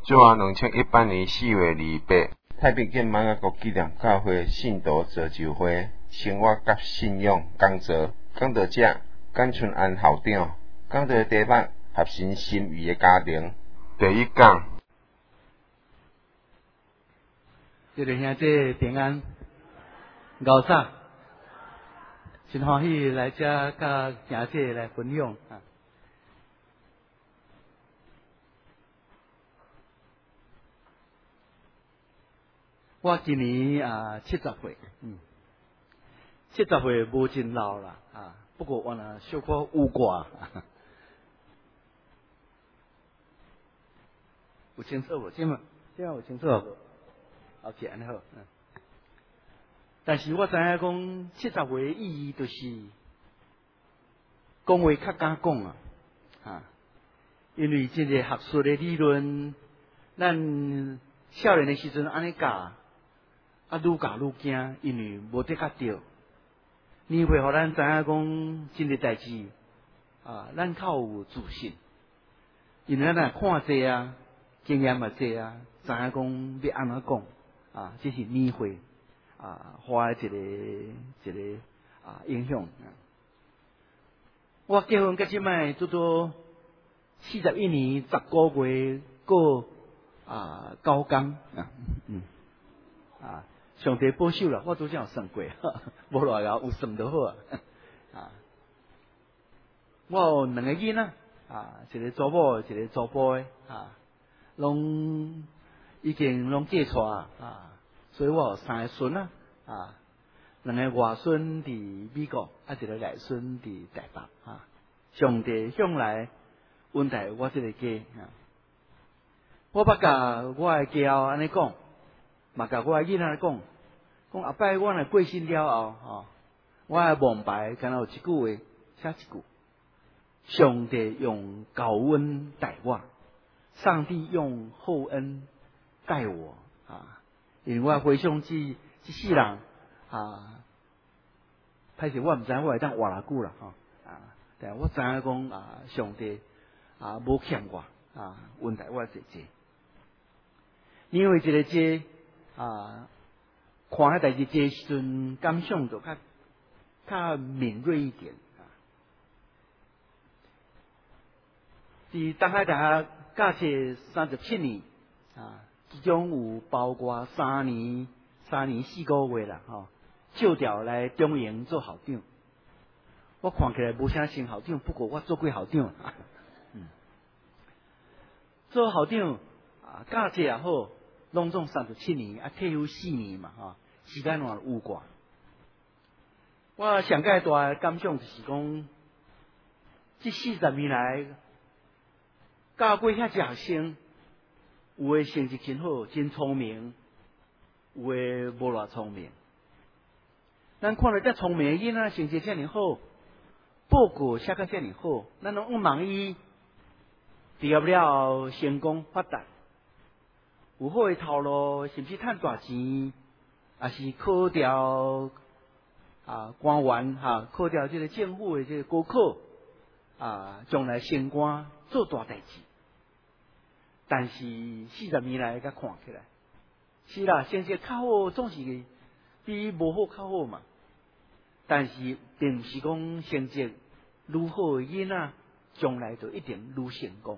昭和2018年4月28，太平间满国纪念教会信徒造就会生活甲信仰讲座，讲道者简春安校长，讲道题目合神心意的家庭。第一讲， 这个兄弟平安，高啥？真欢喜来这甲兄弟来分享啊！我今年70岁，70岁无真老啦啊！不过我呢小可有挂，有清楚无？现在有清楚无？好，这安好。但是我知影讲70岁的意义，就是讲话较敢讲啊，因为这个学术的理论，咱少年的时阵安尼教。愈教愈惊，因为无得较对。你会互咱知影讲真个代志咱较有自信，因为咱看济经验嘛济知影讲要安怎讲这是年会花一个影响。我结婚到即摆拄多41年10个月过9天上帝保守啦，我拄则有算过，无偌个有算就好我有2个囡仔一个祖母，一个祖母的拢已经拢嫁娶所以我有3个孙2个外孙伫美国，一个内孙伫台北上帝向来恩待我这个家我捌甲我的家后安尼讲。嘛，甲我囡仔讲后摆我若过身了后我的墓牌敢若有一句话，写一句：上帝用高恩待我，上帝用厚恩待我因为我回想这世人歹势我毋知我会当活偌久啦但我知影讲上帝无欠我恩待我这这，因为一个这看迄代志这时阵感想就较敏锐一点伫东海大学教册37年其中有包括3年4个月啦借调来中营做校长。我看起来无啥升校长，不过我做过校长做校长教册也好。拢总37年退休4年嘛时间也有过。我上界大的感想就是讲，这40年来教过遐学生，有的成绩真好，真聪明，有的无偌聪明。咱看到遮聪明的囡仔成绩遮尔好，报告写甲遮尔好，咱拢望伊毕业了后成功发达。有好的头路，甚至赚大钱，也是考调官员考调这个政府的这个高考将来升官做大代志。但是40年来甲看起来，是啦，成绩较好总是比无好较好嘛。但是并毋是讲成绩愈好的囡仔，将来就一定愈成功。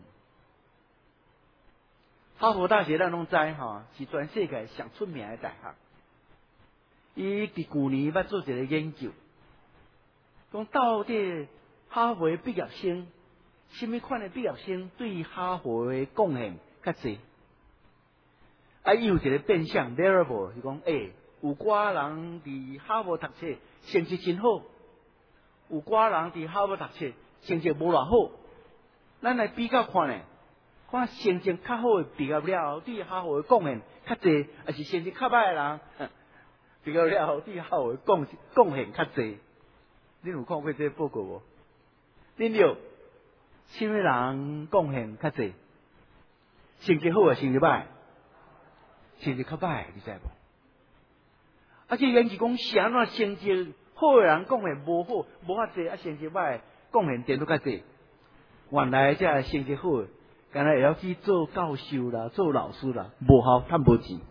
哈佛大学咱拢知是全世界上出名的大学。伊伫去年捌做一个研究，讲到底哈佛的毕业生，什么款的毕业生对哈佛的贡献较济？伊有一个变相 variable 是讲有寡人伫哈佛读册成绩真好，有寡人伫哈佛读册成绩无偌好。咱来比较看咧。看成绩较好的毕业了后，对哈佛的贡献较济，还是成绩较歹的人毕业了后对哈佛的贡献较济？恁有看过这个报告无？恁有什么人贡献较济？成绩好啊，成绩歹？成绩较歹，你知无？这研究讲是安怎成绩好的人贡献无好，无遐济成绩歹贡献点都较济。原来这成绩好的敢若会晓去做教授啦，做老师啦，无效，赚无钱。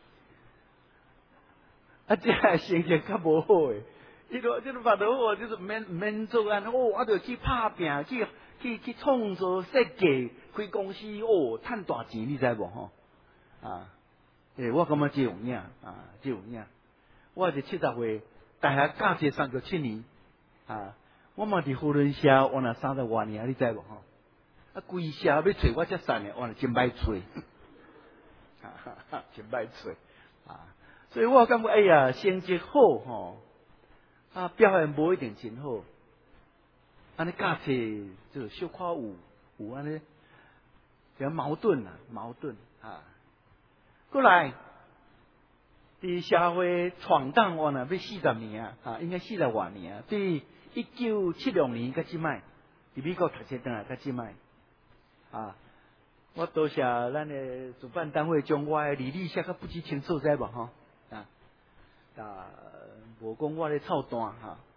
啊，这成绩较无好诶，这个法度我就是免做安我就去拍拼，去创造设计，开公司赚大钱，你知无吼？我感觉这有影这有影。我是70岁，大学教册37年我嘛伫福伦社换了30多年，你知无吼？规社要找我才散的，换了真歹找，真歹找所以我感觉哎呀，成绩好吼表现无一定真好，安尼教册就小可有安尼，有矛盾过来，伫社会闯荡完了要40年应该40多年对1976年到即摆，伫美国读册回来到即摆我多谢咱的主办单位将我的履历写甲不知清楚，知无吼？无讲我咧操蛋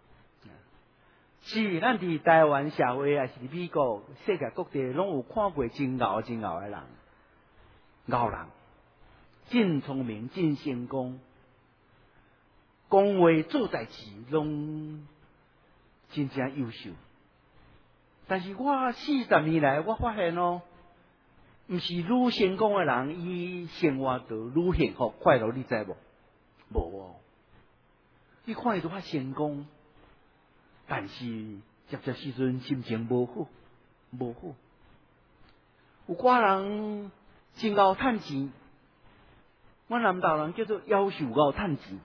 是咱伫台湾社会也是伫美国世界各地拢有看过真牛的人，牛人真聪明真成功，讲话做代志拢真正优秀。但是我40年来，我发现毋是愈成功的人，伊生活就愈幸福快乐，你知无？无你看伊都较成功，但是接时阵心情无好。有寡人真够趁钱，我南投人叫做夭寿够趁钱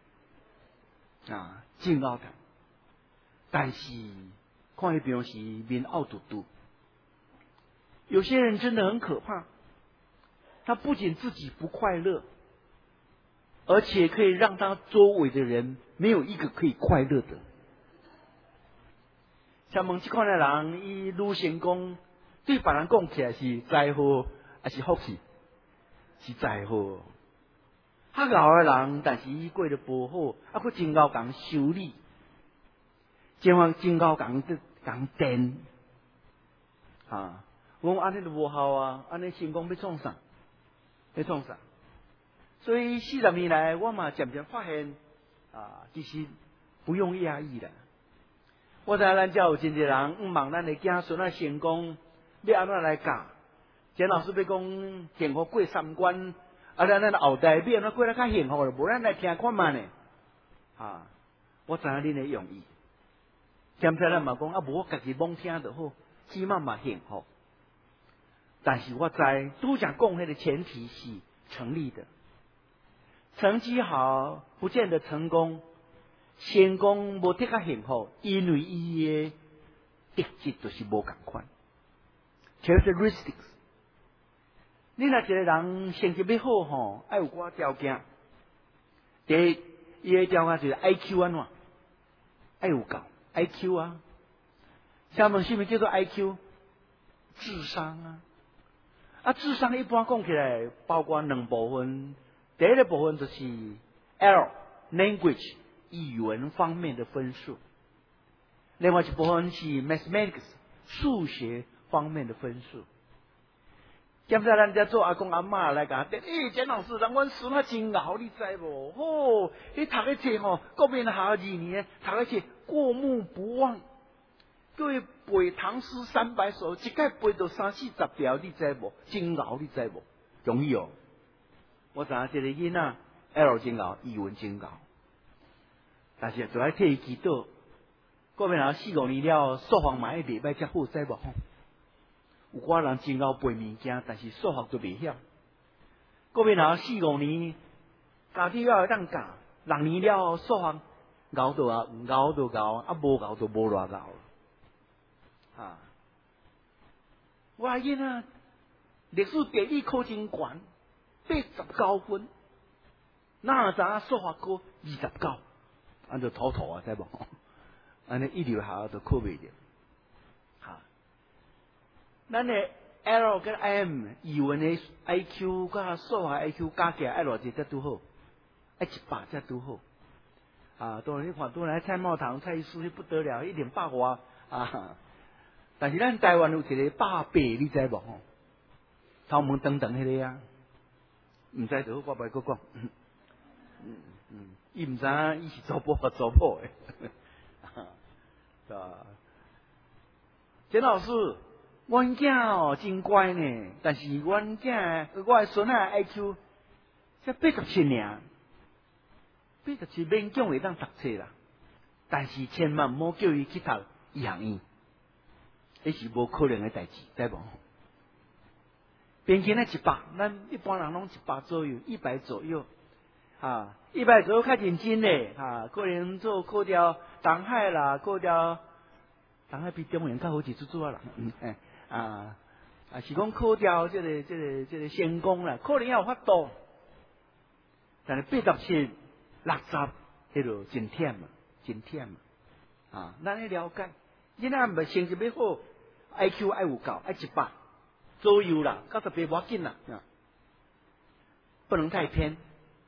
真够趁，但是看伊平时面凹凸凸。有些人真的很可怕，他不仅自己不快乐，而且可以让他周围的人没有一个可以快乐的。像问这款的人，伊愈成功，对别人讲起来是灾祸还是福气？是灾祸。较牛的人，但是伊过得不好，佫真够共修理，真够共颠我讲安尼就无效安尼成功要创啥？所以40年来，我嘛渐渐发现其实不用压抑啦。我知影咱遮有真侪人毋望咱的子孙成功，要安怎来教？简老师要讲幸福过3关，咱后代要安怎过得较幸福了？无咱来听看嘛呢？我知影恁的用意，兼且咱嘛讲无我家己罔听就好，起码嘛幸福。但是我知拄则讲迄个前提是成立的，成绩好不见得成功，成功无得较幸福，因为伊的特质就是无共款 characteristics。你若一个人成绩要好爱有寡条件，第一，伊的条件就是 IQ 安怎？爱有够 IQ 请问什么叫做 IQ？ 智商智商一般讲起来包括2部分，第一个部分就是 L language 语文方面的分数，另外一部分是 mathematics 数学方面的分数。现在咱遮做阿公阿嬷来甲简老师，阮孙真牛，你知无？你读个册国民学校2年，读个册过目不忘。叫伊背唐诗300首，一概背到30-40条，你知无？真牛，你知无？容易我知影这个囡仔 L 真牛，语文真牛，但是就爱替伊祈祷。国民学校4-5年了，数学嘛袂歹遮好，知无？有寡人真牛背物件，但是数学都袂晓。国民学校4-5年，家己要会当教，6年了数学牛到牛就牛，无牛就无偌牛。我囡仔历史地理考真悬，89分，哪知影数学科29，按照土知无？安尼一流学校都考袂着。咱的 L 跟 M 语文的 IQ 甲数学 IQ 加起来爱偌济才拄好？爱100才拄好。当然你看，当然蔡茂堂、蔡医师不得了，100多但是咱台湾有一个180，你知无？ 头毛长长迄个啊，毋知就我袂搁讲，伊毋知影伊是做甫做某诶，是吧？简老师，阮囝哦真乖呢，但是阮囝我诶孙仔 IQ 才87尔，87勉强会当读册啦，但是千万毋好叫伊去读医学院，迄是无可能诶代志，知无？平均咧100，咱一般人拢100左右，100左右。100左右较认真咧，可能做考调东海啦，考调东海比中原较好一chút chút啦，是讲考调这个成功啦，可能也有法度，但是87、60，迄落真忝嘛，真忝嘛，咱要了解，囡仔毋成绩要好 ，IQ 爱有够，爱100左右啦，98无要紧啦，不能太偏。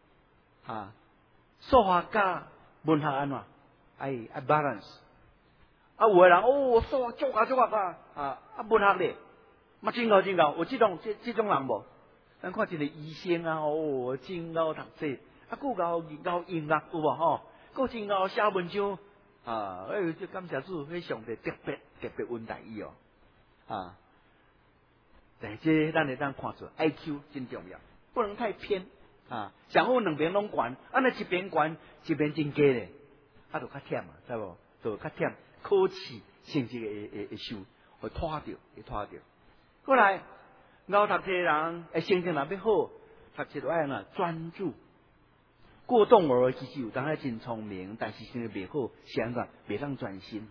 数学甲文学安怎？爱 balance。有个人数学足文学咧，嘛真够。有这种人无？咱看一个医生啊，真够读册，够音乐有无吼？够真够写文章就感谢主，迄上帝特别恩待伊哦。但是这咱会当看出 IQ 真重要，不能太偏。上好两边拢悬，那一边悬，一边真低咧，就较忝嘛，知无？就较忝，考试成绩会受，会拖着。过来，熬读册人，成绩若要好，读册就爱安怎专注。过动儿其实有当然真聪明，但是成绩袂好，是安怎袂当专心。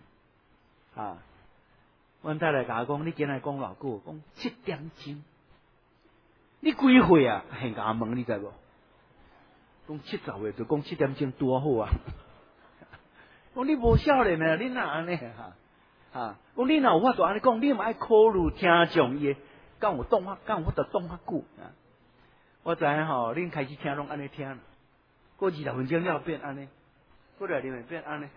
阮再来甲我讲，你今日讲偌久？讲7点钟。你几岁啊？现甲我问，你知无？讲70岁就讲7点钟拄好啊！讲你无少年啊，你哪安尼讲你若有法度安尼讲，你嘛爱考虑听众伊诶，敢有法度讲较久啊？我知影吼，恁开始听拢安尼听，过20分钟了变安尼，过来你们变安尼，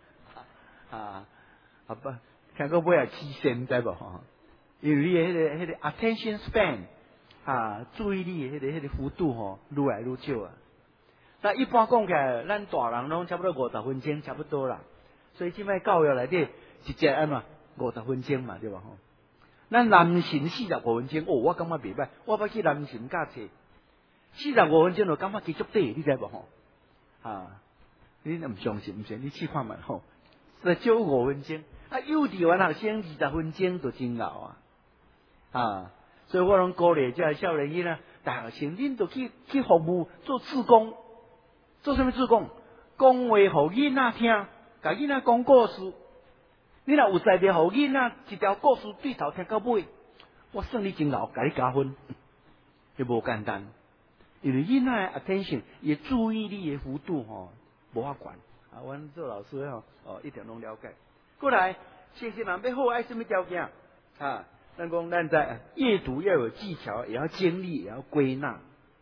不，听到尾也起身知无吼？因为你诶迄个 attention span 注意力迄个幅度吼，愈来愈少啊。那一般讲起来，咱大人拢差不多50分钟，差不多啦。所以即摆教育内底一节安怎50分钟嘛，对吧？吼，咱男性45分钟，我感觉袂歹。我捌去男性教册，45分钟就感觉几足短，你知无吼？你毋相信，你试看觅吼，少5分钟。幼稚园学生20分钟就真熬啊！所以我拢鼓励这少年囡仔、大学生，恁就去服务做志工。做什么志工？讲话互囡仔听，甲囡仔讲故事。你若有才调，互囡仔一条故事对头听到尾，我算你真老，甲你加分，就无简单。因为囡仔的 attention， 伊注意力的幅度吼无法悬。阮做老师一定拢了解。过来，成绩若要好，爱什么条件？咱讲咱在阅读要有技巧，也要精力，也要归纳。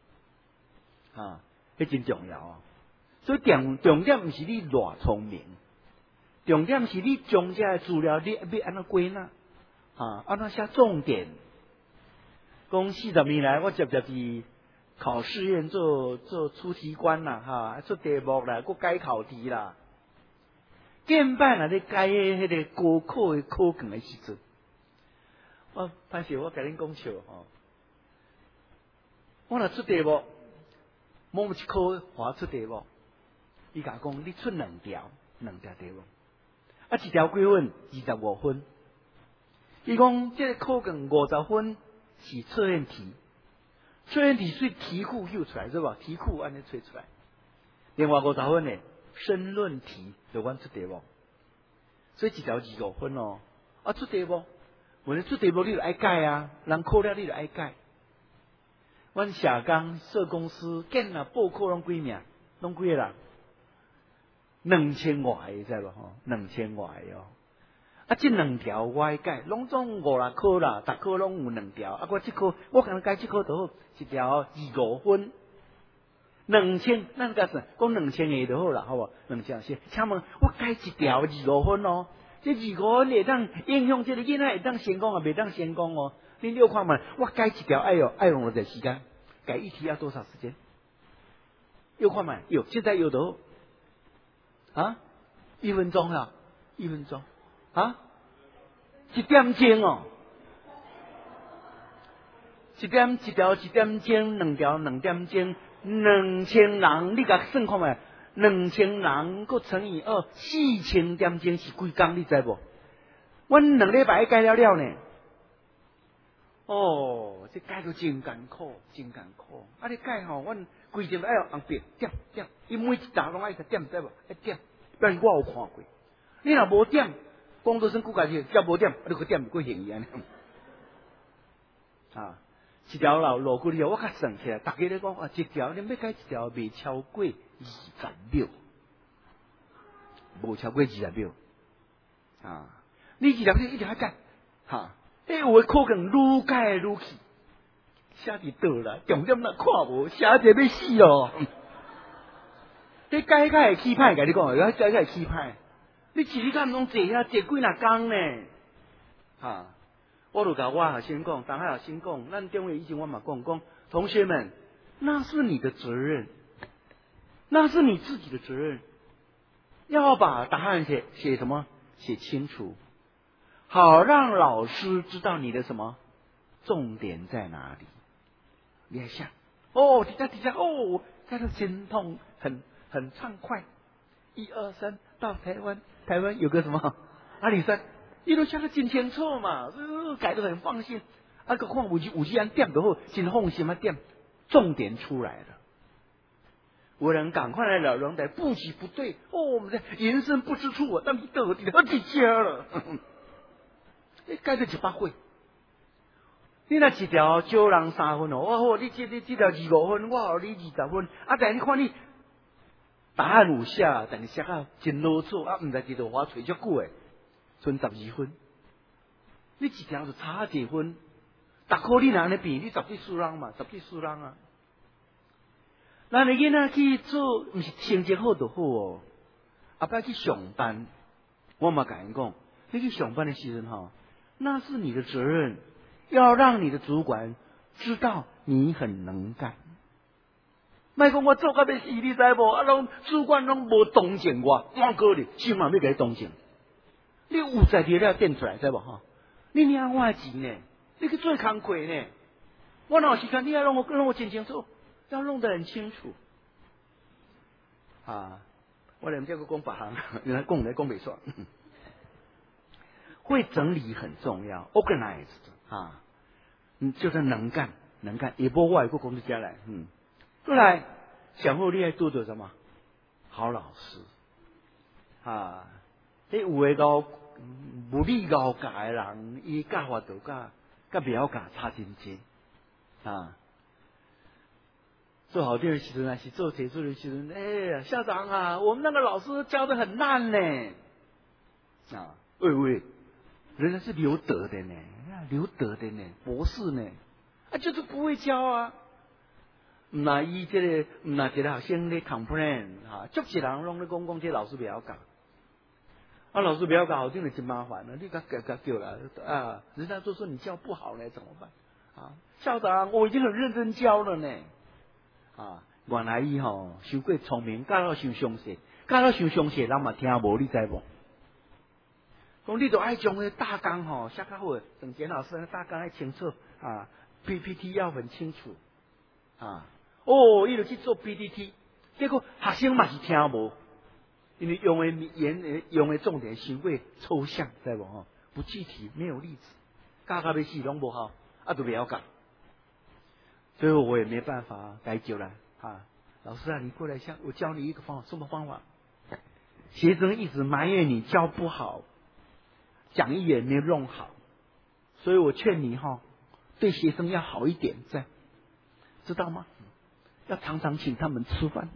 迄真重要所以重点毋是你偌聪明，重点是你将这资料你要安怎归纳安怎写重点。讲40年来，我直伫考试院做出题官啦，出题目啦，佮改考题啦。见摆若咧改迄个高考的考卷的时阵，我歹势，我甲恁讲笑我若出题目，某一科我出题目。伊甲讲，你出2条题目，一条几分？25分。伊讲，这个考卷50分是测验题，测验题是题库秀出来，是吧？题库安尼吹出来。另外50分呢，申论题就阮出题目，所以一条25分哦。出题目，问你出题目你就爱改啊，人考了你就爱改。阮社工社公司见报考拢几名，拢几个人？2000外的，知无吼？2000外的这2条我爱改，拢总5-6科啦，逐科拢有2条。我这科我可能改这科就好，一条25分。2000，咱甲算讲2000个就好啦，好无？2000是，请问我改一条25分哦，这25分会当影响这个囡仔会当成功啊，袂当成功哦。 你溜看嘛，我改一条爱用多少时间？改一题要多少时间？溜看嘛，有现在有的啊，1分钟啊，1分钟啊，1点钟哦。一条1点钟，2条2点钟，2000人，你甲算看觅，2000人佮乘以2，4000点钟是几工？你知无？阮2礼拜改了呢。哦，这改到真艰苦，真艰苦。啊，你改吼，阮规定爱用笔点，伊每一条拢爱点，知无？爱点，不然我有看过。你若无点，工作生骨家己，只无点，你个点过行伊安尼。啊。一条路过了，我较算起来，大家咧讲啊，一条你要改一条，未超过20秒，无超过20秒啊！你一条一条改，哈，有诶可能愈改愈去，写伫倒啦，重点若看无，写者要死哦！你改会起歹，甲你讲，改会起歹，你一日干拢坐遐坐几若工呢？哈。我就甲我学生讲，东海学生讲，咱中学以前我嘛讲，同学们，那是你的责任，那是你自己的责任，要把答案写什么？写清楚，好让老师知道你的什么重点在哪里。你还想哦，底下哦，在这心痛很畅快。1、2、3到台湾有个什么阿里山。伊都写得真清楚嘛，改得很放心。啊，何况有时安点就好，真放心啊点，重点出来了。有人赶快来了，人在布局不对哦，我们在人生不知处啊，那你到底何几家了？你改得100岁，你那一条少人3分哦，我好，你这条25分，我好你20分，啊，但你看你答案有写，但是写啊真啰嗦，啊，唔知记得我找足久诶。剩12分，你一条就差1分，大可你若安尼变，你10几输人嘛，10几输人啊。咱的囡仔去做，毋是成绩好就好哦。后摆去上班，我嘛甲因讲，你去上班的时阵吼，那是你的责任，要让你的主管知道你很能干。莫讲我做甲要死，你知无？啊，拢主管拢无同情我，我可能起码要甲伊同情。你有在地了垫出来，知无哈？你领我钱呢？你去做工课呢？我哪有时间？你要让我真清楚，要弄得很清楚啊！我连这个讲别行，原来讲袂煞。会整理很重要 ，organized 啊，就是能干，也不外国公司家来，过来想后你还做着什么？好老师啊！你有诶高无理高教诶人，伊教法度甲袂晓教差真济啊！做好电的时阵还是做铁做的时阵，哎，校长啊，我们那个老师教得很烂呢啊！喂，人家是留德的呢，博士呢，啊，就是不会教啊。那伊这个，那一个学生咧 complain 哈，足一人拢咧讲这老师袂晓教。啊，老师不要搞，真的真麻烦了。你给叫了啊，人家都说你教不好呢，怎么办？啊，校长，我已经很认真教了呢。啊，原来伊吼伤过聪明，教到伤详细，人嘛听无，你知无？讲你都爱将个大纲吼写较好，等简老师大纲爱清楚啊 ，PPT 要很清楚啊。哦，伊就去做 PPT， 结果学生嘛是听无。因为用的重点太过抽象，知无吼？不具体，没有例子，教到要死拢无效，啊都不要教。最后我也没办法改久了啊，老师啊，你过来下，我教你一个方法，什么方法？学生一直埋怨你教不好，讲义也没弄好，所以我劝你哈，对学生要好一点，知道吗？要常常请他们吃饭。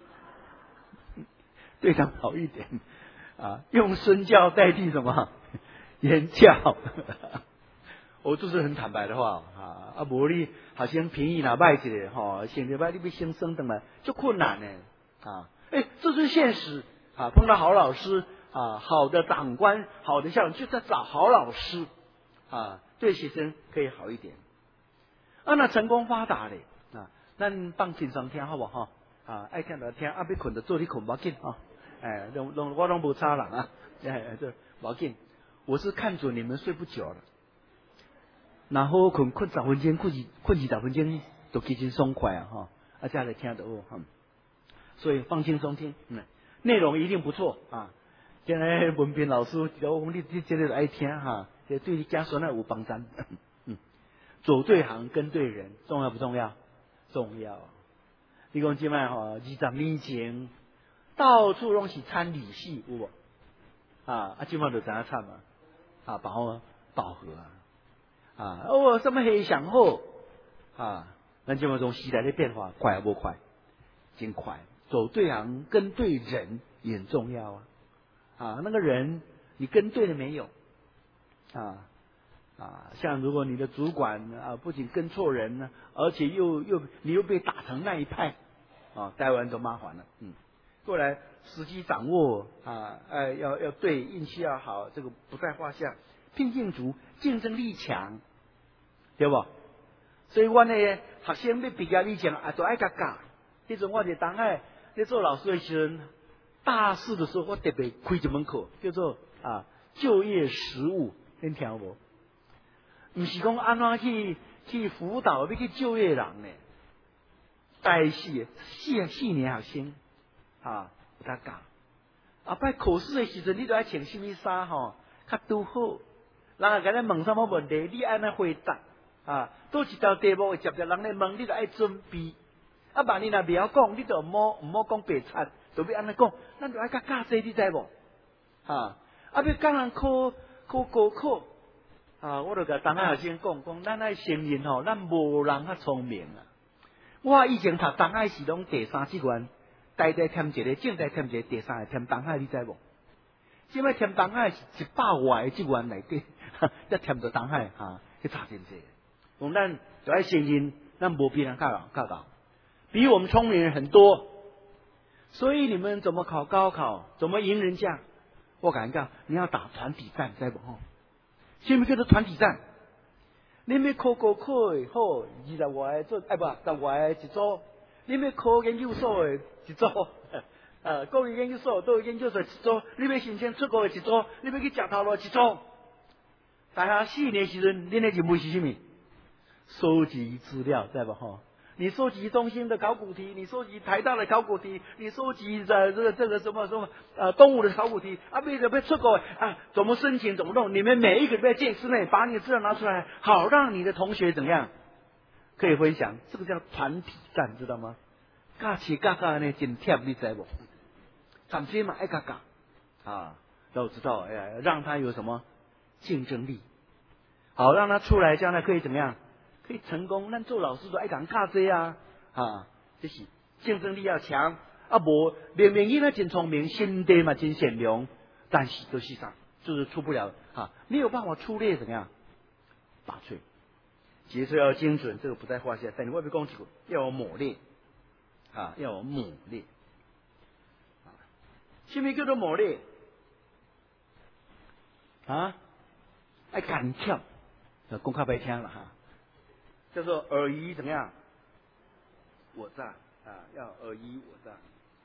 对他好一点啊，用身教代替什么言教？我就是很坦白的话啊，无你好像便宜哪卖一个哈，现在你要先升等来就困难呢啊！这是现实啊！碰到好老师啊，好的长官，好的校长，就在找好老师， 对学生可以好一点。那成功发达嘞咱放轻松听好不好？爱听就听，要困就做你困，不要紧我拢无差人这不要紧。我是看准你们睡不久了，然后困10分钟，困20分钟，都其实爽快再来听就好所以放轻松听，内容一定不错将来文斌老师我讲你这个爱听这对你家孙有帮助。走对行跟对人重要不重要？重要。你讲现在20年前到处拢是参旅系有无？现在就知影参饱和什么黑想后咱现在从时代的变化快不快？真快。走对行跟对人也很重要那个人你跟对了没有像如果你的主管不仅跟错人呢，而且你又被打成那一派台湾都麻烦了。过来时机掌握要对，运气要好，这个不在话下。拼劲足，竞争力强，对不？所以我呢学生要毕业以前都爱甲教。迄阵我伫东海在做老师的时候，大四的时候我特别开一门课，叫做就业实务，恁听无？不是讲安怎去辅导要去就业人呢？带4年学生有甲教。摆考试的时阵，你都爱穿什么衫较拄好。人甲你问什么问题，你安怎回答倒一道题目会接着人来问，你就爱准备。万一若袂晓讲，你就唔好讲白贼，就要安怎讲？咱就爱甲教这，你知无？要教人考高考。我就甲东海学生讲，咱爱承认咱无人较聪明我以前读东海是拢第3志愿，台大添一个，政大添一个，第3个添东海，你知无？现在添东海是100外个志愿内底，才添到东海去差真济。我们咱就爱承认，咱无比人较高，比我们聪明人很多。所以你们怎么考高考，怎么赢人家？我敢讲，你要打团体战，知无？什么叫做团体战？你要考高考的好，20外个做10外个一组；你要考研究所的一组，国立研究所、都研究所一组；你要申请出国的一组；你要去食头路一组。大学4年时阵，恁的任务是什么？收集资料，知无？你收集中心的考古题，你收集台大的考古题，你收集这个什么东吴的考古题为了出国怎么申请怎么弄？你们每一个在教室内把你的资料拿出来，好让你的同学怎样可以分享，这个叫团体战，知道吗？教呢真忝，你知无？暂时嘛爱教都知道让他有什么竞争力，好让他出来将来可以怎么样？可以成功，咱做老师都爱讲教这这是竞争力要强无明明囡仔真聪明，心地嘛真善良，但是都是啥，就是出不了没有办法出列怎么样拔萃，节奏要精准，这个不在话下。但你外面讲几个要有磨练要有磨练什么叫做磨练爱敢跳，讲较白听了叫做尔虞怎么样？我诈要尔虞我诈。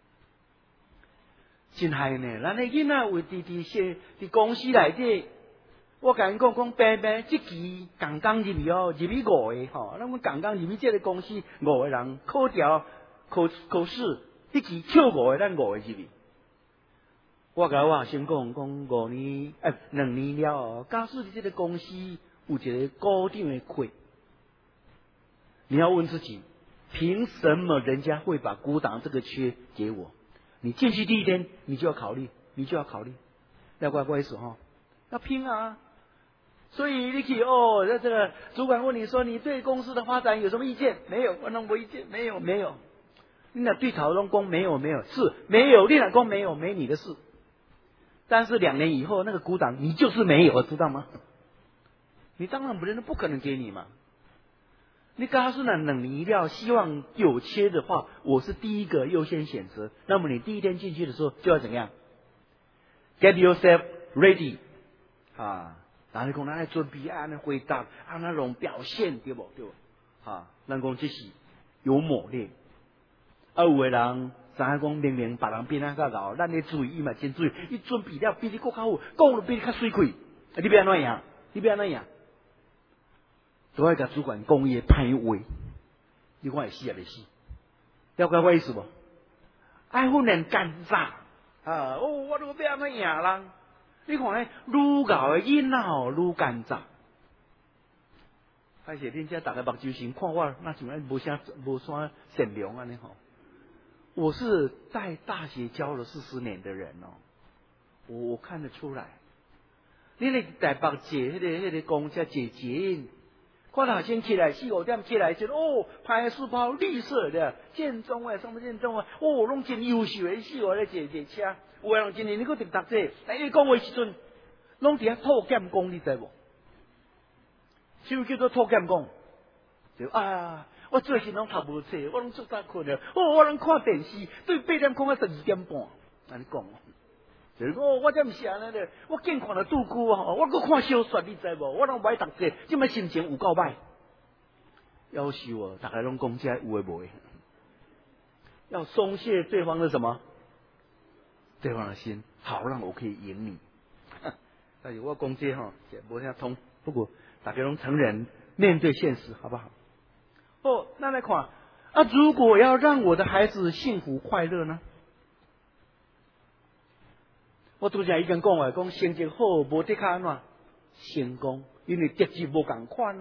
真系呢，咱的囡仔为伫公司内底，我甲因讲平即期刚刚入去入去5个咱们刚刚入去这个公司5个人考调考试，一期跳5个，咱5个入去。我甲我先讲5年2年了假使你这个公司有一个固定的课。你要问自己，凭什么人家会把股档这个缺给我？你进去第一天，你就要考虑，要乖乖说要拼所以你去这个主管问你说，你对公司的发展有什么意见？没有，我拢无意见，没有。你那对头拢讲没有，是没有，你那讲没有，没你的事。但是2年以后，那个股档你就是没有，知道吗？你当然不可能给你嘛。你假使2年了，希望有缺的话，我是第一个优先选择。那么你第一天进去的时候就要怎样 ？Get yourself ready 人家讲咱来准备安尼回答，安那种表现对不对？啊，咱讲这是有磨练。啊，有的人知影讲明明别人比咱较高，咱咧注意伊嘛真注意，伊准备了比你更较好，讲了比你较水气，你要安怎样？你要安怎样？都爱甲主管讲伊的歹话，你看会死也袂死，了解我意思无？爱训练奸诈啊！我都要安怎样人？你看咧，愈高的囡仔吼，愈奸诈。而且恁遮大家目睭先看我，那怎么无啥善良安尼吼？我是在大学教了40年的人哦，我看得出来。你咧台北坐迄个公车坐捷运，看到先起来4、5点起来就排书包绿色的建中什么建中拢真优秀的4、5咧坐车，有的人今年你搁直读这，但伊讲话时阵，拢伫遐吐剑讲，你知无？什么叫做吐剑讲？就我最近拢读无册，我拢做大困了。我拢看电视，对8点看到12点半，安尼讲。就是讲我这毋是安尼咧，我健康了拄久我搁看小说，你知无？我拢歹读册，即摆心情有够歹。夭寿哦，大家拢讲这有诶无诶，要松懈对方的什么？对方的心，好让我可以赢你。但是我讲这也无啥通，不过大家拢承认，面对现实，好不好？那来看如果要让我的孩子幸福快乐呢？我拄则已经讲话，讲成绩好无得较安怎成功，因为特质无共款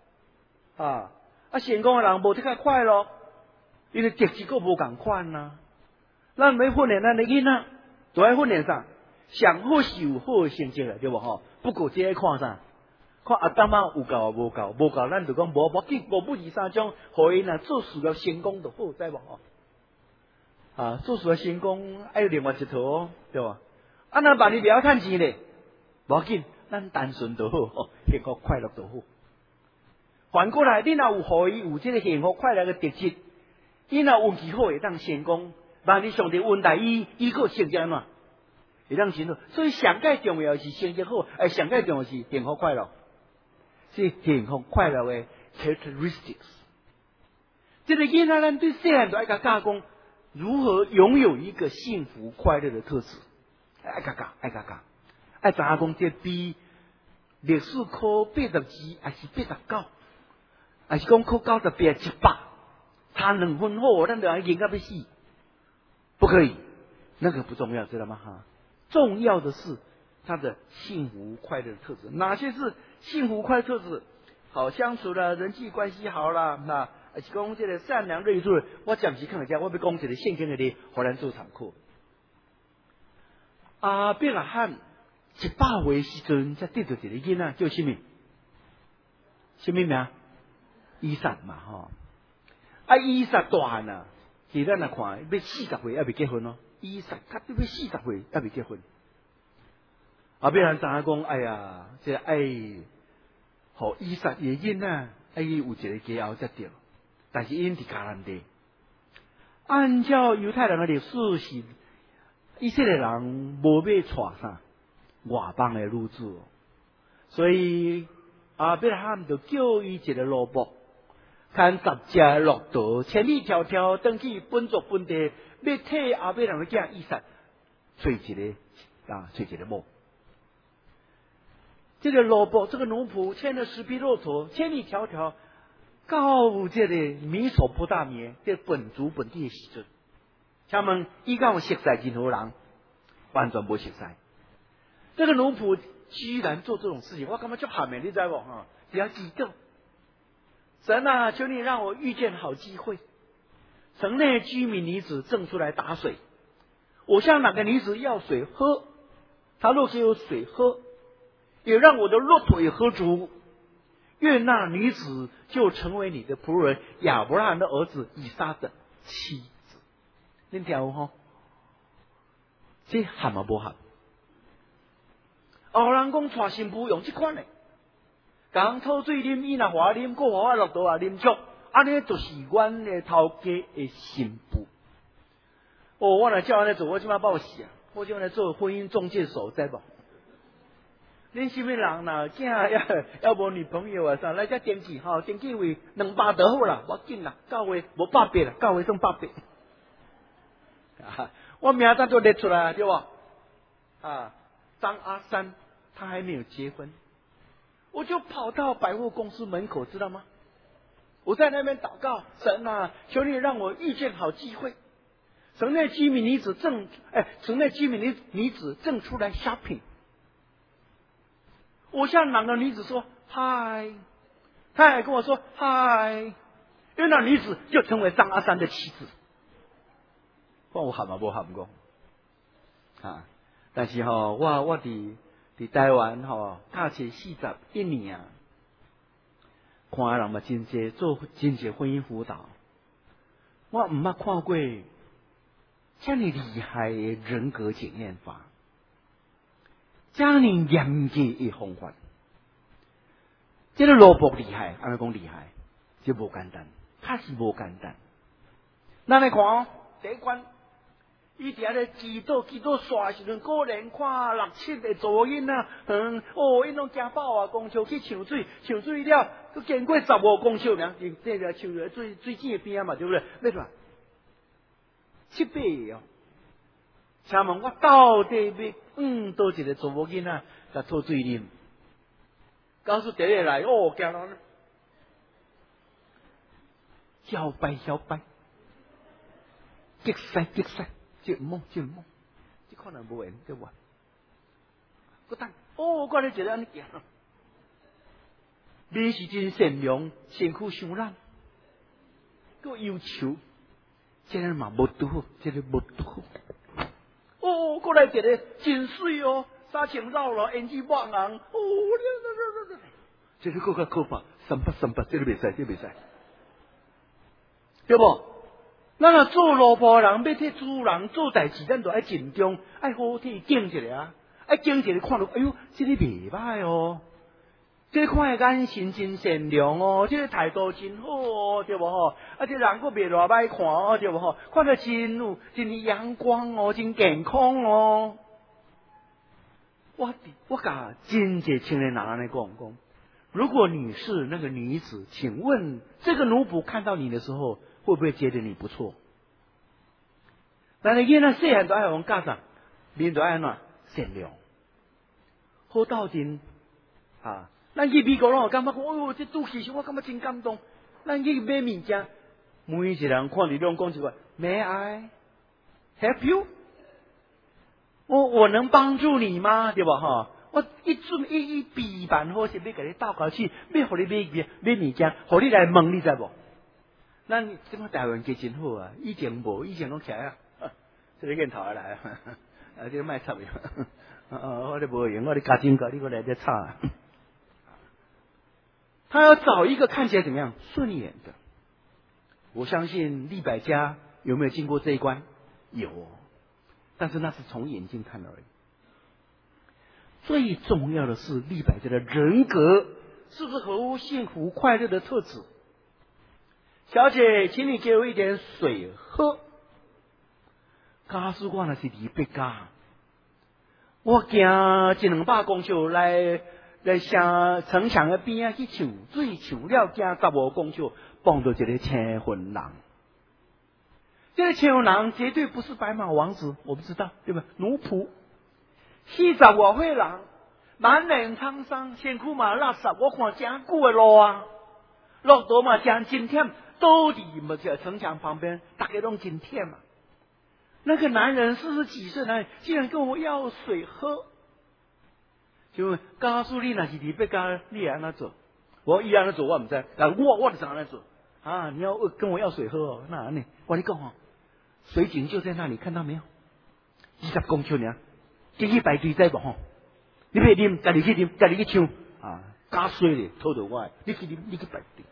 成功的人无得较快乐，因为特质个无共款咱要训练咱的囡仔，都要训练啥？上好是有好的成绩啦，对无不过这要看啥？看阿当妈有够无够，无够咱就讲无紧，无不二三种，互因做事了成功就好，知无做事了成功还有另外一套对吧？那万一不要趁钱咧，无紧，咱单纯就好，幸福快乐就好。反过来，你若有互伊有这个幸福快乐的特质，伊若运气好会当成功，万一上帝运来伊个成绩安怎会当成功？所以上界重要是成绩好，上界重要是幸福快乐。是幸福快乐的 characteristics。这个囡仔咱对细汉就爱甲教讲如何拥有一个幸福快乐的特质，爱甲教，爱知影讲这比历史考82还是89，还是讲考98、100，差2分好，咱就要赢到要死，不可以，那个不重要，知道吗？重要的是他的幸福快乐的特质。哪些是幸福快乐特质？好相处啦，人际关系好啦，是讲这个善良睿智。我暂时看一下，我要讲一个圣经的互咱做参考。亚伯拉罕100岁时阵，才得到一个囡仔，叫什么？什么名？以撒嘛，以撒大汉啊，其实咱来看，要40岁还未结婚以撒他要40岁还未结婚。亚伯拉罕知影讲，哎呀，这互以撒的囡仔，伊有一个家后才对。但是因伫迦南地，按照犹太人的历史是，以色列人无要娶啥外邦的女子，所以亚伯拉罕就叫伊一个萝卜，牵10只骆驼，千里迢迢登去本族本地，要替亚伯拉罕的囝以撒找一个某。这个萝卜，这个奴仆牵了10匹骆驼，千里迢迢到这个米索不达米，这本族本地的时阵，请问伊敢有熟悉任何人？完全无熟悉。这个奴仆居然做这种事情，我感觉就喊美，你知无只要记得，神啊，求你让我遇见好机会。城内居民女子正出来打水，我向哪个女子要水喝，她若是有水喝，也让我的骆驼也喝足，愿那女子就成为你的仆人亚伯拉罕的儿子以撒的妻子。恁听有这合嘛无合？有人讲娶新妇用这款的，讲吐水啉，伊若话啉，过话骆驼也啉足，安尼就是阮的头家的新妇。我若照安尼做，我即摆报死啊！我即摆来做婚姻中介手，知无？ 恁什么人啦？囝要无女朋友啊？啥来遮登记吼？登记为200就好啦，我紧啦，到位无800啦，到位算800。我明仔就列出来对吧？张阿三他还没有结婚，我就跑到百货公司门口，知道吗？我在那边祷告，神啊，求你让我遇见好机会。城内居民女子正出来 shopping。我向哪个女子说嗨，她也跟我说嗨，因为那女子就成为张阿三的妻子。我喊嘛，无喊过但是我伫台湾教册41年啊，看人嘛真济，做真济婚姻辅导，我唔捌看过这么厉害的人格检验法。这么严格的方法，这个萝卜厉害，安尼讲厉害，这无简单，确实无简单。咱来看第一关，伊伫遐咧祈祷刷时阵，果然看6、7个查某囡仔，因拢惊饱啊，公笑去抢水了，佮经过15公笑名，这个抢水井的边嘛，对不对？要什么？7、8个哦。请问我到底要倒一个查某囡仔甲吐水啉？告诉第一个来，惊人摇摆，激使，这唔好，这可能无缘对吧？我等，我咧觉得安尼行，你是真善良，身躯伤烂，佮忧愁，这个嘛无拄好，这个无拄好。过来一个真水哦，衫穿绕了，胭脂抹红，这个更加可怕，38，这个袂使，对不？咱若做老婆人，要替主人做代志，咱就爱尽忠，爱好好替敬一下，爱敬一下，看到哎呦，这个袂歹哦，这个看的眼神真善良哦，这个态度真好哦，对不吼？这人佫袂偌歹看哦，对不吼？看到真阳光哦，真健康哦。我甲真济青年人安尼讲，如果你是那个女子，请问这个奴仆看到你的时候，会不会觉得你不错？但是囡仔细汉都爱往家长，面都爱哪善良，好斗阵啊！咱去美国拢有感觉讲，哎呦，这主持人我感觉真感动。咱去买物件，每一个人看你拢讲一句 ，May I help you？ 我能帮助你吗？对吧？哈，我一备办好是要给你祷告去，要互你买物件，互你来问你知无？咱即摆台湾家真好啊，以前无，以前拢起来啊，这个镜头来啊，这个卖插的，我咧无用，我咧加金个，你过来再插。他要找一个看起来怎么样顺眼的。我相信利百加有没有经过这一关？有，但是那是从眼睛看而已。最重要的是利百加的人格是不是合乎幸福快乐的特质？小姐，请你给我一点水喝。假使我那是利百加，我行100-200公尺来城墙的边去抢水，抢了行15公尺，碰到一个青婚人。这个青婚人绝对不是白马王子，我不知道，对吧？奴仆，40多岁人，满脸沧桑，身躯嘛垃圾，我看真久的路啊，路途嘛真忝，都伫嘛这城墙旁边，大家拢真忝嘛。那个男人40几岁男人，竟然跟我要水喝。就问，告诉你那是利百加，你也安那做？我依安那做，我唔知，但我就怎安那做啊？你要跟我要水喝哦？那呢？我跟你讲哦，水井就在那里，看到没有？20公尺呢，进去排队在不吼？你别啉，家己去啉，家己去抢啊！加水咧，偷到我，你去啉，你去排队。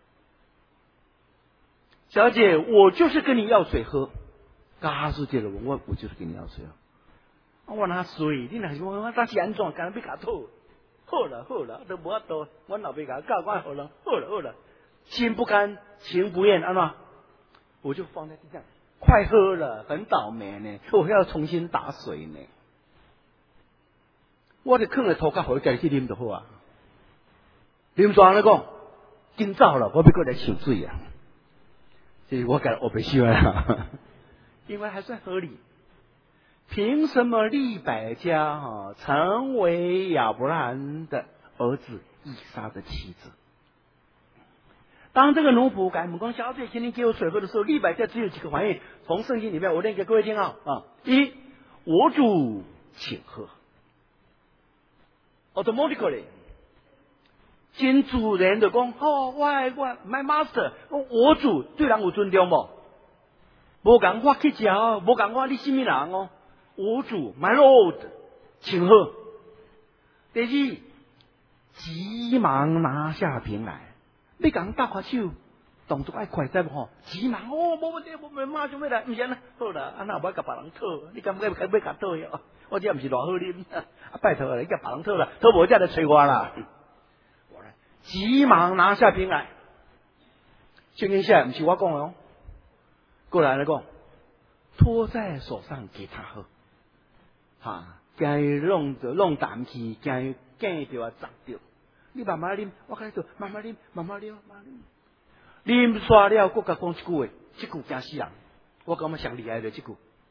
小姐，我就是跟你要水喝。加水这个我就是跟你要水啊。我拿水，你若是我当时安怎？干要甲吐？好了，都无法度。我老爸甲教我好了，好了，心不甘情不愿，安怎？我就放在地上，快喝了，很倒霉呢，我要重新打水呢。 我就放在涂骹，互伊家己去啉就好啊。啉煞咧讲，紧走了，我要过来抢水啊！这是我给我不喜欢啊，因为还算合理。凭什么利百加成为亚伯拉罕的儿子以撒的妻子？当这个奴仆赶母公小姐，请你给我水喝的时候，利百加只有几个反应。从圣经里面我念给各位听啊。一，我主请喝 ，automatically， 真自然的讲，我 my master， 我主对人有尊重无？无讲我去食哦，无讲我你什么人哦？我主 my lord， 请喝。第二，急忙拿下瓶来。你讲搭下手，动作爱快，知无？急忙无问题，我马上要来，唔是啦，好啦，那我甲别人讨，你敢要甲讨哟？我这唔是偌好啉，拜托啦，你甲别人讨啦，讨无再来催我啦。急忙拿下瓶来，圣经写唔是我讲的哦，过来讲，托在手上给他喝，惊伊弄淡去，惊伊见着啊砸着。你慢慢啉，我开始慢慢啉，慢慢啉，慢慢啉。啉煞了，我甲讲一句话，这句惊死人。我感觉上厉害的这句。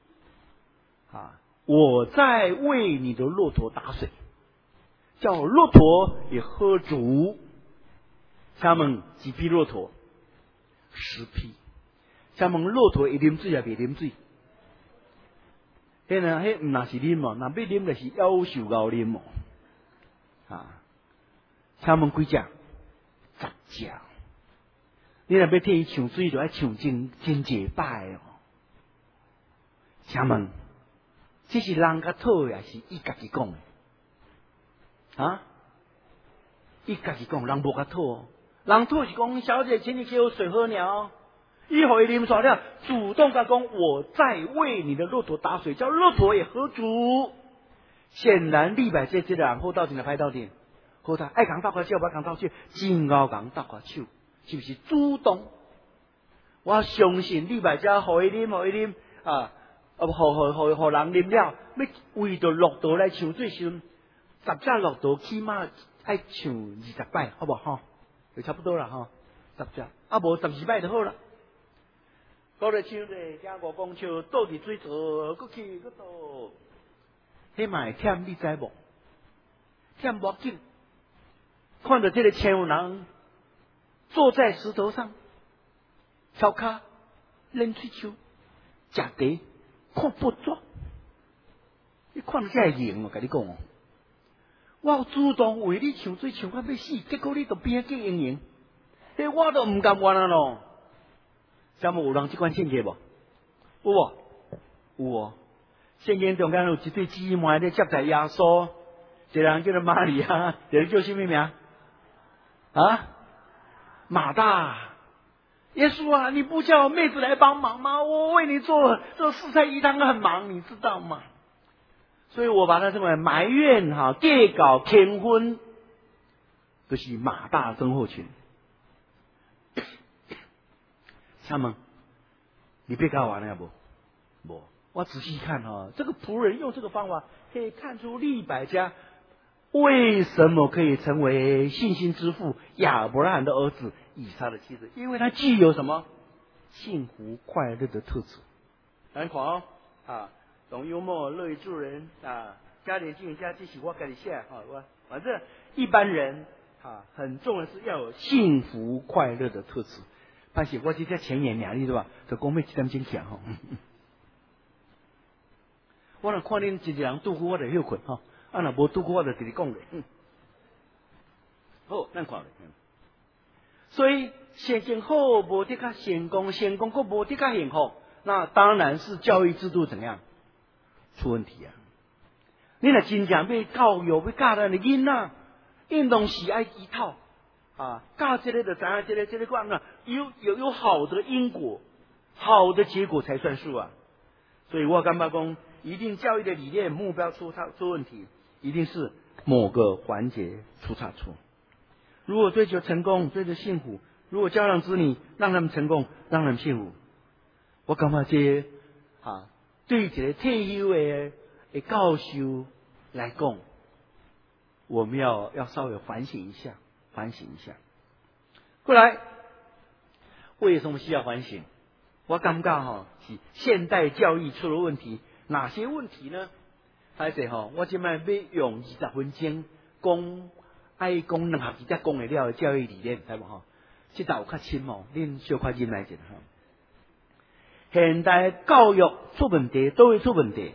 我在为你的骆驼打水，叫骆驼也喝足。请问几匹骆驼？10匹。请问骆驼会啉水也袂啉水？迄唔那是啉哦，那要啉就是夭寿熬啉哦。请问几只？10只。你若要替伊抢水，就要抢真一摆哦。请问，这是人甲讨也是伊家己讲的？伊家己讲，人无甲讨哦。人讨是讲，小姐，请你给我水喝鸟。伊互伊啉煞了，主动甲讲，我在为你的骆驼打水，叫骆驼也喝足。显然，利百加这个人好斗阵来歹斗阵。好他爱讲斗下手，不讲斗手，真够讲斗下手，是不是主动？我相信利百加互伊啉，互人啉了，要为着骆驼来抢水时，10只骆驼起码爱抢20摆，好不好？就差不多啦，10只，无12摆就好啦。过来抢咧，惊我讲笑，倒伫水槽，搁去搁倒，迄嘛会忝，你知无？忝无要紧。看到这个千户人坐在石头上，翘脚冷水手，食茶看报纸，你看到这会赢我跟你讲哦，我主动为你抢水抢到要死，结果你都边个赢，迄我都唔甘愿啊咯。什么有人这款性格无？有无？有哦。圣经中间有一对姊妹咧接待耶稣，一个人叫做玛利亚，一个人叫什么名？马大。耶稣啊，你不叫我妹子来帮忙吗？我为你做这4菜1汤很忙，你知道吗？所以我把它称为埋怨计较谦婚，就是马大症候群。请问你别搞完了不？我仔细看这个仆人用这个方法可以看出利百加为什么可以成为信心之父亚伯拉罕的儿子以撒的妻子？因为他具有什么幸福快乐的特质。来看懂幽默，乐于助人加点经营家，这是我给你写我反正一般人很重要的是要有幸福快乐的特质。但是我这在前言名你对吧？就讲要这点真强我若看恁一个人拄好，我就休困若无拄好，我就直直讲咧。好，咱看咧。所以先经好，无得较成功，成功个无得较幸福，那当然是教育制度怎样出问题啊！你若真正要教育，要教咱的囡仔，运动是爱一套教这个就知影这个讲有好的因果，好的结果才算数啊！所以我感觉讲，一定教育的理念目标出问题，一定是某个环节出差错。如果追求成功，追求幸福，如果教养子女让他们成功，让他们幸福，我感觉这对一个退休的教授来讲， 我们要稍微反省一下。后来为什么需要反省？我感觉是现代教育出了问题。哪些问题呢？还是我今摆要用20分钟讲爱讲2项才讲得了的教育理念，知无这道有较深恁小可忍耐一下现代教育出问题，都会出问题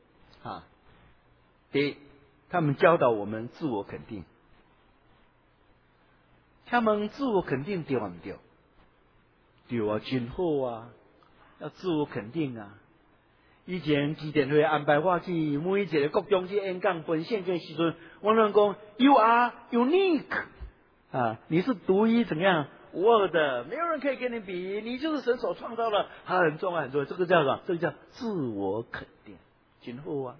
第一，他们教导我们自我肯定。他们自我肯定对不对？对啊，真好啊！要自我肯定啊！以前基电会安排我去每一个国中去演讲分享的时阵，我拢讲 You are unique 你是独一怎样无二的，没有人可以跟你比，你就是神所创造的，很重要很重要。这个叫什么？这个叫自我肯定，真好啊！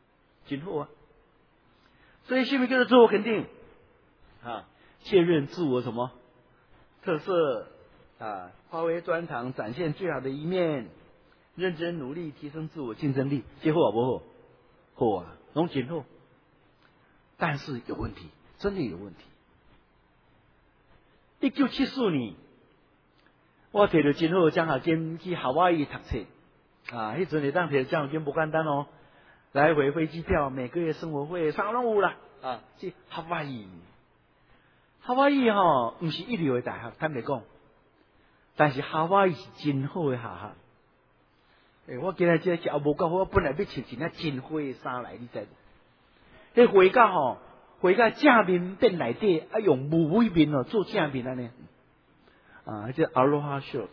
所以什么叫做自我肯定确认自我什么特色发挥专长，展现最好的一面，认真努力提升自我竞争力，这好不好？好啊，拢真好。但是有问题，真的有问题。1974年，我摕到真好奖学金去夏威夷读册迄阵会当摕到奖学金不简单来回飞机票，每个月生活费啥拢有啦去夏威夷。夏威夷不是一流的大学，坦白讲，但是夏威夷是真好的下学。我今日这脚无够好，我本来要穿一件真花的衫来，你知无？迄花甲正面变内底，用木尾面做正面安尼。这 Aloha shirt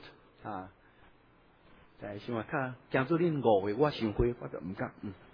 但是想看，讲做恁5岁，我想花，我就唔敢。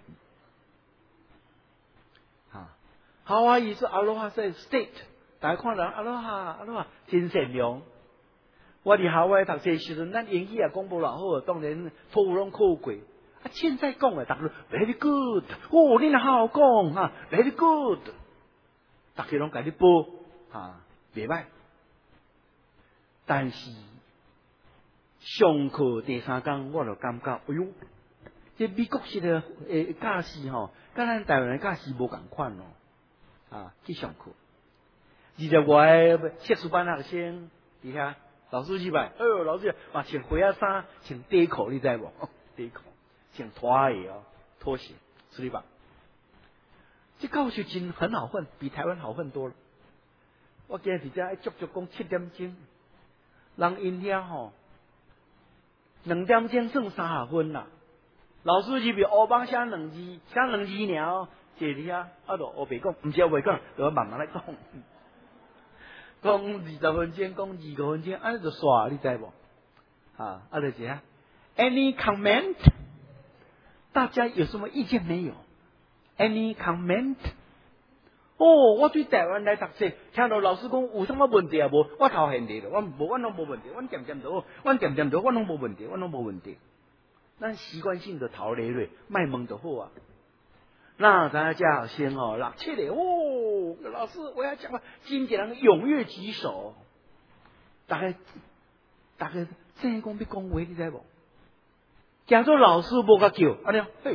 夏威夷是 Aloha state。大家看人Aloha真善良。我伫夏威夷读册时阵，咱英语也讲无偌好，当然托福拢考过。现在讲的，大家 very good， 你若好讲very good， 大家拢甲你报袂歹。但是上课第3天，我就感觉，哎呦，这美国式的教室甲咱台湾的教室无共款去上课。20外个硕士班学生底下，老师去摆，老师嘛穿灰啊衫，穿短裤，你知无？短裤，穿拖鞋拖鞋，是吧？这教学真很好混，比台湾好混多了。我今日伫遮足讲7点钟，人因遐2点钟算30分啦。老师入去黑板写2字，写2字尔坐伫遐就黑白讲，毋是黑白讲，就慢慢来讲。讲20分钟，讲25分钟，安尼就煞，你知无？就是这样。Any comment？ 大家有什么意见没有 ？Any comment？ 我对台湾来读册，听到老师讲有什么问题无？我头现地了，我拢无问题，我点点头，我拢无问题。咱习惯性的头咧咧，卖问就好啊。那咱家学生6、7个老师我要讲话，真侪人踊跃举手。大概正讲要讲话，你知无？假做老师无甲叫，安尼嘿，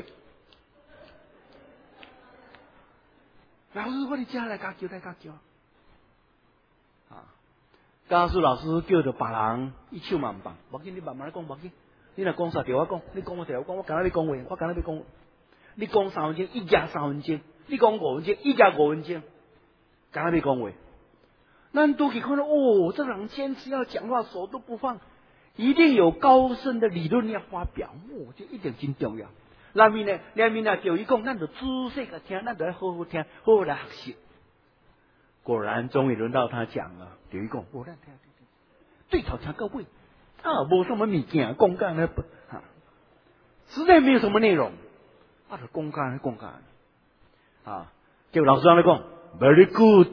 老师我伫遮来甲叫，假使老师叫着别人，伊手嘛毋放，无紧，你慢慢来讲，无紧。你若讲啥对我讲，你讲我对我讲，我今日要讲话，我今日要讲。你讲3分钟，伊加3分钟；你讲5分钟，伊加5分钟。今日要讲话，咱都可以看到这人坚持要讲话，手都不放，一定有高深的理论要发表，这一定真重要。两面叫伊讲，咱就仔细个听，咱就要好好听，好好来学习。果然，终于轮到他讲了。叫伊讲，咱听，对头听到尾无什么物件，讲干那实在没有什么内容。就讲干结果老师安尼讲 ，very good。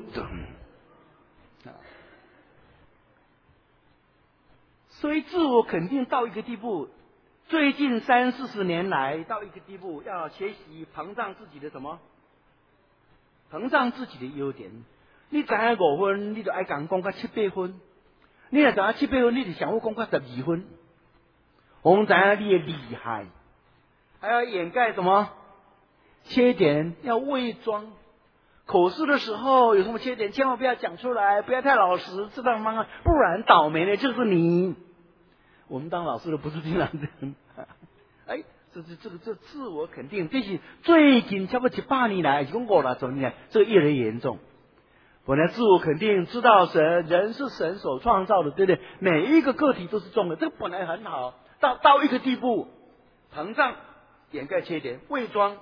所以自我肯定到一个地步，最近30-40年来到一个地步，要学习膨胀自己的什么？膨胀自己的优点。你知影5分，你就爱讲到7-8分；你若知影7-8分，你就想要讲到12分。我们知影你的厉害。还要掩盖什么缺点？要伪装， 口试的时候有什么缺点，千万不要讲出来，不要太老实，知道吗？不然倒霉的就是你。我们当老师的不是这样的。哎，这自我肯定，这是最近差不多100年来，中国了，怎么讲？这个越来越严重。本来自我肯定，知道人是神所创造的，对不对？每一个个体都是重的，这个本来很好。到一个地步，膨胀，掩盖缺点，伪装。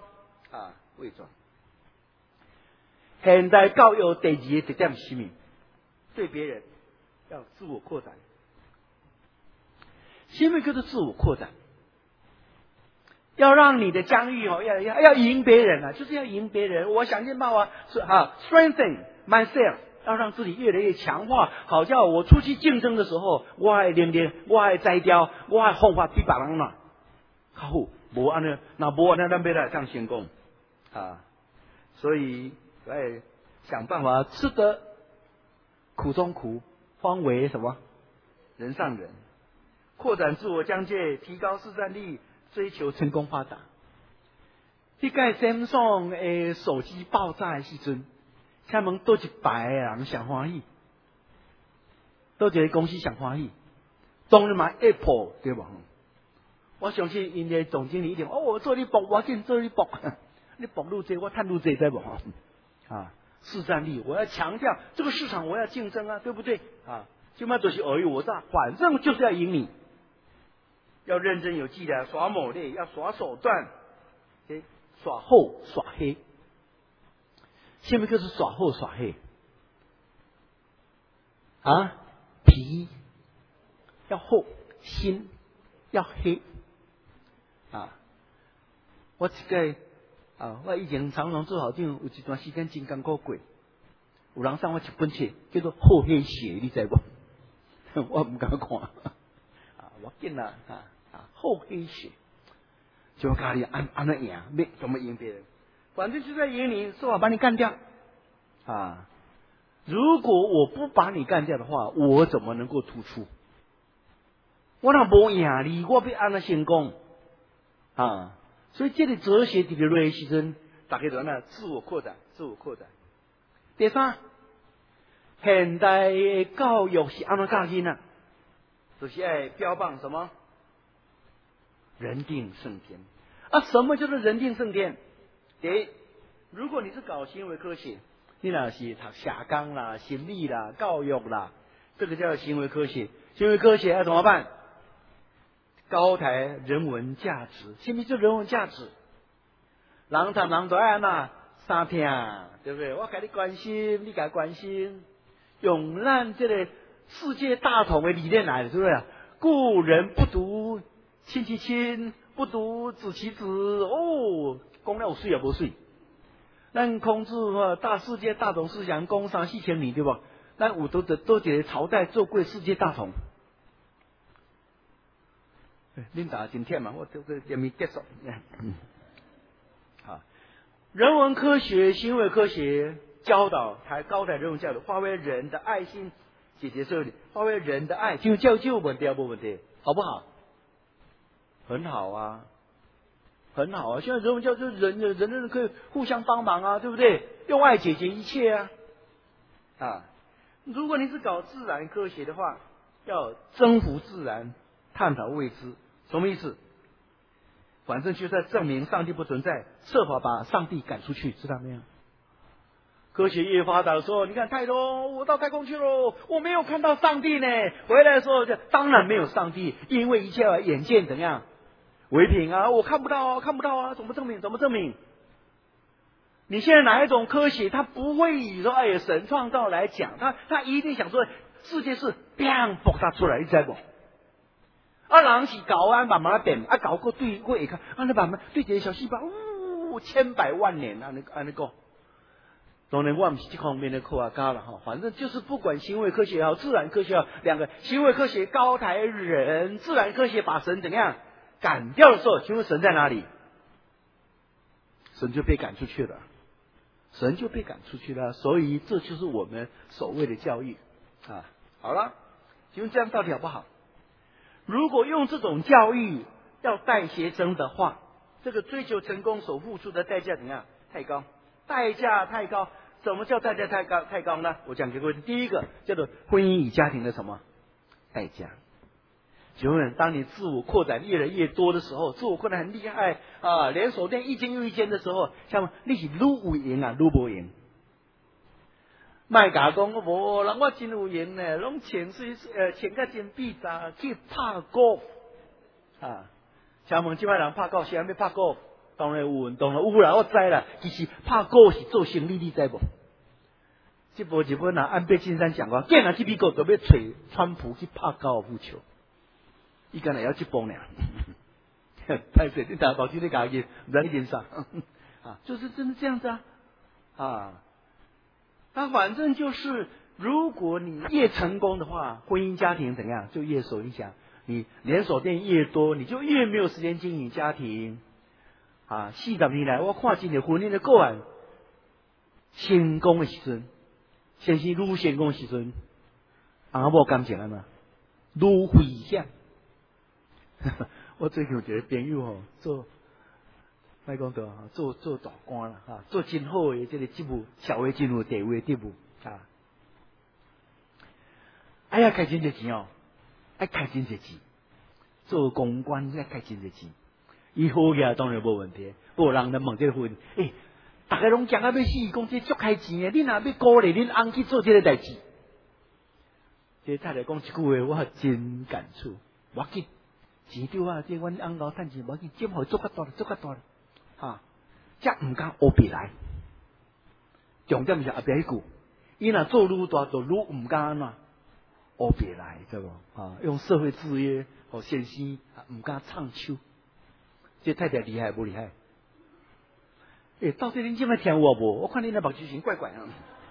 现代教育第二个一点是什么？对别人要自我扩展。什么叫做自我扩展？要让你的疆域要赢别人啊，就是要赢别人。我想尽办法strengthen myself， 要让自己越来越强化，好叫我出去竞争的时候，我还练，我还摘雕，我还方法比别人嘛。较好，无安尼，那无安尼，咱要来上成功啊！所以想办法吃得苦中苦，方为什么？人上人。扩展自我疆界，提高市占率，追求成功发达。你介 Samsung 的手机爆炸的时阵，请问多一排的人上欢喜？多一个公司上欢喜？当然嘛 Apple 对吧？我相信因的总经理一定我做你博，我进做你博，你博入这，我探入这，对不？市占率，我要强调这个市场，我要竞争啊，对不对？就嘛就是尔虞我诈，反正就是要赢你。要认真有纪律，耍猛烈，要耍手段，耍厚耍黑。下面就是耍厚耍黑皮要厚，心要黑我我以前常常做校长，有一段时间真艰苦过。有人送我一本册，叫做《厚黑学》，你知无？我唔敢看我见了厚黑学，就教你安那赢，怎么赢别人？反正就在赢你，说好把你干掉如果我不把你干掉的话，我怎么能够突出？我若无赢你，我要安那成功所以这个哲学伫个时阵，大家都那自我扩展，自我扩展。第三，现代的教育是安怎教囡仔？就是要标榜什么？人定胜天什么叫做人定胜天？第一，如果你是搞行为科学，你那是读社工啦、心理啦、教育啦，这个叫行为科学。行为科学要怎么办？高抬人文价值。什么叫人文价值？人谈人都爱三听，对不对？我给你关心，你给关心，用咱这个世界大同的理念来的，对不对？故人不读亲其亲，不读子其子。讲了有水也无水。咱孔子大世界大同思想，讲3-4千年，对不？咱有都一个朝代做过世界大同。恁大真忝嘛，我这个还没结束。人文科学、行为科学教导高抬人文教育，发挥人的爱心，解决社会，发挥人的爱，就教就问题没问题，好不好？很好啊，很好啊！现在人文教育人可以互相帮忙对不对？用爱解决一切如果你是搞自然科学的话，要征服自然，探讨未知，什么意思？反正就在证明上帝不存在，设法把上帝赶出去，知道没有？科学越发达的时候，你看太空，我到太空去了，我没有看到上帝呢。回来的时候就当然没有上帝，因为一切眼见怎样为凭我看不到看不到怎么证明？怎么证明？你现在哪一种科学，他不会以说神创造来讲，他一定想说世界是砰爆炸出来，你知道不？人是搞慢慢变，搞过对过会看，那慢慢对这个小细胞千百万年安尼讲。当然我不是这方面的科学家了反正就是不管行为科学也好，自然科学也好，两个行为科学高抬人，自然科学把神怎样赶掉的时候，请问神在哪里？神就被赶出去了，神就被赶出去了。所以这就是我们所谓的教育好了，请问这样到底好不好？如果用这种教育要带学生的话，这个追求成功所付出的代价怎样？太高，代价太高。 什么叫代价太高呢？我讲给各位，第一个叫做婚姻与家庭的什么代价？请问，当你自我扩展越来越多的时候，自我扩展很厉害啊，连锁店一间又一间的时候，像你是愈有赢啊，愈无赢。卖甲讲我无，人我真有闲呢，拢穿甲真闭杂去拍golf啊。请问即摆人拍golf是安要拍golf？当然有运动啦，有啦，我知啦。其实拍golf是做生意，你知无？即部日本人安倍晋三讲过，竟然去美国就要找川普去拍高尔夫球，伊干那要去帮呢。太水，你打保持你家己，唔知你认啥啊？就是真的这样子啊啊！那反正就是，如果你越成功的话，婚姻家庭怎样就越受影响。你连锁店越多，你就越没有时间经营家庭。啊，40年来，我看真个婚姻的个案，成功的时阵，先是愈成功的时阵，阿某感情安怎？愈危险。我最近有一个朋友吼，莫讲到做大官啦，哈，做真好的这个职务，社会真有地位的职务啊。哎呀，开真侪钱哦，爱开真侪钱，做公关要开真侪钱，伊好起来当然无问题。不过人问这个问题，大家拢讲啊要死，讲这足开钱的，你若要鼓励恁翁去做这个代志，这太太讲一句话，我真感触。我紧钱丢啊，这阮翁老趁钱，我紧，今后做较大了，做较大了。啊，这唔敢学别来，重点是后边一句，伊若做愈大，就愈唔敢安怎学别来，知无？啊，用社会制约和先生唔敢唱秋，这太太厉害不厉害？到底恁今麦听我无？我看恁那目睭型怪怪啊！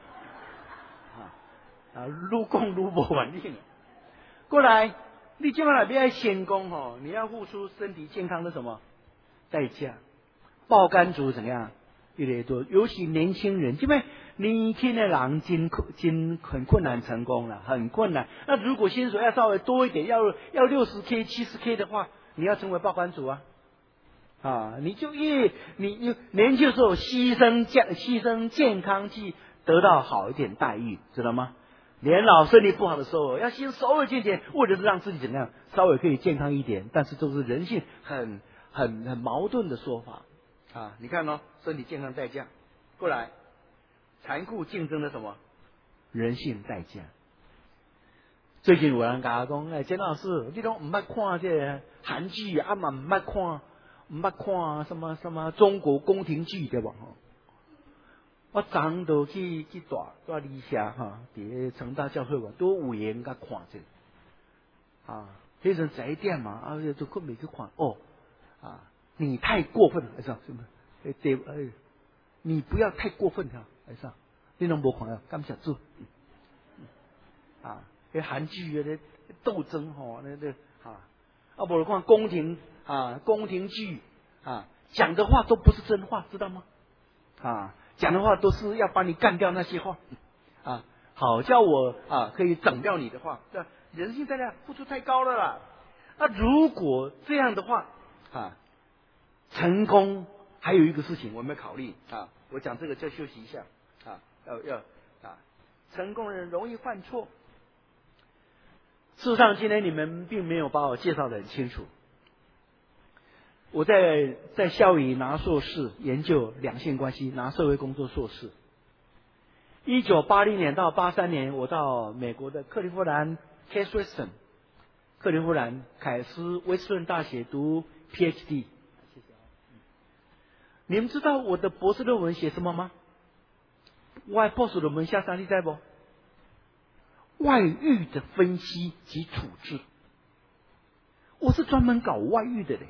愈讲愈无反应。过来，你今麦若要成功吼，你要付出身体健康的什么代价？爆肝族怎样越来越多，尤其年轻人，因为年轻的人很困难成功了，很困难。那如果薪水要稍微多一点，要60K、70K 的话，你要成为爆肝族啊！你就你年轻的时候牺牲健康去得到好一点待遇，知道吗？年老身体不好的时候，要先稍微健健，为的是让自己怎么样稍微可以健康一点。但是都是人性很矛盾的说法。啊，你看哦，身体健康代价，过来，残酷竞争的什么人性代价？最近有人甲我讲，简老师，你拢唔捌看这个韩剧啊，嘛唔捌看什么中国宫廷剧对吧？我昨都去大理社哈，伫成大教会嘛，都有闲甲看这啊，迄阵11点嘛，就困未去看哦啊。你太过分了，是吧？对，你不要太过分了，是吧？你拢无看啊？感谢主啊！那韩剧的斗争吼，无就看宫廷剧啊，讲的话都不是真话，知道吗？啊，讲的话都是要把你干掉那些话啊，好叫我可以整掉你的话，这人性代价付出太高了啦。那如果这样的话成功还有一个事情我们要考虑我讲这个就休息一下成功人容易犯错。事实上，今天你们并没有把我介绍得很清楚。我在校里拿硕士，研究两性关系，拿社会工作硕士。1980年到83年，我到美国的克利夫兰 Case Western 克利夫兰凯斯威斯顿大学读 PhD。你们知道我的博士论文写什么吗？我博士论文写啥你知不？外遇的分析及处置。我是专门搞外遇的人，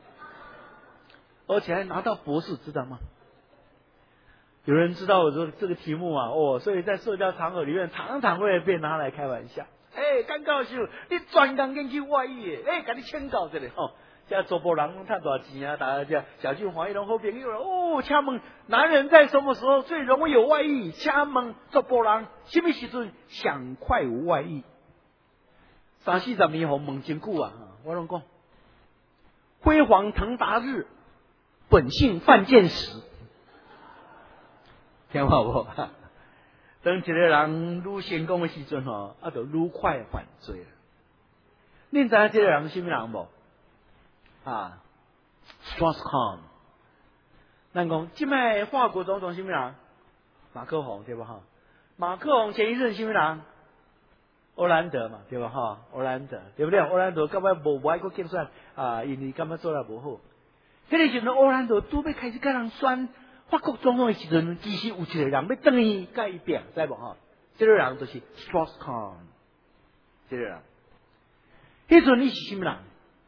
而且还拿到博士，知道吗？有人知道我说这个题目所以在社交场合里面常常会被拿来开玩笑。干教授，你专工研究外遇的，给你请教这里现在做波人赚多少钱啊？大家小俊黄一龙好朋友了请问男人在什么时候最容易有外遇？请问做波人什么时阵想快有外遇？30-40年后问真久我拢讲，辉煌腾达日，本性犯贱时，听话不？ 当一个人愈成功的时阵吼，就愈快犯罪了。恁知影这个人是什么人无？Strauss-Kahn。咱讲即摆法国总统什么人？马克宏对吧？哈，马克宏前一任什么人？欧兰德嘛，对吧？哈，欧兰德对不对？欧兰德根本无爱国竞选因为感觉做得无好。迄个时阵，欧兰德拄要开始甲人选法国总统的时阵，其实有一个人要等伊甲伊拼，知无？哈，这个人就是 Strauss-Kahn。这个人，迄阵伊是什么人？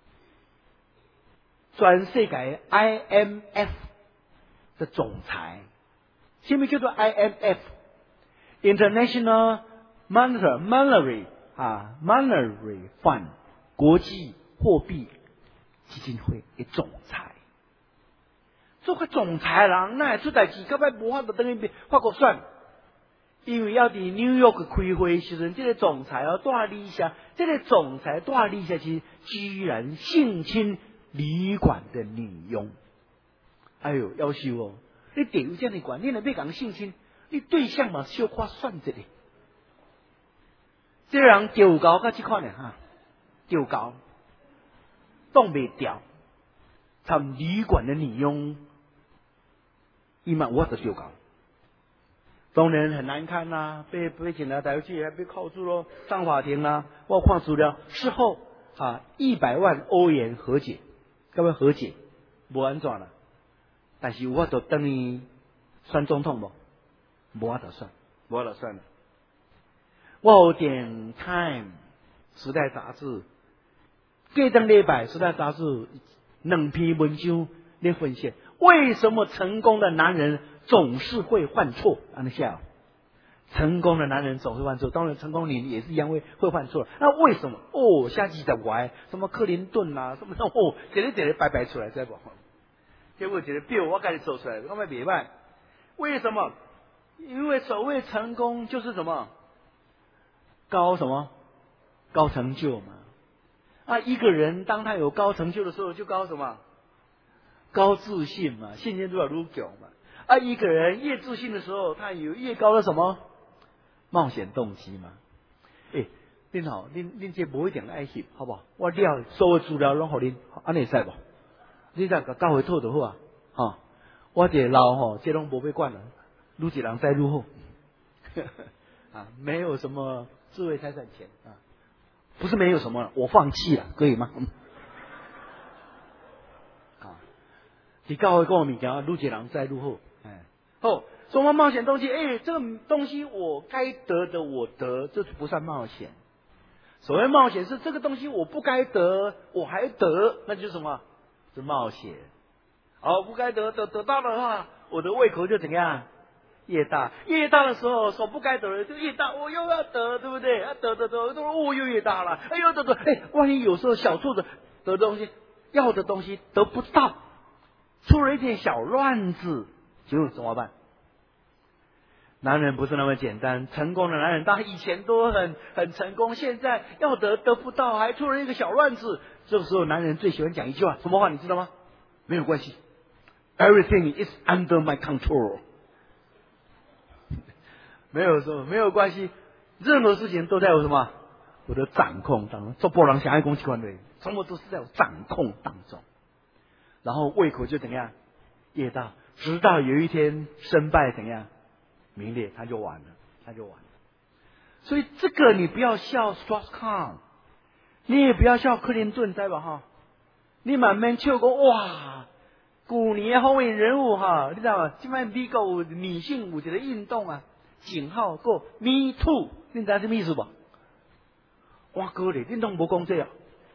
全世界 IMF 的总裁。什么叫做 IMF？International Monetary Fund 国际货币基金会的总裁。做个总裁人，那出代志，到尾无法度等于法国选，因为要伫 New York 开会时阵，这个总裁带理下，这个总裁带理下是居然性侵旅馆的女佣。哎呦，夭寿哦！你地位这样高，你若要讲性侵，你对象嘛小可选一个。这个人丢高甲这款的丢高，挡袂掉，参旅馆的女佣，伊嘛我就丢高。当然很难看呐，被警察逮回去，还被铐住咯，上法庭啦。我看资料，事后100万欧元和解，各位和解，无安怎啦。但是有法度等于选总统无？无法度选，无法度选了。我有点 Time 时代杂志，过当礼拜时代杂志2篇文章来分析，为什么成功的男人总是会犯错？安尼下，成功的男人总是犯错，当然成功女人也是一样会犯错。那为什么？下集在歪，什么克林顿啊，什么一个摆出来，知无？结果一个表我给你做出来，我们袂歹。为什么？因为所谓成功就是什么？高成就嘛。一个人当他有高成就的时候，就高什么？高自信嘛，信心度要愈强嘛。一个人越自信的时候，他有越高的什么冒险动机嘛。恁好，恁这无一定爱翕，好不好？我了所有资料拢互恁，安尼使无？你再甲教会讨就好我这老这拢无被管了，愈一人知愈好。没有什么智慧财产权不是没有什么，我放弃了，可以吗？你教会讲物件，愈一人知愈好。什么冒险动机？这个东西我该得的我得，这不算冒险。所谓冒险是这个东西我不该得，我还得，那就是什么？是冒险。不该得到的话，我的胃口就怎样？越大的时候，所不该得的就越大，我又要得，对不对？得，又越大了。得，万一有时候小错的得东西，要的东西得不到，出了一点小乱子，就怎么办？男人不是那么简单，成功的男人，他以前都很成功，现在要得不到，还出了一个小乱子。这个时候，男人最喜欢讲一句话，什么话你知道吗？没有关系 ，Everything is under my control。没有关系，任何事情都在我什么？我的掌控当中。做波浪想爱攻击团队，全部都是在我掌控当中。然后胃口就怎样？越大，直到有一天身败怎样？名裂，他就完了。所以这个你不要笑 Strauss-Kahn， 你也不要笑克林顿，知吧？你慢慢笑讲哇，去年的风云人物你知道吗？现在美国有女性有一个运动井号个 Me Too， 你知道什么意思不？我哥嘞，你拢无讲这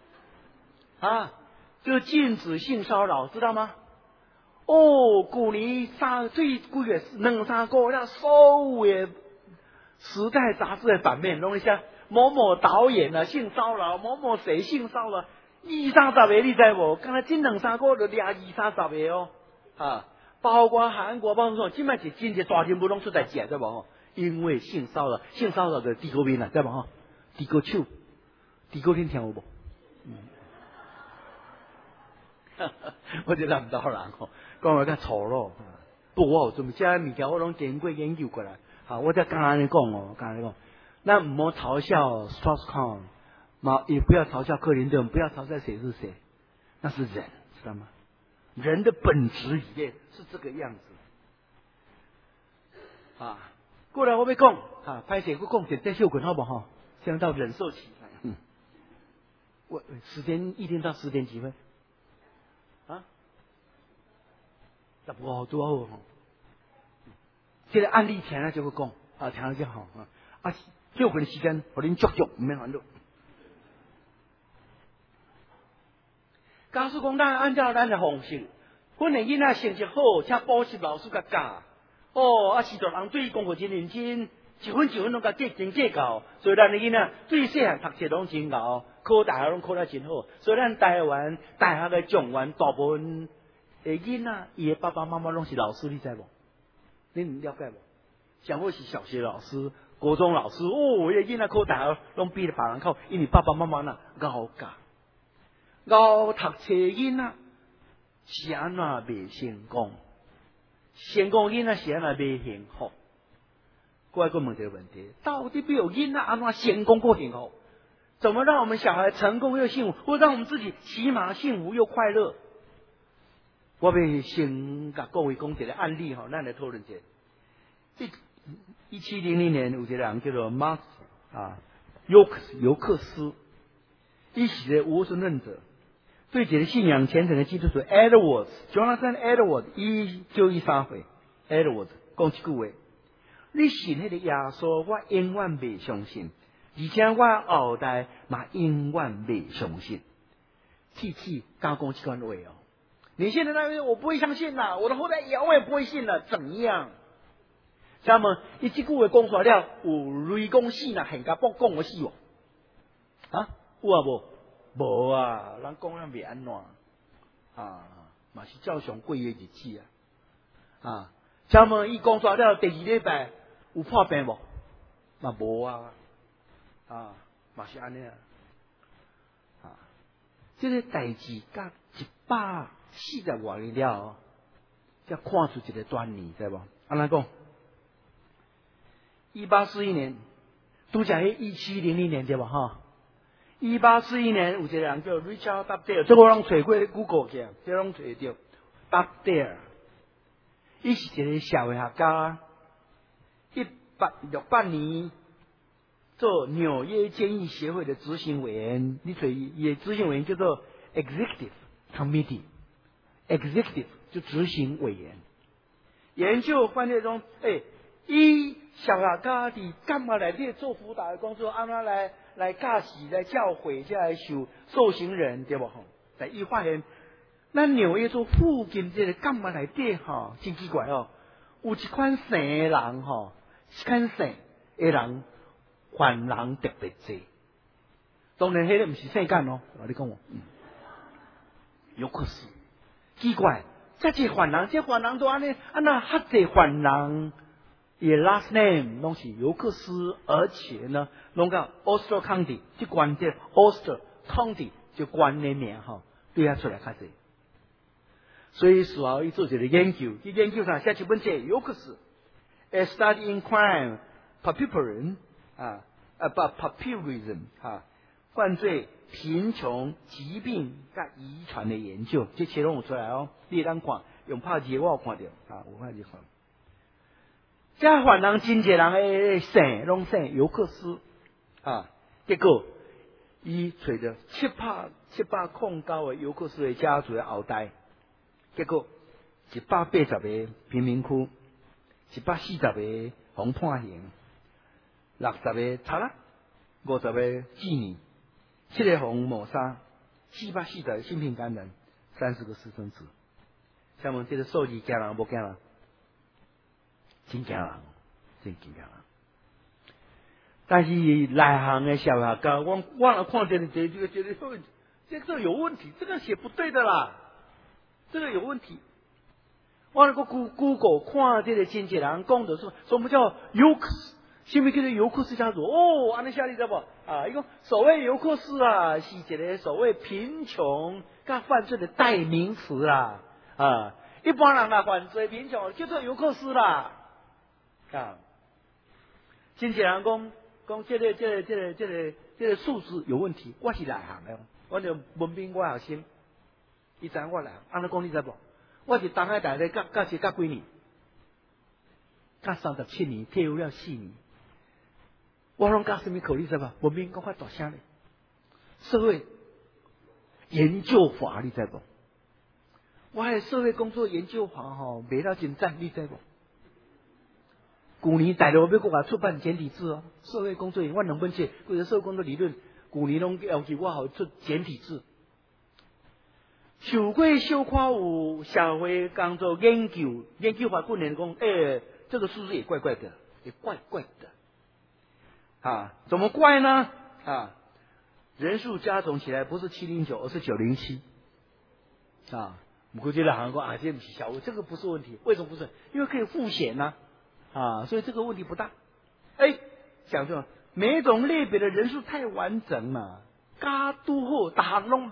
就禁止性骚扰，知道吗？去年最几月2-3个月，所有的时代杂志的版面拢一下某某导演性骚扰，某某谁性骚扰，20-30个你知无？刚才这2-3个就抓20-30个包括韩国，包括说，今麦是真大新闻拢出代志知无？因为性骚扰的地沟面知无？地沟手，地沟恁听有无？我这南岛人讲话较粗鲁，不过我有准备这物件，我拢经过研究过来。 好，我在刚才讲哦，刚才讲，那唔好嘲笑 Strauss-Kahn， 也不要嘲笑克林顿，不要嘲笑谁是谁，那是人，知道吗？人的本质里面是这个样子。啊，过来我要讲啊，拍摄我讲点这秀滚好不好？现在到忍受期，我时间一天到10点几分？啊，15多好哈。这个案例听了就会讲啊，听了就好啊。啊，秀滚的时间我恁足足唔免烦恼。假使讲咱按照咱的方式，阮的囡仔成绩好，请补习老师甲教。哦，啊，许多人对功课真认真，一分一分拢甲计较，所以咱的囡仔最细汉读册拢真熬，考大学拢考得真好。所以咱台湾大学的状元大部分的囡仔，伊的爸爸妈妈拢是老师，你知无？你了解无？上好是小学老师、国中老师，哦，伊囡仔考大学拢比别人考，因为爸爸妈妈呐熬教，熬读册囡仔是安怎袂成功？成功囡仔是安怎袂幸福？各位，我问这个问题：到底比如囡仔安怎成功过幸福？怎么让我们小孩成功又幸福，或让我们自己起码幸福又快乐？我要先甲各位讲一个案例哈，咱来讨论一下。1700年有一个人叫做马啊尤克斯，伊是一个无神论者。对这个信仰虔诚的基督徒 Jonathan Edwards 1913岁 Edwards 讲一句话：你信那个耶稣，我永远未相信，而且我后代嘛永远未相信。刚讲这段话哦，你现在那边我不会相信啦，我的后代永远不会信了，怎样？那么你这句话讲出来了，有雷公死啦，现甲讲我死哦，啊，有啊无？无啊，人讲咱袂安怎啊？嘛是照常过月日子啊！请问伊讲出来了，第2礼拜有破病无？嘛无啊！嘛是安尼啊！这个代志甲140多年了，才看出一个端倪，知无？安怎讲？1841年，拄则迄1700年对无哈？1841年有一个人叫 Richard Dugdale， 这我拢找过 Google 去，这拢找到 Dugdale。伊是一个社会学家，1868年做纽约监狱协会的执行委员。你找伊的执行委员叫做 Executive Committee，Executive 就执行委员。研究犯罪中，伊社会学家伫干嘛来底做辅导的工作，安怎来教示、来教诲、来受刑人，对不？但伊发现，咱纽约州附近这个干嘛来底真奇怪哦，有一款姓的人一款姓的人犯人特别多。当然，迄个唔是姓干哦，我你讲哦，尤克斯奇怪，这犯人都安那遐济犯人。伊 last name 拢是尤克斯，而且呢，拢到 Ulster County， 这关这 Ulster County 就关的名对他出来较济。所以事后伊做一个研究，去研究上写一本册，尤克斯 A Study in Crime, Pauperism 犯罪、贫穷、疾病甲遗传的研究，这些拢有出来哦。你当看，用拍字我有看到有拍字看。这犯人真济人的姓拢姓尤克斯结果伊找着709个尤克斯的家族的后代，结果180个贫民区，140个互判刑，60个查啦，50个羁年，7个互谋杀，440个性病感染，30个私生子。请问这个数字惊人无惊人？真惊人，真惊人！但是内行的社会学家，我了看见这个觉得这个有问题，这个写不对的啦，这个有问题。我那个 Google 看这个真济人讲的说，什么叫尤克斯？什么叫做尤克斯家族？安尼写你知道不？伊讲所谓尤克斯是一个所谓贫穷跟犯罪的代名词啦一般人犯罪贫穷叫做尤克斯啦真济人讲这个数字有问题，我是内行的，我就文凭我学生，伊知影我内行，安尼讲你知无？我是东海大学教几年，教37年，退休了4年。我拢教什么课你知无？文凭讲较大声咧，社会研究法你知无？我的社会工作研究法吼，卖到真赞，你知无？去年大陆要给我出版简体字哦，社会工作员，我2本册，或者社会工作理论，去年拢要求我好出简体字。受过小可有社会工作研究法训练讲，这个数字也怪怪的，也怪怪的。啊，怎么怪呢？啊，人数加总起来不是709，而是907。啊，我估计了好像说啊，这不是小，这个不是问题，为什么不是？因为可以复显呢。啊，所以这个问题不大。想说每种类别的人数太完整了，加都好，大行拢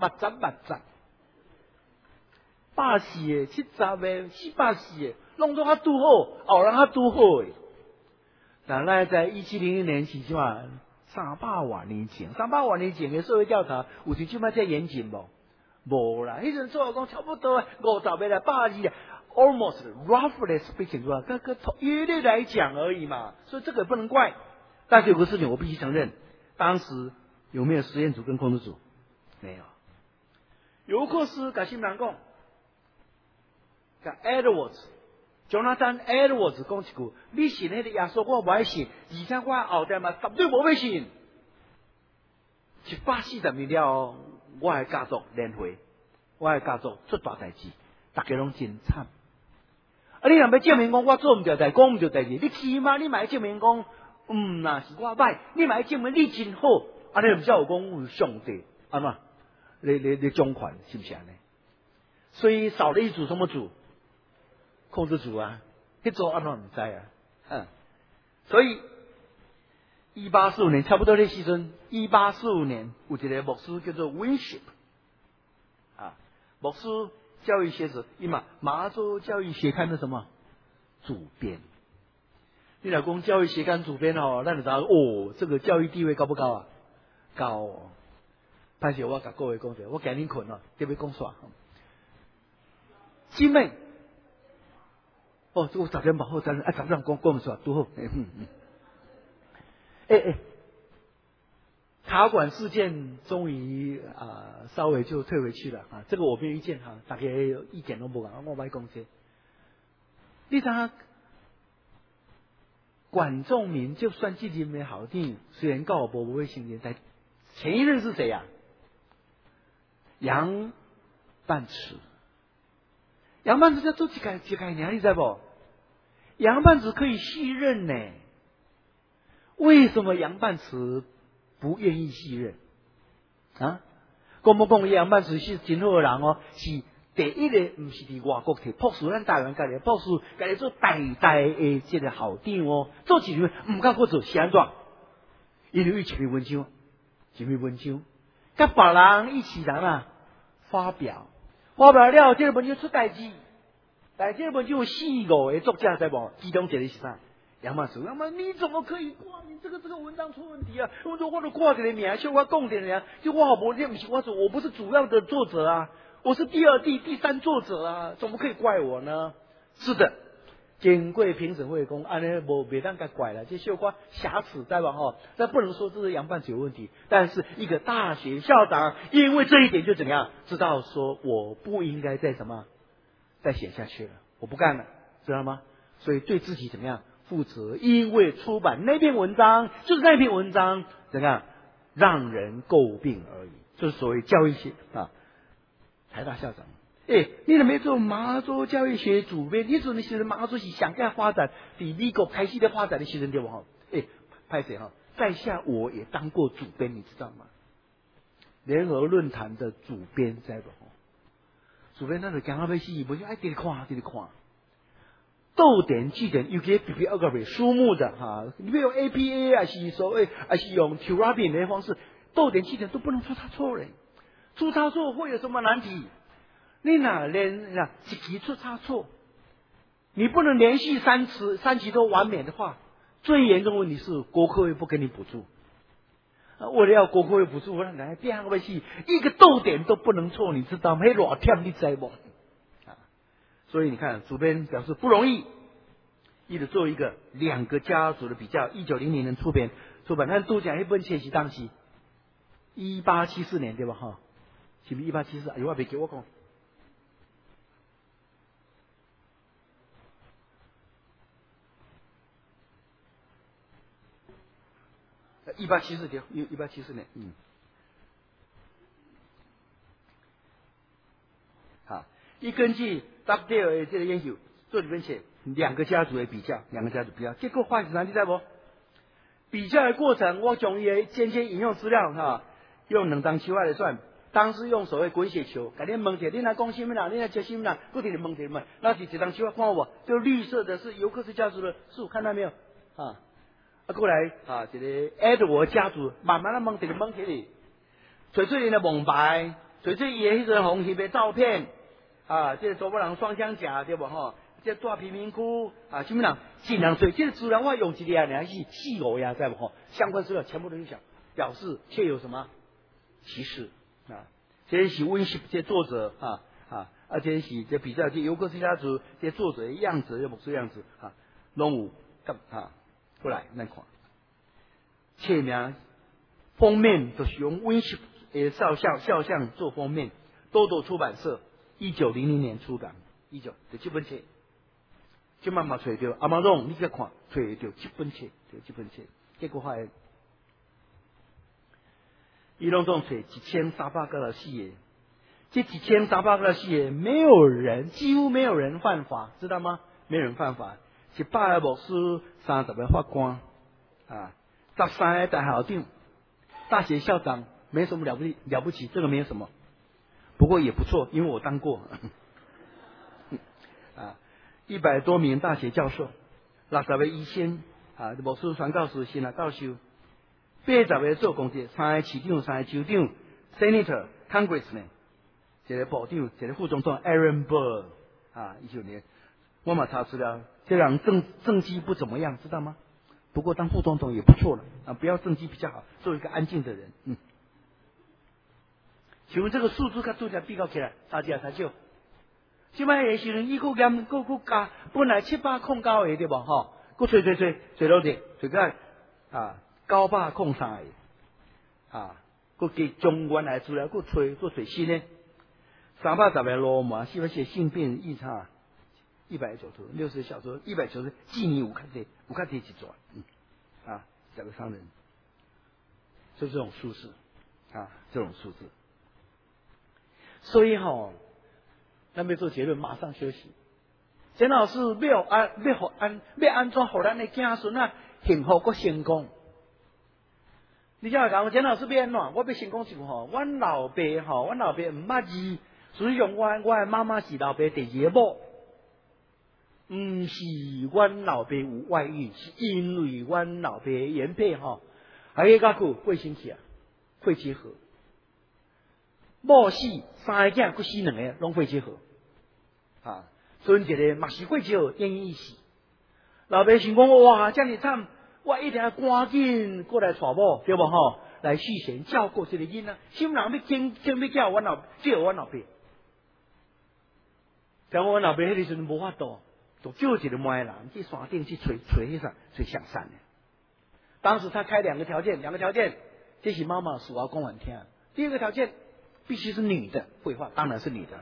80，80的、70的、480的，弄到他都好，后人他都好诶。但那在1700年是什么？300万年前，300万年前的社会调查，有像这么这严谨无？无啦，迄阵做讲差不多50个来80个。Almost roughly speaking， 是吧？个约略来讲而已嘛，所以这个也不能怪。但是有个事情我必须承认，当时有没有实验组跟控制组？没有。尤克斯跟新人讲，跟 Jonathan Edwards 讲一句：你信那个耶稣，我不爱信；而且我后代嘛绝对无要信。140年了，我的家族连回，我的家族出大代志，大家拢真惨。你若要证明讲我做唔对代，讲唔对代志，你起码你买证明讲，那是我歹，你买证明你真好，安尼唔才有讲有上帝，安嘛？你掌权是不是安尼？所以少了一组什么组？控制组啊，迄组安怎唔知啊？所以1845年差不多的时阵，1845年有一个牧师叫做 Winship 啊，牧师。教育学者，麻州教育学刊的什么主编？你老公教育学刊主编哦，那你知道这个教育地位高不高啊？高哦。歹势我甲各位讲者，我今日困哦，特别讲煞。姊妹，这个10点半后10点讲唔煞，拄好。茶馆事件终于稍微就退回去了啊，这个我没有意见哈，大家意见都不讲，我不爱讲这。你知管仲明就算进行没好定，虽然告我不会信任，但前一任是谁呀？杨半池。杨半池在做几改年，你知道不？杨半池可以续任呢，为什么杨半池不愿意续任啊？讲杨半池是真好的人哦，是第一个，不是伫外国去博士，咱台湾家己博士，家己做代的这个校长哦，做一年唔敢去做，是安怎？因为一篇文章，甲别人一起发表了，这个文章出代志，但这个文章有4、5个作者，知无？其中一个是啥？杨半池，你怎么可以挂？你这个文章出问题啊！我都挂一个名，就我讲点呀，就我好不认不起我不是主要的作者啊，我是第2、第3作者啊，怎么可以怪我呢？是的，经过评审会讲，安尼别当该怪了，这小可瑕疵在吧？但不能说这是杨半池有问题，但是一个大学校长因为这一点就怎样，知道说我不应该再写下去了，我不干了，知道吗？所以对自己怎么样？负责，因为出版那篇文章，就是那篇文章怎样让人诟病而已，就是所谓教育学台大校长，你怎么没做麻州教育学主编？你说你现在麻州是想该发展比美国开始的发展的学生对不？拍谁在下我也当过主编，你知道吗？联合论坛的主编在不？主编那就讲要死，不就给你看。逗点、句点，尤其 bibliography 书目的你没有 APA 还是所谓还是用 Turabi 的方式，逗点、句点都不能出差错嘞。出差错会有什么难题？你哪连一题出差错，你不能连续3期都完美的话， 最严重的问题是国科会不给你补助。为了要国科会补助，我来变个戏，一个逗点都不能错，你知道吗？嘿，老天，你知不？所以你看，主编表示不容易，一直做一个两个家族的比较。1900年出版，但都讲一本册是当时1874年对吧？哈，是不是1874？哎呦，我别给我讲。1874年，1874年，好，根据 WDL 的这个研究做这本册，两个家族的比较，结果发现啥？你知不？比较的过程，我从伊的间接引用资料哈，用2张球来算，当时用所谓滚雪球，改天问题，你来讲什么啦？你来接什么啦？不停的问题问，那是这张球看我，就绿色的是尤克斯家族的树，看到没有？过来这个埃德沃家族慢慢的蒙起来，找出人的蒙白，找出伊的迄阵红缨的照片这个祖母人双枪甲对不哈？这大贫民窟什么人尽量找，这个资料我用一个还是4、5呀，在不哈？相关资料全部都有讲，表示却有什么歧视这是温习这作者而且是这比较这尤克斯家族这作者的样子，又不是样子拢有过来咱看，册名封面就是用温习的肖像做封面，多多出版社1900年出版，19就这本册，即慢慢找到阿妈拢你去看，找到这本册，结果发现，伊拢总找1394个，这1394个没有人，几乎没有人犯法，知道吗？没有人犯法。100个牧师，30个法官，13个大校长、大学校长，没什么了不起，这个没有什么，不过也不错，因为我当过100多名大学教授，60个医生牧师、传教士、神学教授，80个做公职，3个市长、3个州长 ，Senator、Congressman， 一个部长、一个副总统 Aaron Burr 19年，我嘛查资料。这人政绩不怎么样，知道吗？不过当副总统也不错了不要政绩比较好，做一个安静的人。请问这个数字跟做起来比较起来，差几差少？现在的时阵，伊个加本来709个对吧？佫找到的，找到903个佫给中原来资料佫找新的，310个罗马400性病异常。190头，60小时190，记你五看这一转这个商人，就这种数字这种数字，所以咱要做结论，马上休息。简老师要安怎互咱的子孙幸福佮成功？你才会讲，简老师要安怎？我要成功就阮老爸毋捌字，所以用我的妈妈是老爸第2个某。不是阮老爸有外遇，是因为阮老爸原配还有甲久过身去肺结核，某死3个囝，佫死2个，拢肺结核所以一个嘛是肺结核，奄奄一息。老爸想讲哇，这么惨，我一定要赶紧过来娶某，对不来续弦照顾这个囡仔，什么人要叫阮老爸，但阮老爸迄个时阵无法度。就叫一个卖人去山顶去找上山的。当时他开2个条件，这是妈妈说我讲完听。第2个条件必须是女的，废话当然是女的。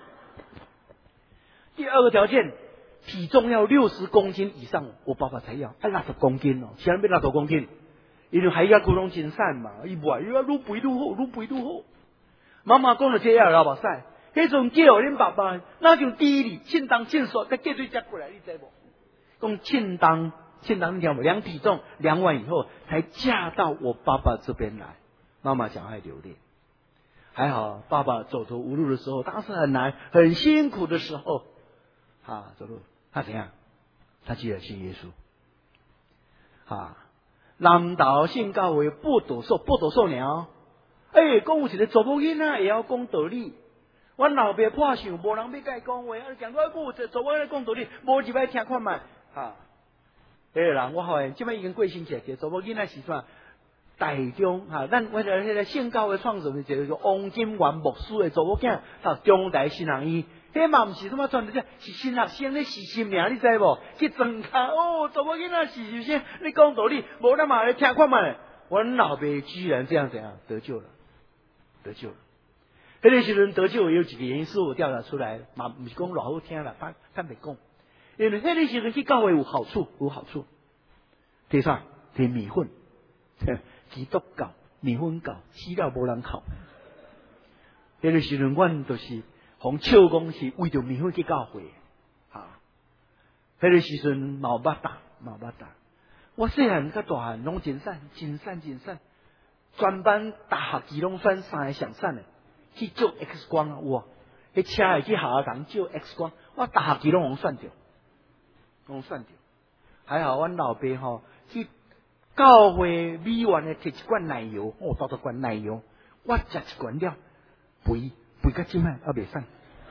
第2个条件，体重要60公斤以上，我爸爸才要，60公斤千万要60公斤，因为还要沟通真善嘛，伊不要愈肥愈好。妈妈讲了这样，老爸晒。迄阵叫恁爸爸，那就第一里欠当欠说，再叫对接过来，你知无？讲欠当你听无？量体重量完以后，才嫁到我爸爸这边来。妈妈讲爱流泪，还好爸爸走投无路的时候，当时很难很辛苦的时候，走路他怎样？他记得信耶稣。南岛信教会不多数鸟，讲有一个查某囡仔会晓讲道理。阮老爸破想，无人要甲伊讲话，讲我有一个查某仔讲道理，无一摆听看卖迄个人我发现，即摆已经过星期，查某囡仔时阵台中咱我迄个圣教会创始人叫做王金元牧师的查某囝，读中大新学院。迄嘛毋是什么传道者，是新学生咧实习命，你知无？去庄卡哦，查某囡仔实习生，你讲道理，无咱嘛来听看觅。阮老爸居然这样怎样得救了，得救了。迄个时阵得救有几个原因，是我调查出来，嘛毋是讲偌好听啦，坦白讲，因为迄个时阵去教会有好处，有好处。第啥？第米粉，基督教米粉教，死了无人哭。迄个时阵，阮就是互笑讲是为着米粉去教会啊。迄个时阵嘛有捌打。我细汉甲大汉拢真瘦，真瘦。全班大学期拢选3个上瘦的，去照 X 光啊！哇，迄车会去下港照 X 光，我大学期拢选着，还好阮老爸去教会美院的摕一罐奶油，大罐奶油，我食一罐了，肥到即摆还袂瘦，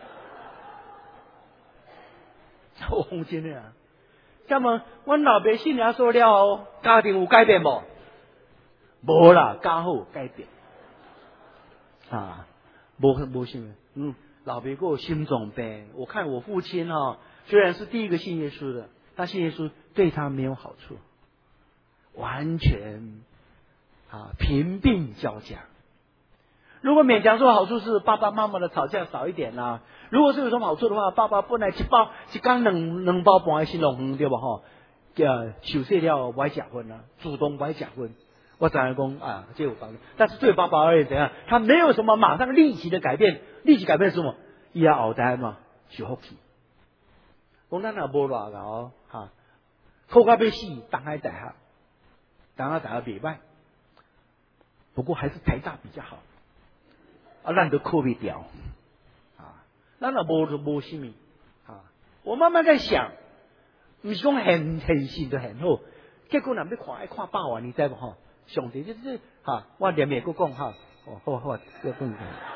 我真的啊！那么，阮老爸信耶稣了后，家庭有改变无？无啦，家好改变啊，无什么。老爸过心脏病，我看我父亲虽然是第一个信耶稣的，但信耶稣对他没有好处，完全贫病交加。如果勉强说好处是爸爸妈妈的吵架少一点啦，如果是有什么好处的话，爸爸本来一缸两包半的新龙鱼对吧？受洗了不爱结婚啦，主动不爱结婚，我知影讲这有帮助。但是对爸爸而言怎样？他没有什么马上立即的改变，立即改变是什么？伊也后代嘛，受福气。讲咱也无偌个考到要死，东海大学袂歹，不过还是台大比较好。咱都考袂掉咱也无什么我慢慢在想，毋是讲很信就很好，结果若要爱看百万，你知无上帝就是我连夜佫讲好，这更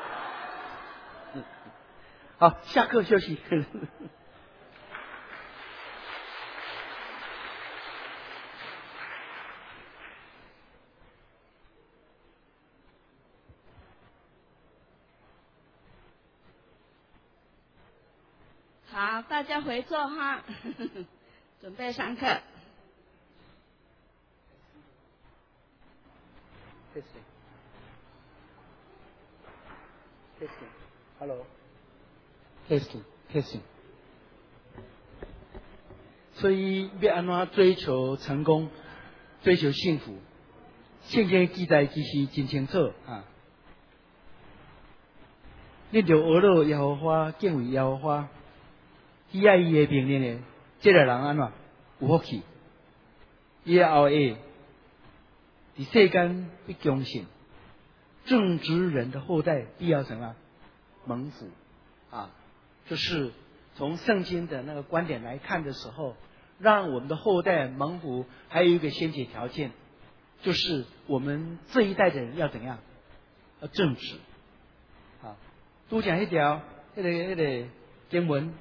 好，下课休息。 好，大家回座哈，准备上课。 Testing，Hello，Testing。所以要安怎追求成功，追求幸福？圣经记载其实真清楚你着学了耶和华，敬畏耶和华。喜爱伊的命令的，这个人安怎有福气？伊的后裔伫世间必忠信，正直人的后代必要什么蒙福就是从圣经的那个观点来看的时候，让我们的后代蒙福，还有一个先决条件，就是我们这一代的人要怎样？要正直都讲一条那个经文。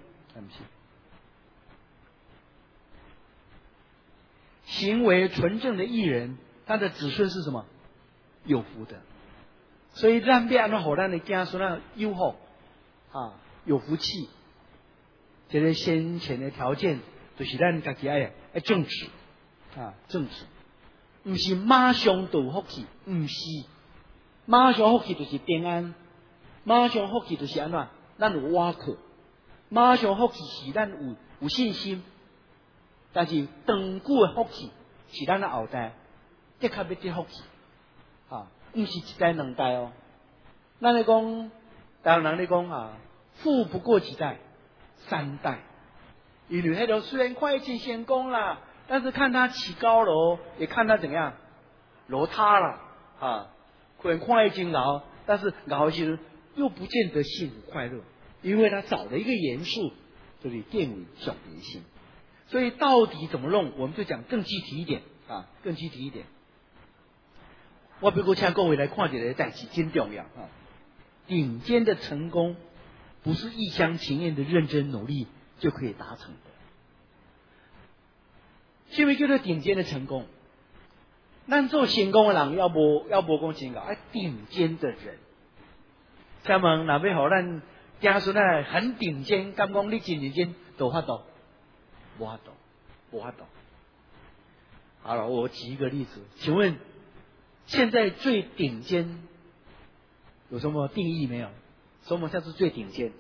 行为纯正的艺人，他的子孙是什么？有福的。所以咱要安怎互咱的子孙有福有福气。这个先前的条件就是咱家己爱正直正直，不是马上就有福气，不是马上福气就是平安，马上福气就是安怎？咱有瓦靠。马上福气是咱有信心，但是长久的福气是咱的后代的确要得福气不是一代两代咱咧讲，台湾人咧讲富不过几代，3代。因为迄条虽然看起成功啦，但是看他起高楼，也看他怎样楼塌了可能看起真牢，但是牢的时候又不见得幸福快乐。因为他找了一个元素，就是电位小别性，所以到底怎么弄，我们就讲更具体一点更具体一点。我比如请各位来看一个代志，真重要顶尖的成功不是一厢情愿的认真努力就可以达成的。 什么叫做顶尖的成功？咱做成功的人要无讲真搞，顶尖的人。请问，若要互咱子孙仔很顶尖，敢讲你真顶尖，有法度？无法度，无法度。好了，我举一个例子，请问现在最顶尖有什么定义没有？什么叫做最顶尖？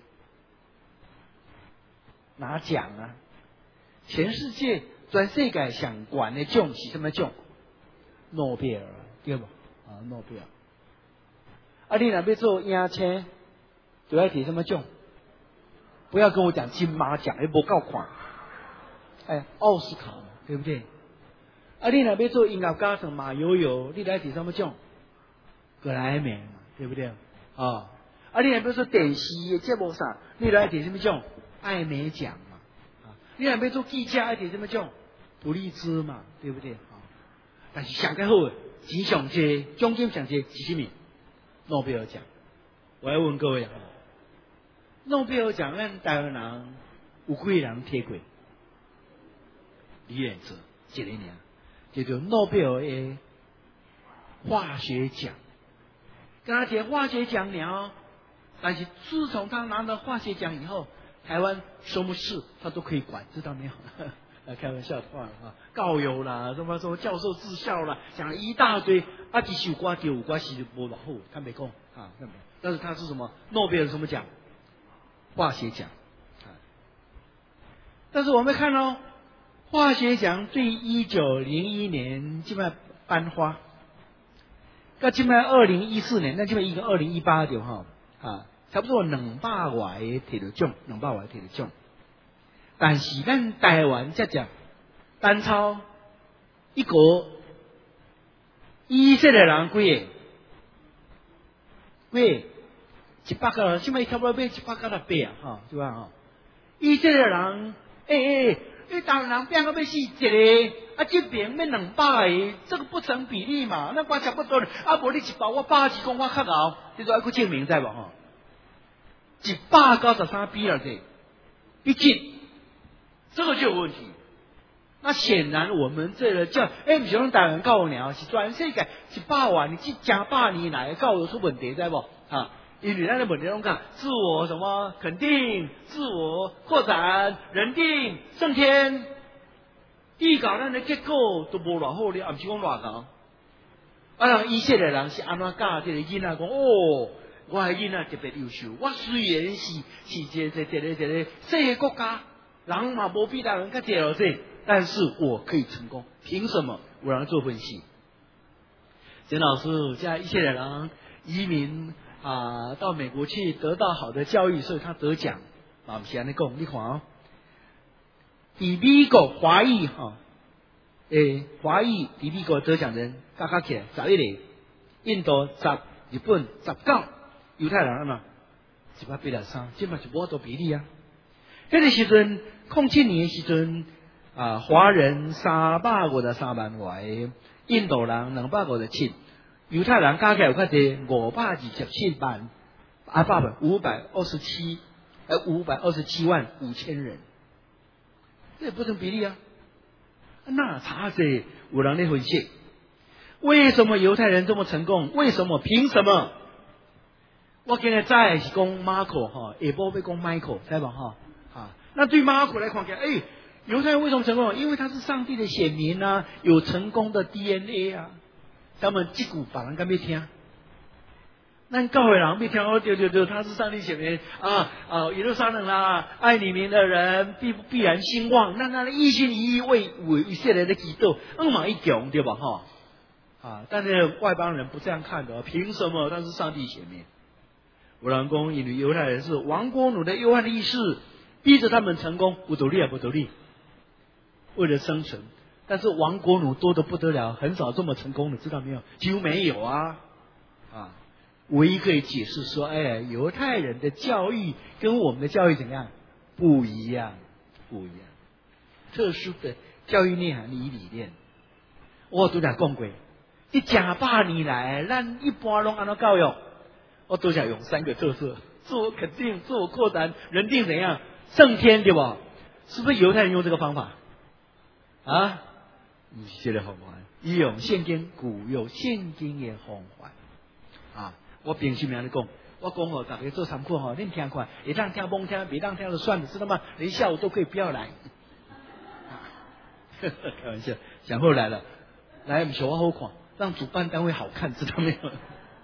拿奖啊！全世界全世界上悬的奖是什么奖？诺贝尔，对不？诺贝尔。你若要做影星，就要提什么奖？不要跟我讲金马奖，也不够看。奥斯卡嘛，对不对？你若要做音乐家，像马友友，你来提什么奖？格莱美嘛，对不对？你若要做电视的节目上，你来提什么奖？艾美奖嘛。你若要做记者，爱提什么奖？普利兹嘛，对不对？但是上较好的，钱上济，奖金上济是什么？诺贝尔奖。我要问各位，诺贝尔奖咱台湾人有几个人摕过？李远哲一个尔，叫做诺贝尔的化学奖。跟他提化学奖了，但是自从他拿了化学奖以后，台湾什么事他都可以管，知道没有？开玩笑的话告有啦，什么教授治校啦，讲了一大堆，其实有瓜丢有瓜是无偌好，他没空但是他是什么？诺贝尔什么奖？化学奖。但是我们看到化学奖对1901年这摆颁发，到这摆2014年，那这摆一个2018对差不多200外个摕到奖，200外摕到奖。但是咱台湾这只单操一国，以色列人几个？100个，现在差不多买198啊，是吧？以色列人，你台湾人变个要死一个，这边要200个，这个不成比例嘛？那我差不多了，无你100，我80公我较熬，你都要去证明在无？193比了这，毕竟这个就有问题。那显然我们这个叫不是用台湾教鸟，是全世界100万，你这加100年来教有出问题在不？因为咱的问题拢讲自我什么肯定、自我扩展、人定胜天，伊搞咱的结构都无偌好，你也不是讲偌高。以色列人是安怎教这个囡仔讲我的囡仔特别优秀，我虽然是一个小个国家，人嘛无比大人较济了这，但是我可以成功，凭什么？有人做分析。简老师现在以色列人移民到美国去得到好的教育，所以他得奖不是安尼讲，你看在美国华裔华裔在美国得奖人加起来11个，印度10，日本19，犹太人183，这嘛是无多比例啊。迄个时阵07年的时阵华人353万外，印度人257，犹太人加起来有较济527万527万5千人，这也不成比例啊。那差这有人在分析，为什么犹太人这么成功？为什么？凭什么？我今日在是讲 Marco 下晡要讲 Michael， 知吧那对 Marco 来看起来，犹太人为什么成功？因为他是上帝的选民啊，有成功的 DNA 啊。他们这句别人敢要听？咱教会人要听对，他是上帝选民耶路撒冷啦，爱你名的人必然兴旺。那一心一意为以色列的祈祷，马一强对吧？但是外邦人不这样看的，凭什么他是上帝选民？有人讲，因为犹太人是亡国奴的约翰历史，逼着他们成功，不独立，为了生存。但是亡国奴多得不得了，很少这么成功的，知道没有？几乎没有唯一可以解释说，犹太人的教育跟我们的教育怎样？不一样，特殊的教育内涵与理念。我都在讲过，这100年来，咱一般拢安怎教育？我都想用3个特色：自我肯定、自我扩展、人定怎样？胜天，对吧？是不是犹太人用这个方法？ 不是这个方法，伊用圣经古有圣经的方法啊。我平时名你讲，我讲哦，大家做参考哈，恁听看，会当听甭听，别当听就算了，知道吗？连下午都可以不要来。开玩笑，想后来了，来不是我好看，让主办单位好看，知道没有？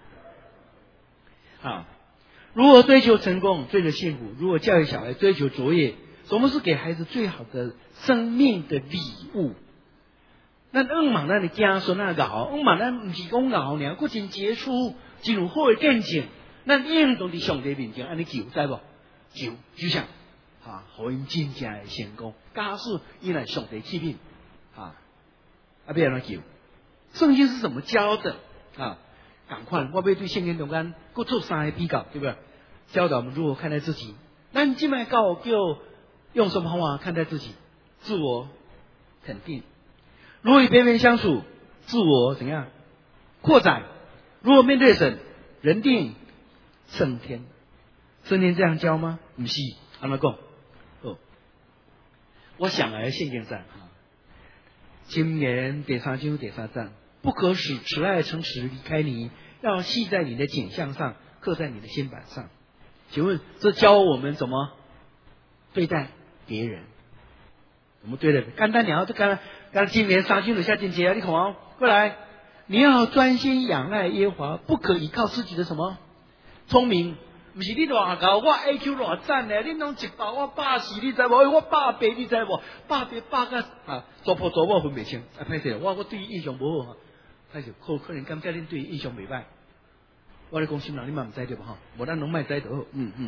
啊，如何追求成功，追求幸福？如何教育小孩追求卓越？什么是给孩子最好的生命的礼物？咱望咱的子孙啊熬，望咱不是讲熬尔，佫真杰出，真有好的见证。咱应当伫上帝面前安尼求，知无？就像啊，互因真正的成功。假使伊来上帝启禀啊，不要安求。圣经是怎么教的啊？赶快，我要对圣经中间佫做三个比较，对不对？教导我们如何看待自己。咱今麦教叫用什么方法看待自己？自我肯定。如何与别人相处？自我怎样扩展？如何面对神？人定胜天。圣经这样教吗？不是，安怎讲？哦，我想来圣经上啊，今年第3章第3章，不可使慈爱诚实离开你，要系在你的颈项上，刻在你的心板上。请问这教我们怎么对待别人？怎么对待？简单了，这刚今年3章就下进节啊，你看哦，过来，你要专心仰赖耶和华，不可依靠自己的什么聪明。不是你偌高，我 IQ 偌赞咧，恁拢100，我80，你知无？我180，你知无？100个啊，做破我分袂清。啊，歹势，我对伊印象无好，歹势，可能感觉恁对伊印象袂歹。我咧讲心人，你嘛唔知对吧？哈，无咱拢卖知就好。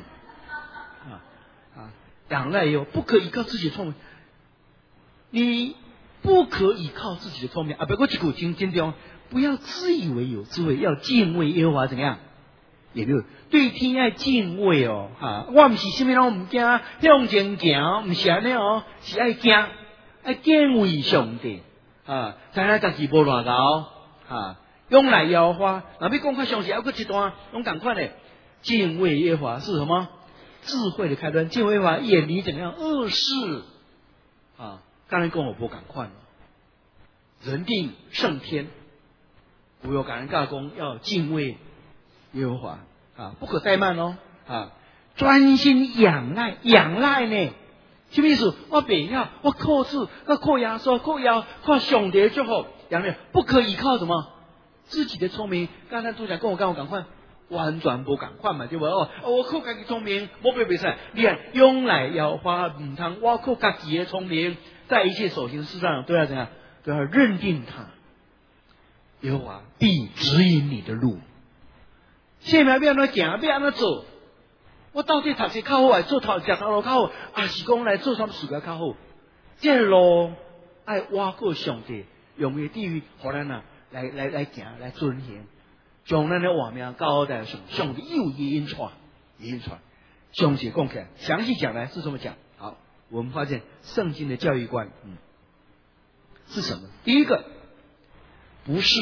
仰赖哟，不可依靠自己的聪明，你不可依靠自己的聪明啊！不过一句真重要，不要自以为有智慧，要敬畏耶和华，怎样？也就对天爱敬畏哦，我唔是什么拢唔惊，向前行，唔是安尼哦，是爱惊，爱敬畏上帝啊！知影家己无偌高用来摇花。若要讲较详细，还有一段，拢共款的。敬畏耶和华是什么？智慧的开端。敬畏耶和华，远离怎样恶事啊？刚才跟我无共款，人定胜天。不要感恩教讲要敬畏耶和华啊，不可怠慢哦啊！专心仰赖呢？什么意思？我不要，我靠主，我靠耶稣，靠上帝就好。仰赖不可依靠什么自己的聪明。刚才都讲跟我赶快，完全不赶快嘛，对不？我靠自己聪明，我不使。你看用来要花唔通，我靠自己的聪明，在一切所行事上都要怎样？都要认定他。耶和华必指引你的路。下面要安怎行，要安怎做？我到底读书较好，还做食头路较好，还是讲来做什么事业较好？这路爱挖过上帝用的地域，互咱来行来遵行，将咱的活命交代上帝有引传。详细讲起来，详细讲来是怎么讲？好，我们发现圣经的教育观，是什么？第一个，不是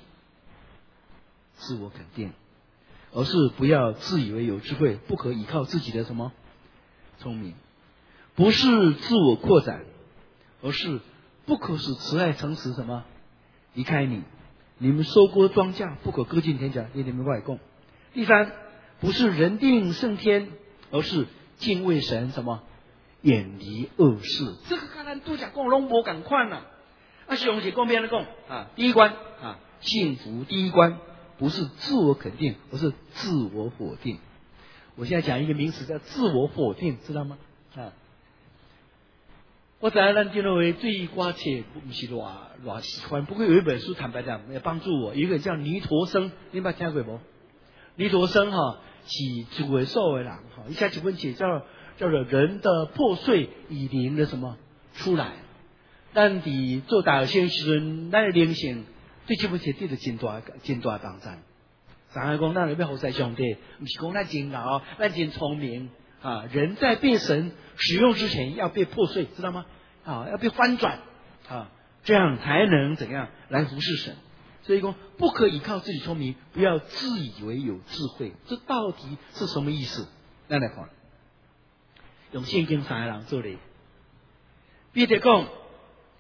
自我肯定，而是不要自以为有智慧，不可依靠自己的什么聪明；不是自我扩展，而是不可使慈爱诚实什么离开你。你们收割庄稼，不可割尽田甲，你们外供。第三，不是人定胜天，而是敬畏神什么远离恶事。这个刚才都讲讲拢无共款啦。详细讲别人讲第一关幸福第一关不是自我肯定，而是自我否定。我现在讲一个名词叫自我否定，知道吗？我知道咱今日对歌曲不是偌喜欢，不过有一本书坦白讲也帮助我，有一个叫尼陀生，你捌听过无？尼陀生是一位所的人伊写一本书叫做人的破碎以灵的什么出来。咱伫做大学生时阵，咱的灵性对这本书得到真大帮助。咱讲咱要服侍上帝，不是讲咱真老，咱真聪明人在被神使用之前要被破碎，知道吗？要被翻转这样才能怎样来服侍神。所以说不可以靠自己聪明，不要自以为有智慧。这到底是什么意思？咱来看，用圣经3个人做例。彼得讲，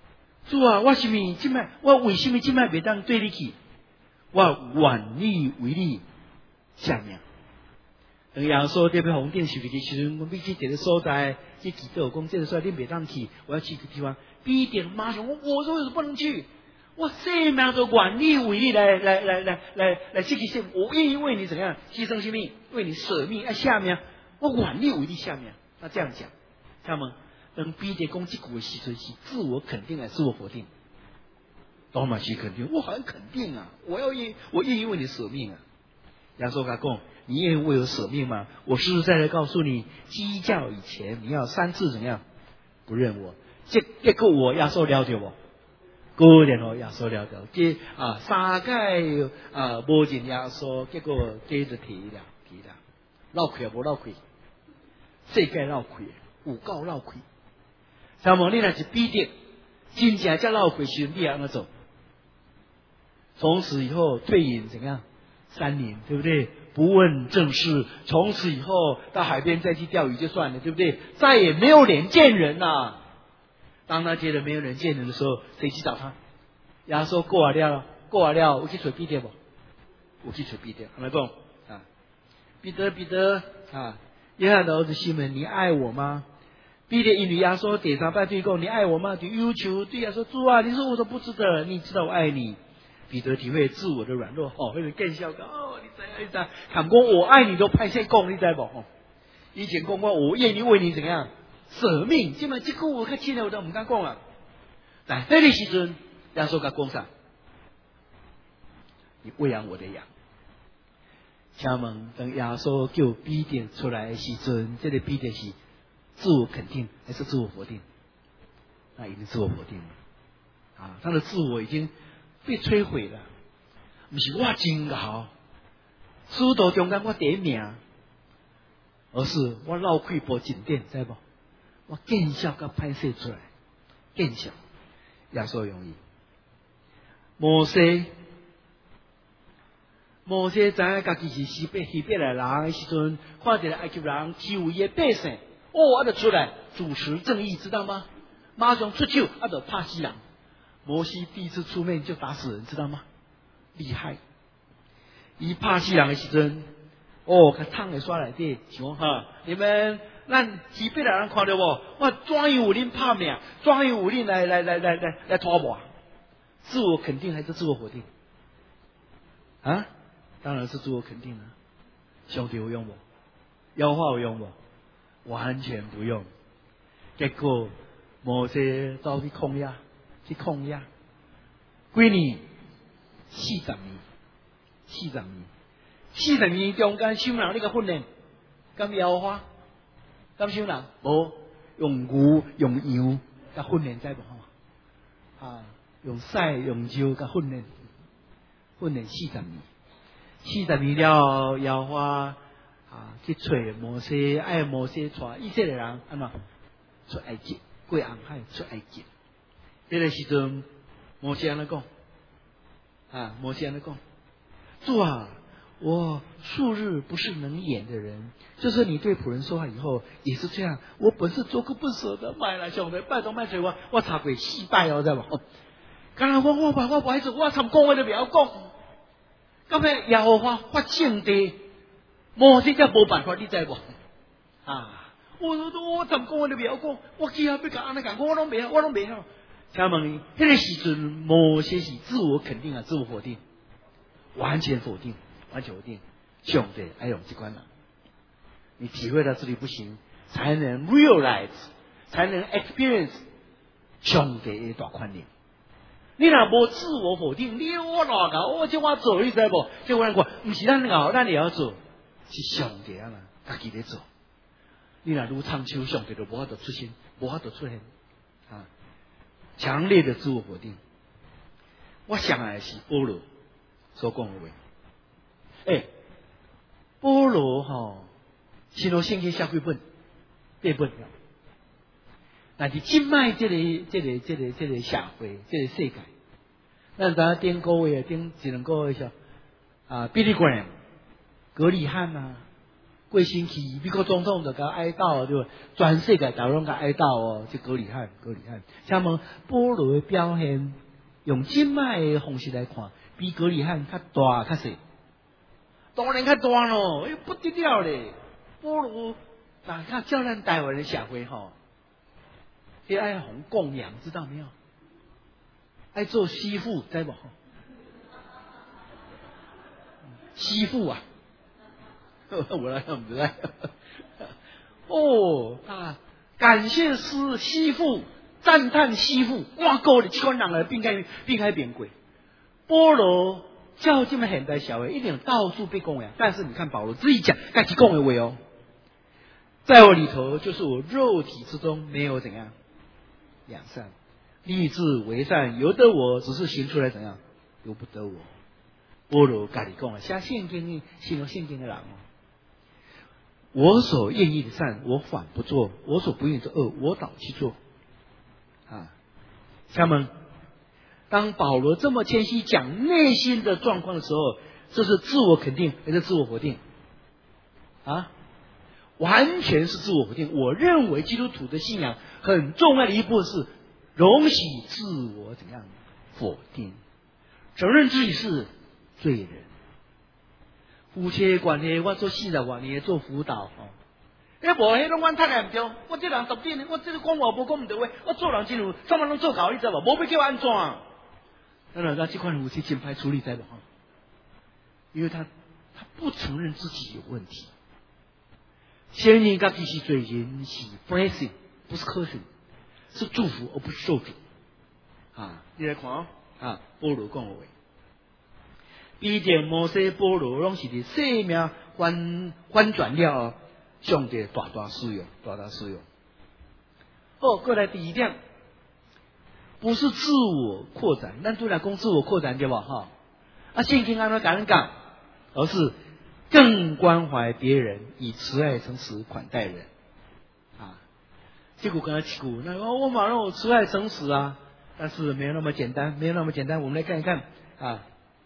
主啊，我为什么今摆袂当对你去？我愿意为你下命。当耶稣在被红顶受的时阵，我必须这个所在去祈祷，讲这个所在你袂当去，我要去个地方。必定马上我说是不能去，我生命都愿意为你来这个献，我愿意为你怎样牺牲生命，为你舍命下命，我愿意为你下命。他这样讲，他们当必定讲这句的时阵是自我肯定还是自我否定？多么是肯定，我很肯定啊！我愿意为你舍命啊！耶稣他讲，你愿意为我舍命吗？我实实在在告诉你，鸡叫以前你要3次怎样不认我？结果我耶稣了解我，果然我耶稣了解，3届无认耶稣，结果接着提了，闹亏无闹亏，世界闹亏，有够闹亏。那么你若是必定真正叫闹亏时，你要怎走？从此以后退隐怎样3年，对不对？不问政事，从此以后到海边再去钓鱼就算了，对不对？再也没有脸见人呐。当他觉得没有人见人的时候，谁去找他？耶稣过完了，我去找彼得不？我去找彼得，阿门讲啊，彼得啊，约翰的儿子西门，你爱我吗？彼得因为耶稣第3摆对讲，你爱我吗？就要求对耶稣主啊，你说我都不知道，你知道我爱你。彼得体会自我的软弱，那个更笑讲你知，喊讲我爱你都派些讲，你知不？以前讲我愿意为你怎样舍命，今晚这句我较亲的我都唔敢讲啊。但这个时阵，耶稣甲讲啥？你喂养我的羊。请问，当耶稣叫彼得出来的时阵，这个彼得是自我肯定还是自我否定？那一定自我否定啊！他的自我已经被摧毁了，不是我真好，书道中间我第1名，而是我闹亏无进店，知不？我见笑甲拍摄出来，见笑，耶稣容易。摩西知影家己是希伯来人的时阵，看见埃及人欺负伊的百姓，就出来主持正义，知道吗？马上出手，就拍死人。摩西第一次出面就打死人，知道吗？厉害！伊拍死人的时阵，他躺在刷内底，想哈，你们咱希伯来人看到无？我怎样有恁拍命？怎样有恁来拖磨？自我肯定还是自我否定？啊，当然是自我肯定了。上帝有用不？耶和华有用不？完全不用。结果摩西走去旷野。几年？40年中间，收人你个训练，敢耶和华？敢收人？无用牛用羊甲训练，知无？用屎用石甲训练40年。40年了，耶和华去找摩西，爱摩西带以色列人安怎出埃及，过红海出埃及。这个时阵，摩西安尼讲，主啊，我素日不是能言的人，就是你对仆人说话以后也是这样。我本是做个不舍的，买了兄弟，拜托卖水我查过4摆知道无？刚才我不爱做，我参讲我都不要讲。到尾耶和华发圣地，摩西才无办法，你知无？我参讲我都不要讲，我只要要甲安尼讲，我拢袂晓。请问，那个时阵，摩西是自我肯定啊，自我否定？完全否定。上帝爱用这款人，你体会到自己不行，才能 realize， 才能 experience 上帝的大宽容。你若无自我否定，你我哪个？我叫我做，你知无？叫我人讲，不是咱搞，咱也要做，是上帝啊嘛，家己在做。你若如苍秋，上帝就无法度出现，强烈的自我否定。我想的是保罗所讲的话。保罗新约圣经写几本？8本。但是今卖这个社会，这个世界，咱知顶个月顶1-2个月上，Billy Graham、格里汉啊、 过星期美国总统就甲哀悼，对吧？全世界大拢甲哀悼哦，这够厉害，够厉害。请问保罗的表现，用今麦的方式来看，比哥利汉较大较细？当然较大咯，不得了咧！保罗，大家叫咱台湾的社会吼，要爱红供养，知道没有？爱做媳妇，知无？媳妇啊！我来看不来。哦啊，感谢师媳妇，赞叹媳妇，哇够的，这款人来并开变贵。保罗叫这么现代社会一定到处被供养，但是你看保罗自己讲，自己供的为哦，在我里头就是我肉体之中没有怎样良善，立志为善，由得我，只是行出来怎样，由不得我。保罗家己讲啊，写圣经的人哦。我所愿意的善，我反不做；我所不愿意的恶，我倒去做。啊，他们当保罗这么谦虚讲内心的状况的时候，这是自我肯定还是自我否定？啊，完全是自我否定。我认为基督徒的信仰很重要的一步是容许自我怎样否定，承认自己是罪人。夫妻的关系，我做40多年做辅导，无迄拢阮读的唔对，我这人独点，我这个讲话无讲唔对话，我做人真有，上班拢做搞，你知无？无要叫我安怎？当然，这款夫妻真歹处理，知无？因为他不承认自己有问题，先认自己是罪人，是 blessing， 不是 cursing， 是祝福而不是受诅。啊，你来看哦，啊，保罗讲的话。彼得、摩西、保罗拢是伫生命翻转了，上帝大使用。好，过来第一点，不是自我扩展，咱都来讲自我扩展对吧？哈，啊，圣经安怎讲人讲，而是更关怀别人，以慈爱诚实款待人。啊，这句刚才一句，那我马上有慈爱诚实啊，但是没有那么简单，我们来看一看啊。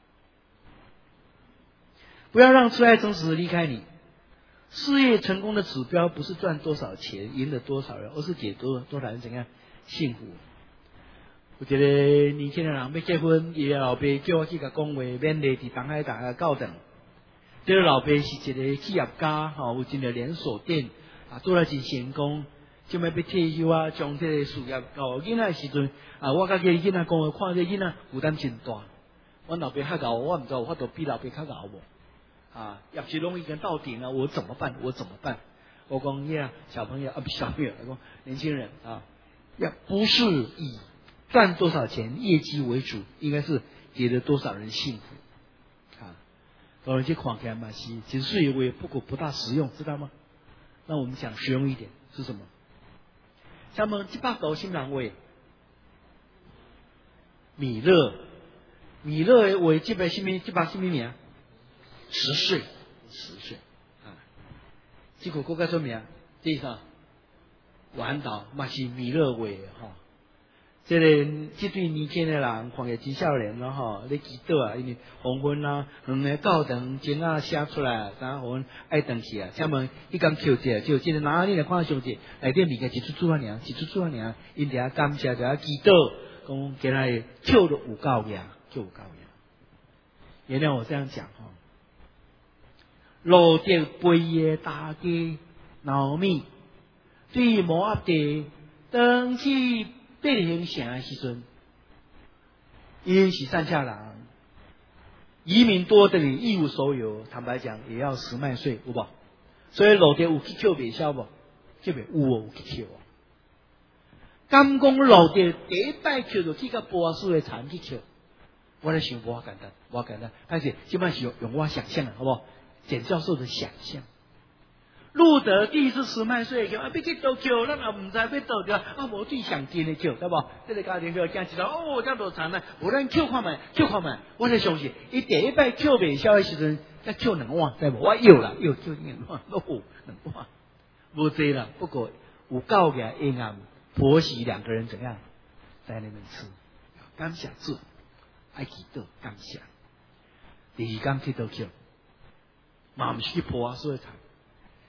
不要让慈爱诚实离开你。事业成功的指标不是赚多少钱，赢了多少人，而是给多少人怎样幸福。我觉得年轻的人要结婚，伊老爸叫我去甲讲话，免礼伫东海大学教堂。这个老爸是一个企业家，有一个连锁店，做了真成功。就要退休啊，将这个事业囡仔的时阵，我甲囡仔讲话，看这囡仔负担真大。我老爸较搞，我唔知道我都比老爸较搞无。业绩拢已经到顶了，我怎么办？我讲呀，小朋友不小朋友，我讲年轻人要不是以赚多少钱业绩为主，应该是给了多少人幸福当然这看起来嘛是其实是以为不大实用，知道吗？那我们讲实用一点是什么？像我们100个新人话，米勒的话，这把什么名？10岁这个国家说明这啥？晚岛嘛是米勒话这对年轻的人看起真少年了哈，你记得因为黄昏两个教堂经写出来，然后爱登去请问一刚扣者，就这个哪里来看上去内底物件一出尔，因伫感谢就祈祷，讲今仔扣了有够呀。原谅我这样讲路德背的大家闹米，对摩押地登去伯利恒城的时阵，因是善下人，移民多的你一无所有，坦白讲也要10麦税，有无？所以路德有去扣袂消无？这边有去扣敢讲路德第一摆扣就去到波斯的田去扣，我在想无简单，但是基本上是用我想象的，好不好？简教授的想象，路德第一次10麦穗叫要去倒叫，咱也唔知要倒着无最上近的叫，对不？这个家庭叫惊一道这多惨啊！无咱叫看卖，我在相信，伊第一摆叫袂消的时阵，才叫2碗，对不？我叫2碗，2碗，无济啦。不过有够个阴暗，婆媳2个人怎样在那边吃？感谢主，爱祈祷感谢。第二天去倒叫。嘛毋是去破所以谈，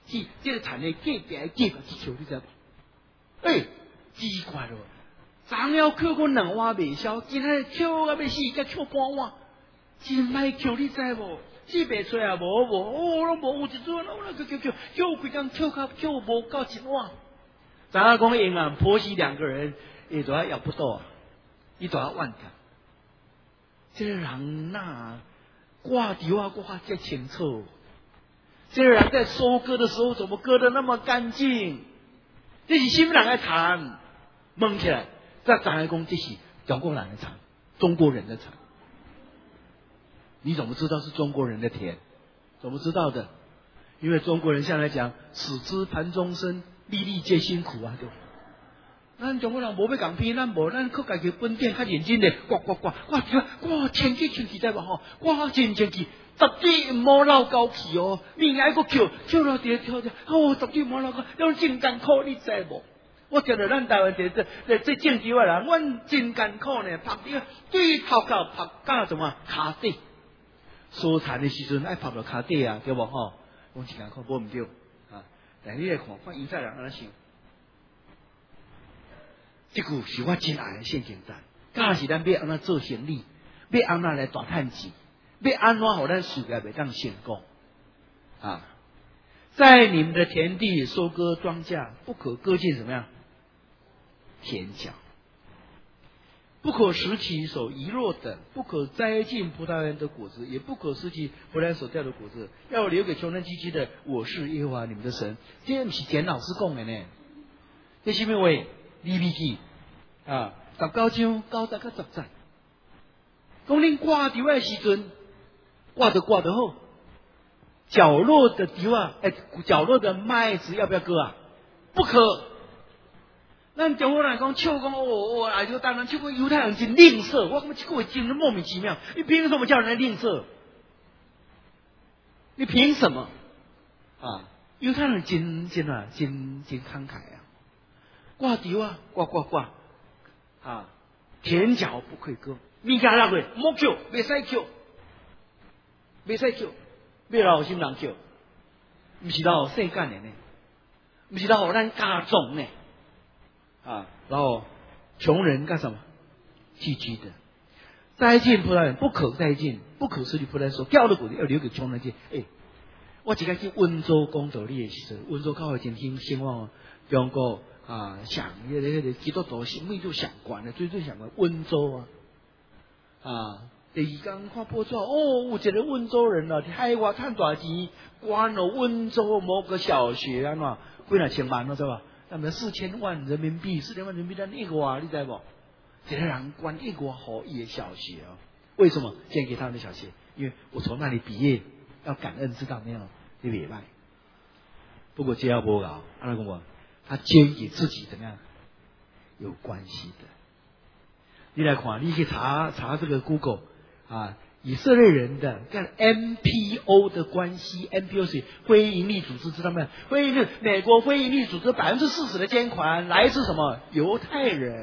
这个田的隔壁去求，你知道不？奇怪了，昨了扣我2碗未消，今仔扣啊要死，才扣半碗，真歹扣，你知无？四白出啊，无，拢无有一阵，我那扣几工扣无到1碗。昨下讲因啊，婆媳2个人也都要不到，伊都要万条。这个人呐，挂丢啊挂这清楚。这个人在收割的时候，怎么割得那么干净？这是什么人来谈？蒙起来，在昨下讲这是中国人的产，中国人的产。你怎么知道是中国人的田？怎么知道的？因为中国人向来讲“死之盘中餐，粒粒皆辛苦”啊，对吧？咱中国人无要讲偏，咱靠家己本店较认真的，我千几知无吼？我真去，绝对唔好老高去哦！明仔个扣了跳，绝对唔好老高，用真艰苦，你知无？我听到咱台湾这政治的人，阮真艰苦呢，拍啲对头壳拍到什么骹底。收田的时阵爱拍到骹底啊，对无吼？我真艰苦，无唔对啊！但你来看犹太人安怎想？这句是我真爱的陷阱战，假是咱要安怎做生意，要安怎来大趁钱，要安怎让咱事业袂当成功啊！在你们的田地收割庄稼，不可割尽什么样？田角，不可拾起所遗落的，不可摘尽葡萄园的果子，也不可拾起葡萄园所掉的果子，要留给穷人饥饥的。我是耶和华你们的神。这不是简老师讲的呢，这是什么话？利未记啊，19章9到10节，讲恁挂稻的时阵，挂得好，角落的稻啊，角落的麦子要不要割啊？不可。咱中国人讲笑讲哎就当然笑讲犹太人真吝啬，我感觉这个话真的莫名其妙。你凭什么叫人家吝啬？你凭什么啊？犹太人真慷慨啊！挂稻啊，挂啊！田角不可以割，物件落去莫扣，袂使扣，要老心人扣，不是老世间的呢，不是老咱家种呢啊！然后穷人干什么？寄居的，摘尽葡萄园不可摘尽，不可拾取葡萄园所掉的果子要留给穷人去。我一个去温州讲道理的时阵，温州教会真兴旺中国。上那个基督徒什么都上管的，最上管温州第二天看报纸，有一个温州人啊，海外赚大钱，关了温州某个小学几若千万知道吧？那么4000万人民币，咱1个啊，你知不？这个人关1个好一个小学啊？为什么建给他们的小学？因为我从那里毕业，要感恩，知道没有？你别卖。不过这要不搞，安跟我。他捐给自己怎么样有关系的？你来看，你去查这个 Google 以色列人的跟 NPO 的关系 ，NPO 是非营利组织，知道没有？美国非营利组织40%的捐款来自什么？犹太人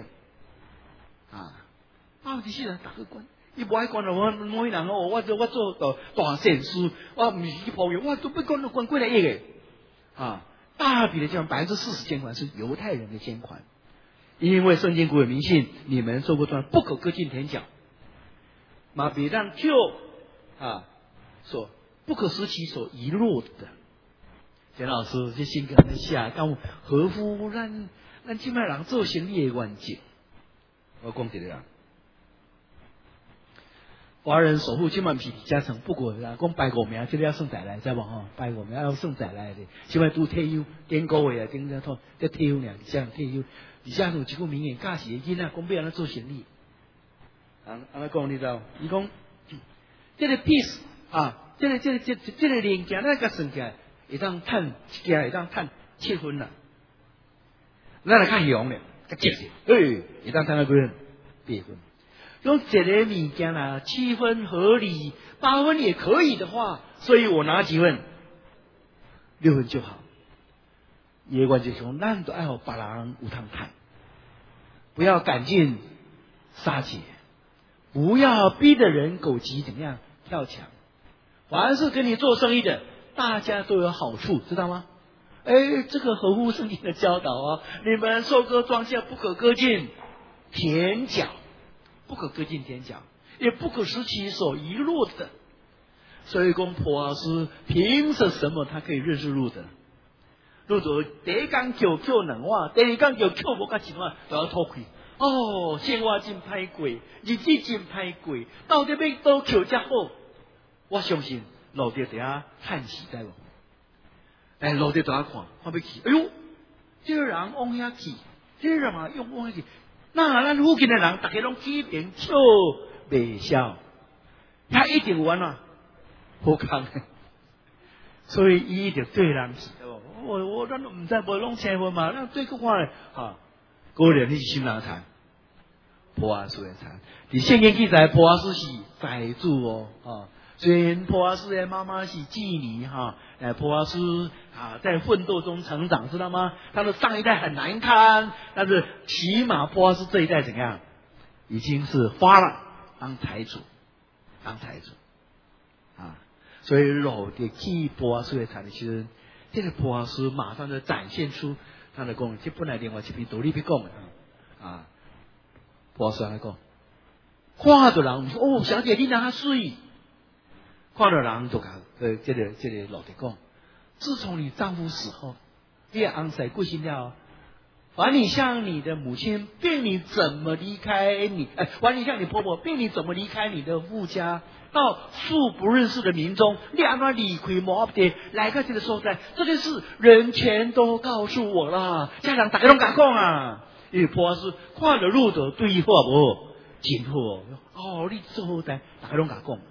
这些人打个关，你不爱管了，我每人我做大善事，我不是去抱怨，我都不管过来一个大笔的捐款，40%捐款是犹太人的捐款，因为圣经古有明信，你们受过断，不可割尽田角，别让说不可拾起所遗落的。简老师这性格很下，讲合乎咱这摆人做生意的原则。我讲这个啦，华人守护千万匹加成，不过讲排5名，这个要算再来，知无吼？排5名要算再来的，现在都退休，顶个月顶了拖，这退休呢，这样退休，底下有一个名言，教是囡仔讲要安怎做生意，安怎讲你知道？伊讲这个 piece 这个零件那个算起来，会当赚一件，会当赚7分啦。咱来看熊咧，较结实，会当赚到几分？8分。用这个物件7分合理，8分也可以的话，所以我拿几分？6分就好。也关键从咱都爱好别人有通赚，不要赶尽杀绝，不要逼得人狗急怎么样跳墙。凡是跟你做生意的，大家都有好处，知道吗？ 这个合乎圣经的教导啊，你们收割庄稼不可割尽田角，不可割尽田角，也不可使其所遗落的。所以讲波阿斯凭着什么他可以认识路德？路德第一天叫两碗，第二天叫无甲一碗，都要吐气。生活真歹过，日子真歹过，到底要倒扣才好？我相信路德在遐叹息，知无？路德在遐看，要去。这个人往遐去，这个人啊用往遐去。那咱附近的人，大家拢起边笑袂笑，他一定有啊好康。所以伊就对人是，咱都唔知无拢车祸嘛，咱对个话咧，果然你是心人惨，波阿斯的惨。伫圣经记载，波阿斯是宰主虽然波阿斯的妈妈是妓女波阿斯在奋斗中成长，知道吗？他的上一代很难堪，但是起码波阿斯这一代怎样，已经是发了当财主。所以路德去波阿斯的产的时候，这个波阿斯马上就展现出他的功能。这本来另外一篇独立去讲的波阿斯来讲，看到人说小姐你哪么水？看到人就讲，这个路德讲，自从你丈夫死后，你也昂塞过心了。凡你向你的母亲，并你怎么离开你？凡你向你婆婆，并你怎么离开你的父家，到素不认识的民中，你安怎离开摩的来到这个所在？这件事人全都告诉我了，家人大家拢敢讲啊！因为波阿斯看到路德对伊好无，真好你做好代，大家拢敢讲。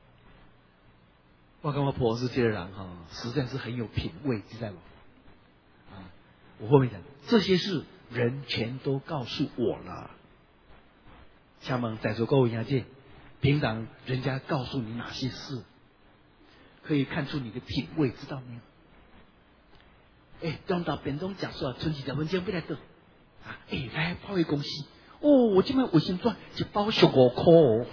我感觉波阿斯这个人实在是很有品味，知道吗？我后面讲这些事，人全都告诉我了。下面在座各位兄弟，平常人家告诉你哪些事，可以看出你的品味，知道没有？当到便当讲说，存几条文件不来得来泡一公司我这边卫生纸一包15块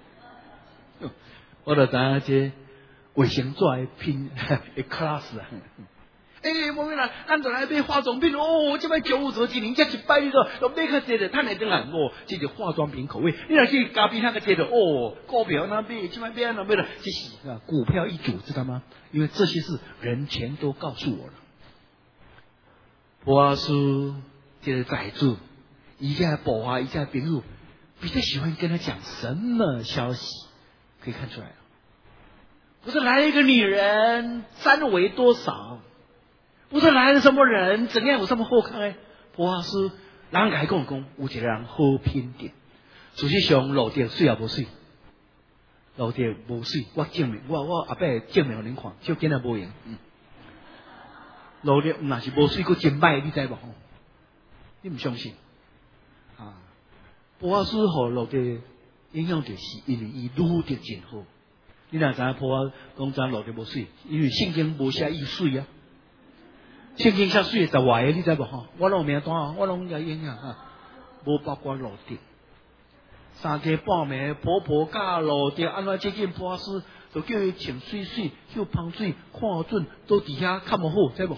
我就知影这卫生纸的品的 class 我们咱就来买化妆品这摆9五折1年，这一摆你说要买较济的，赚来得来这个化妆品口味，你若去咖啡那个街的股票那买，这摆买那买了，这是股票一族，知道吗？因为这些事人全都告诉我了。波阿斯这个宰主，一下保华，一下朋友，比较喜欢跟他讲什么消息，可以看出来了。不是来一个女人，三围多少？不是来了什么人，怎样有什么好看？波阿斯人家讲有一个人好品点。事实上，路德水也无水，路德无水。我证明，我阿伯证明给恁看，就今日无用。路德若是无水，佫真歹，你知无？你唔相信？波阿斯和路德影响就是因为伊愈得真好。你若知影波阿讲咱路德无水，因为圣经无写伊水啊。圣经写水10外个，你知无？我拢名单，我拢有影响无包括路德。3天半暝，婆婆甲路德安怎接近波阿斯，就叫伊穿水水，叫芳水，看准都伫遐较无好，知无？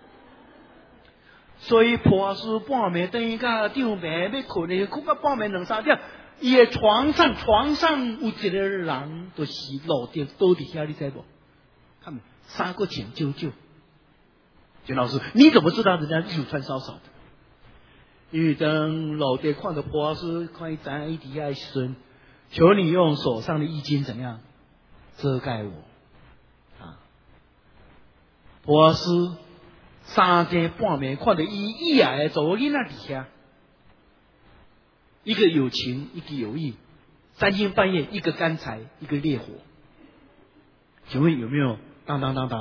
所以波阿斯半暝等于甲丈眠要困的，困到半暝2、3点，伊的床上有一个人，就是路德倒伫遐，你知无？他们3个穿旧旧。简老师，你怎么知道人家衣服穿少少的？因为当路德看到波阿斯，看伊站在伊底下的时阵，求你用手上的衣襟怎样遮盖我波阿斯3天半暝看到伊一来走过囡仔底下，一个有情，一个有义，3更半夜，一个干柴，一个烈火。请问有没有当？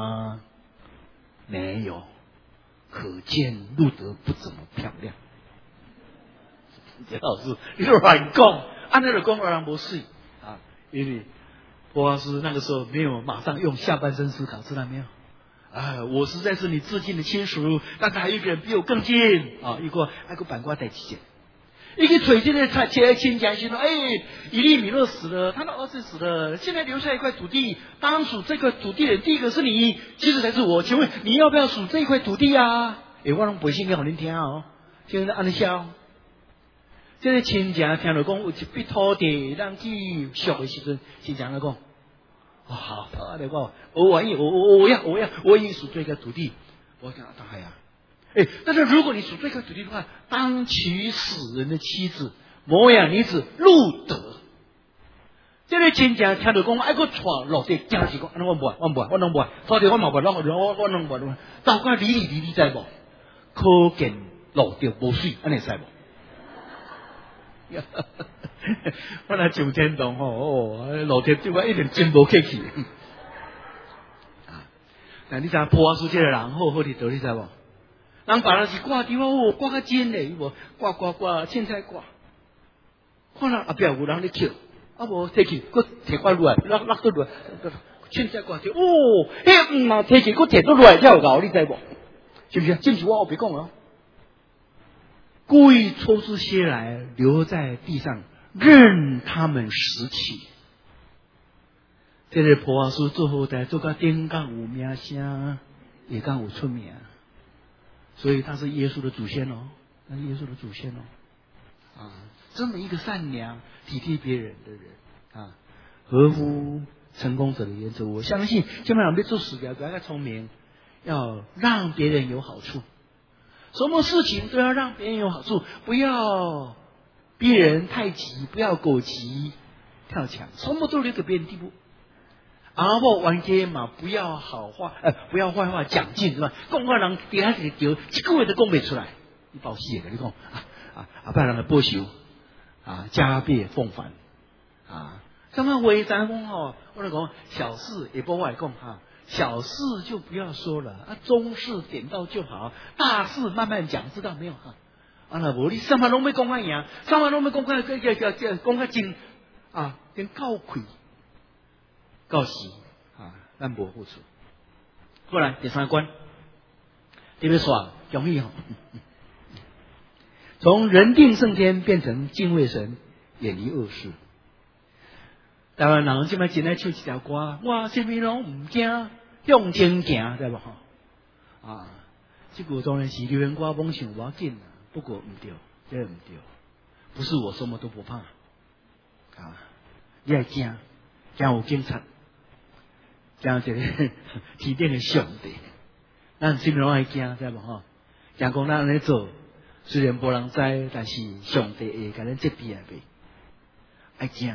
没有，可见路德不怎么漂亮。简老师，你乱讲，按那个讲人无水因为波阿斯那个时候没有马上用下半身思考，知道没有？我实在是你至亲的亲属，但是还有一个人比我更近一个板瓜代志。 一个锤子的亲家说：“哎，以利米勒死了，他的儿子死了，现在留下一块土地，当属这块土地的第一个是你，接着才是我。请问你要不要属这一块土地啊？”哎，我拢背圣经给恁听哦，听安尼笑。这个亲家听到讲有一笔土地让去赎的时阵，亲家来讲：“哇，好，来讲，我也属这块土地。”我讲大海啊。哎，但是如果你属这块土地的话，当娶死人的妻子，摩亚女子路德。这个亲家听到讲，爱个闯落地，惊是讲，我拢不爱，土地我嘛不，我拢不，到个你知无？可见落地无水，安尼知无？我来上天堂落地对我一点真无客气。但你知破瓦书这个人好的道理知无？人把那是挂地方，挂个尖嘞，无挂，凊彩挂。看到后壁有人咧捡，无提起，佮摕块落来，落倒落来，凊彩挂掉。迄唔嘛提起，佮摕倒落来，才有搞，你知无？是不是？这不是我后边讲啊。故意抽出些来，留在地上，任他们拾起。这个破瓦书做后代，做个顶港有名声，也港有出名。所以他是耶稣的祖先哦，那是耶稣的祖先哦，这么一个善良、体贴别人的人合乎成功者的原则。我相信，基本上要做事要聪明，要让别人有好处，什么事情都要让别人有好处，不要逼人太急，不要狗急跳墙，什么都留给别人地步。不玩家嘛，不要好话，不要坏话讲尽是吧？讲话人底下一个丢，一个月都讲不出来，你报死的，你讲不然人来报仇加倍奉还什么为咱讲我来讲小事也不外讲小事就不要说了中事点到就好，大事慢慢讲，知道没有那无你什么拢要讲啊赢，什么拢要讲讲真真够亏。告死咱无付出。过来第三关，特别爽，容易从人定胜天变成敬畏神，远离恶事。台湾人现在真爱唱一条歌，我什么拢唔惊，向前行，对不？这个当然是流行歌，妄想我紧不过唔对，这唔对，不是我什么都不怕你爱惊有警察。讲这个天顶的上帝，咱心里爱惊，知无讲讲咱安尼做，虽然无人知，但是上帝会甲咱责备爱惊。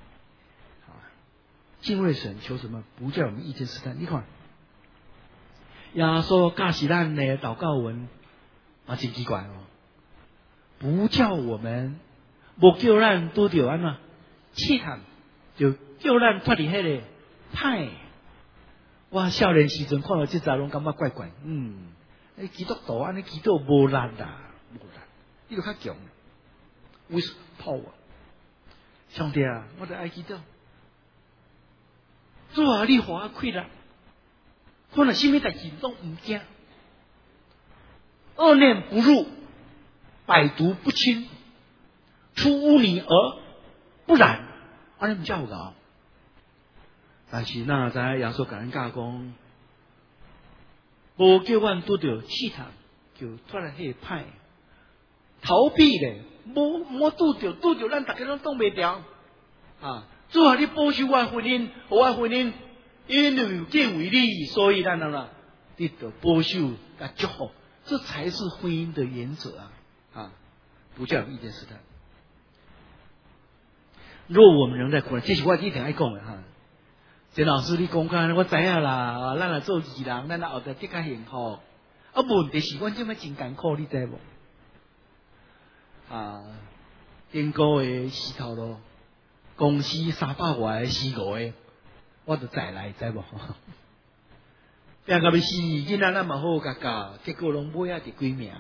敬畏神求什么？不叫我们遇见试探。你看，耶稣教示咱的祷告文真奇怪不叫我们，不叫咱拄着安怎试探，就叫咱脱离迄个歹。我少年时阵看到这杂拢感觉怪怪，基督徒安尼基督无力无力，你著较强，为跑上帝我著爱基督，主你互我开啦，看到什么代志拢唔惊，恶念不入，百毒不侵，出污泥而不染，安尼唔叫有搞。但是那在耶稣甲咱教讲，无叫阮拄着试探，就脱来迄个歹，逃避咧，无拄着，咱大家拢挡袂牢主你保守我婚姻，互我婚姻因为敬畏你，所以咱你得保守甲祝福，这才是婚姻的原则不叫遇见试探。若我们仍在苦难，这是我一定爱讲的陈老师，你讲讲，我知影啦。咱来做义人，咱后头更加幸福。问题是，阮这么真艰苦，你知无？经过的石头路，公司300外死5个，我就再来，知无？变到要死，囡仔咱嘛好教教，结果拢买得几命。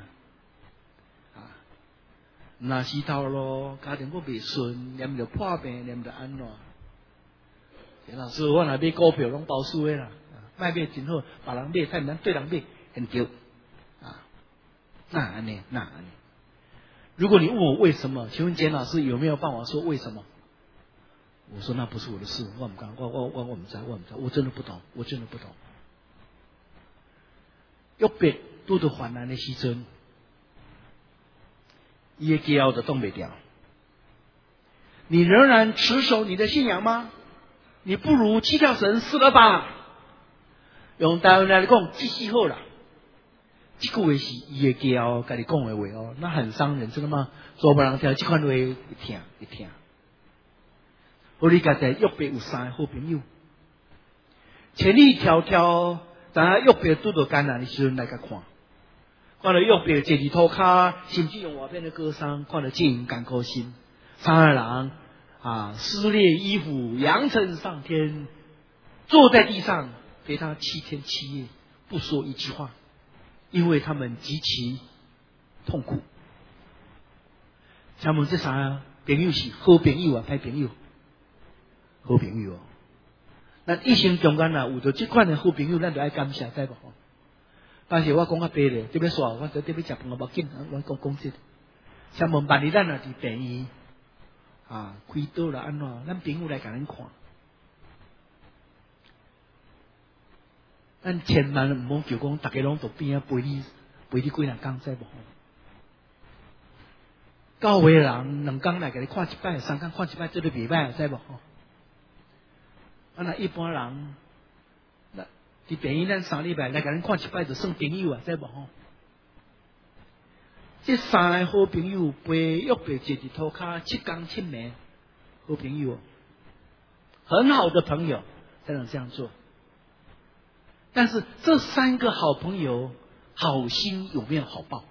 那石头路，家庭佫袂顺，念着破病，念着安怎？陈老师，我若买股票拢包输的啦，卖真好，别人买，咱对人买很对那安尼， 如果你问我为什么，请问简老师有没有办法说为什么？我说那不是我的事，我不知道，我真的不懂，我真的不懂。约伯拄到患难的时阵，伊的骄傲就挡袂掉。你仍然持守你的信仰吗？你不如弃掉神死了吧。用台湾来讲，这死好了。这句话是伊的骄傲跟你讲的话哦，那很伤人，知道吗？做别人听这款话，一听。我理解在约伯有三个好朋友，千里迢迢，但约伯拄到艰难的时阵来甲看到约伯坐伫涂骹，甚至用外边的歌声，看到尽甘苦心，三个人撕裂衣服，扬尘上天，坐在地上陪他7天7夜，不说一句话，因为他们极其痛苦。他们这三个朋友是好朋友啊，歹朋友。好朋友哦，咱一生中间有着这款的好朋友，咱就爱感谢，知无？但是我讲较白咧，这边说，我这边食饭无紧，我讲这。请问万一咱若伫病院开刀啦安怎？咱朋友来甲咱看，咱千万唔好叫讲，大家拢在边陪你几两工，知无？教会人2工来甲你看一摆，3工看一摆，这都袂歹，知无？那一般人，伫病院咱3礼拜来甲咱看一摆就算朋友啊，知无？这三个好朋友陪约伯坐伫涂骹7天7暝，好朋友，很好的朋友才能这样做。但是这3个好朋友，好心有没有好报？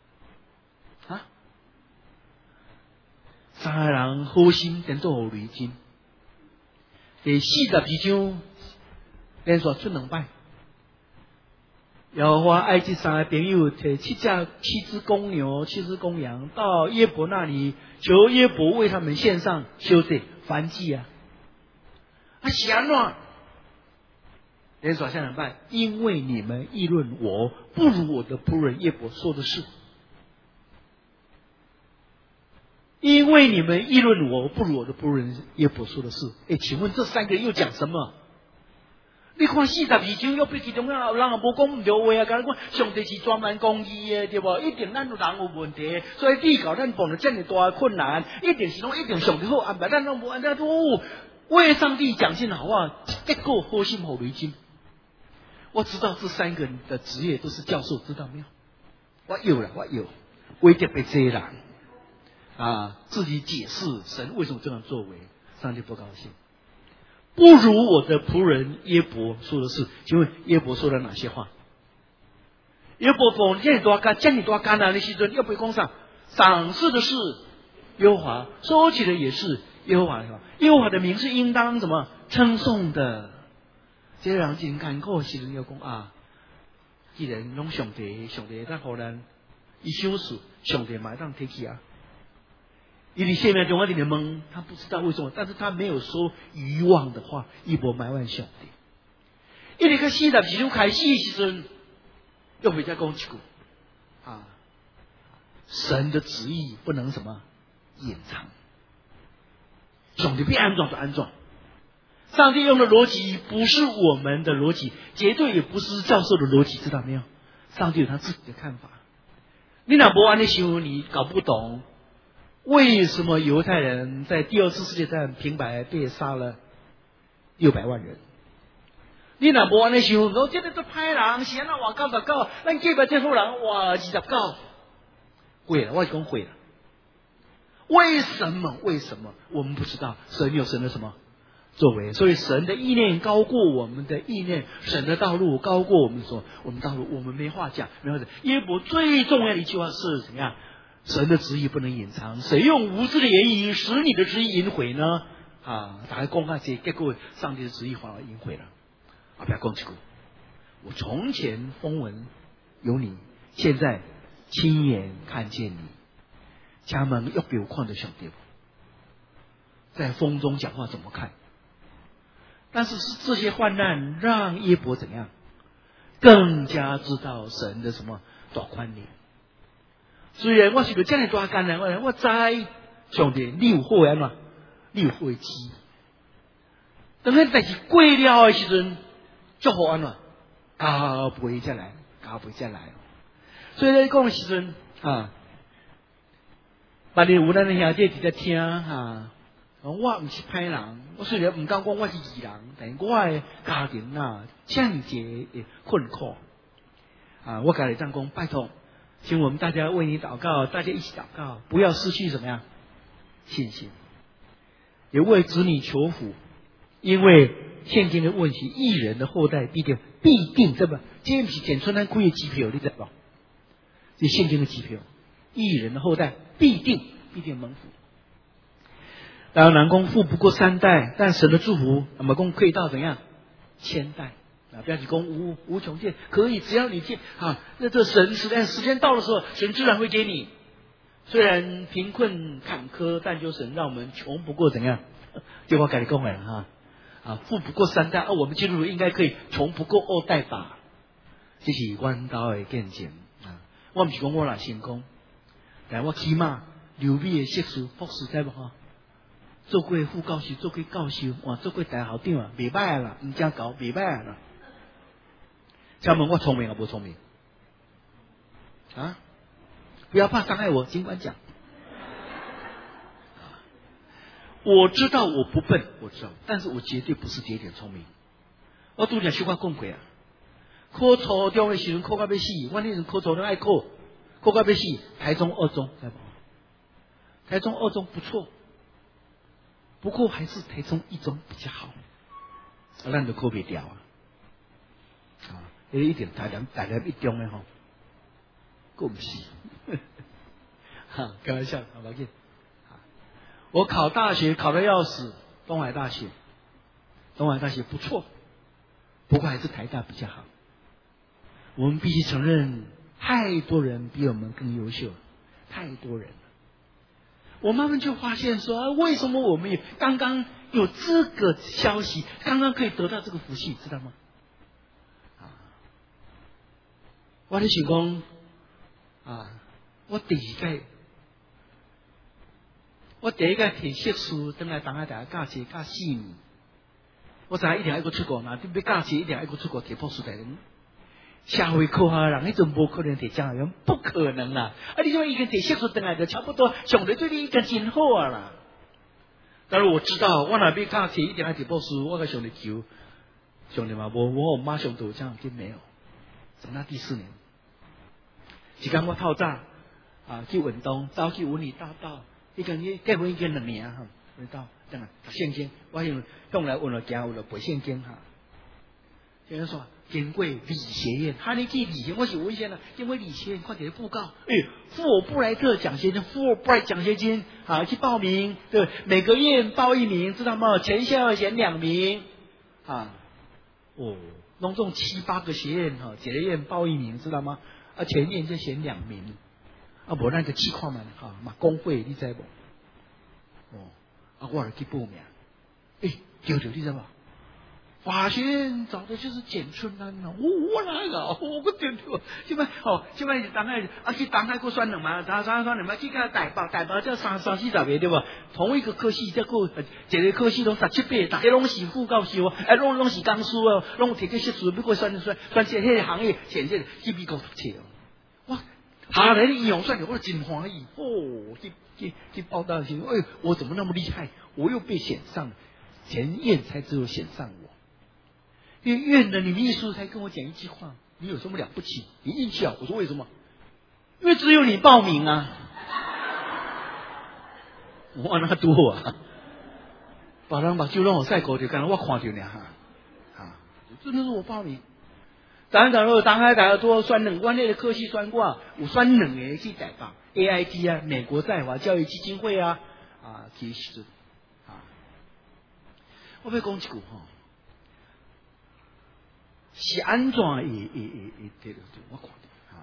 三个人好心变做互雷金。第42章连续出2摆，耶和华爱这三个朋友摕7只公牛、7只公羊到约伯那里，求约伯为他们献上修祭燔祭啊！是安怎？连续下2摆，因为你们议论我不如我的仆人约伯说的是。因为你们议论我不如我的仆人约伯说的是，请问这3个又讲什么？你看42章约伯其中有人也无讲唔对话啊，甲你讲上帝是专门公义的，对不？一定咱有人有问题，所以地搞咱碰到这么大的困难，一定上帝好安排，咱拢无安排为上帝讲尽好话，结果好心好雷金。我知道这3个人的职业都是教授，知道没有？我有，为特别这人。自己解释神为什么这样作为，上帝不高兴。不如我的仆人约伯说的是，请问约伯说了哪些话？约伯讲这么多艰难的时阵，约伯讲啥？赏赐的是耶和华，收起的也是耶和华的话。耶和华的名是应当怎么称颂的？这人真艰苦的时阵要讲既然拢上帝当互咱伊修饰，上帝嘛当提起啊。因为下面中间的问，他不知道为什么，但是他没有说愚妄的话，伊无埋怨上帝。因为个42章开始的时阵，又回家讲一句神的旨意不能什么隐藏，上帝必安装就安装。上帝用的逻辑不是我们的逻辑，绝对也不是教授的逻辑，知道没有？上帝有他自己的看法。你若无安尼想，你搞不懂。为什么犹太人在第2次世界大战平白被杀了600万人？你若无安尼想，我这个都歹人，是安怎话99，咱几百这好人话29，会了，我是讲会了。为什么我们不知道？神有神的什么作为？所以神的意念高过我们的意念，神的道路高过我们道路，我们没话讲，没话讲。约伯最重要的一句话是怎么样？神的旨意不能隐藏，谁用无知的言语使你的旨意隐晦呢？大家讲下这结果，上帝的旨意反而隐晦了。不要讲这个，我从前风闻有你，现在亲眼看见你。家门要给我看得上帝，在风中讲话怎么看？但是这些患难让约伯怎样？更加知道神的什么大宽怜。 虽然我是个这么大艰难，我知上帝你有好安怎，你有好的旨意。等迄代志过了的时阵，祝福安怎，加倍再来，加倍再来。所以咧讲的时阵啊，万一有咱的兄弟伫咧听啊，我毋是歹人，我虽然毋敢讲我是义人，但我的家庭啊，降解的困苦啊，我家里这样讲，拜托。请我们大家为你祷告，大家一起祷告，不要失去怎么样信心，也为子女求福，因为现今的问题，艺人的后代必定这么，这不是简春咱开的机票，你知道吧？这现今的机票，艺人的后代必定蒙福。当然，南宫富不过3代，但神的祝福，那么公可以到怎样1000代。不要去讲无穷尽，可以只要你尽啊，那这神时间到的时候，神自然会给你。虽然贫困坎坷，但就神让我们穷不过怎样？就我跟你讲的哈啊，富不过3代啊，我们基督徒应该可以穷不过2代吧？这是弯刀的见证啊！我不是讲我哪成功，但我起码留美的硕士、博士知无哈？做过副教授，做过教授，哇，做过大校长啊，袂歹啦，唔正搞，袂歹啦。请问我聪明啊不聪明？啊！不要怕伤害我，尽管讲。我知道我不笨，我知道，但是我绝对不是这一点聪明。我拄则小可讲过啊，考初中的时阵考到要死，我那阵考初中爱考到要死，台中二中，知无？台中二中不错，不过还是台中一中比较好，咱都考不掉啊。一点台南一中的吼，够不是？哈，开玩笑，好不紧。我考大学考得要死，东海大学不错，不过还是台大比较好。我们必须承认，太多人比我们更优秀，太多人了。我慢慢就发现说，为什么我们也刚刚有这个消息，刚刚可以得到这个福气，知道吗？我咧想讲啊，我第一届摕硕士，等来大家教4年。我知一定要出国，那你要教书一定要出国摕博士台。社会科学人，迄阵无可能摕奖学金，不可能啦！啊，你说一个摕硕士等来就差不多，上帝对你已经真好啊啦。但是我知道，我若要教书一定要摕博士，我甲上帝求，上帝嘛无，我马上就奖学金没有。等到第4年，一天我透早啊去运动，走去文理大道，伊讲你结婚已经2年哈，文道等下读圣经，我向来运了行，有了背圣经哈。有人说经过理学院，哈尼去理学，我是问一下呢，经过理学院，快点布告，富尔布莱特奖学金，富尔布莱特奖学金啊，去报名，对，每个院报1名，知道吗？全校要选2名啊，拢总7、8个学院哈，一个院报1名，知道吗？啊，全院就选2名，啊，无那个去看嘛哈，嘛公费你知无？啊，我去报名，对，你知道吧？法学院找的就是简春安呐，我来了，我对，这摆当海啊去当海过选2嘛，选2嘛，去个大报叫30-40个对吧？同一个科系，这个一个科系拢17、8，大家拢是副教授，拢是讲师哦，拢摕个硕士，不过选这迄个行业，选这去美国读册哦。哇，下来应用出来，我真欢喜去报道去，我怎么那么厉害？我又被选上了，全院才只有选上我。因为院的女秘书才跟我讲一句话：“你有什么了不起？你运气好。”我说：“为什么？”因为只有你报名啊！我那多啊！把人把酒让我晒狗就干了，我看到呢哈！真的是我报名。当海大家多选2，我那个科系选过，有选2个去台北 AIT 啊，美国在华教育基金会啊其实我要讲一句哈。是安怎对，我看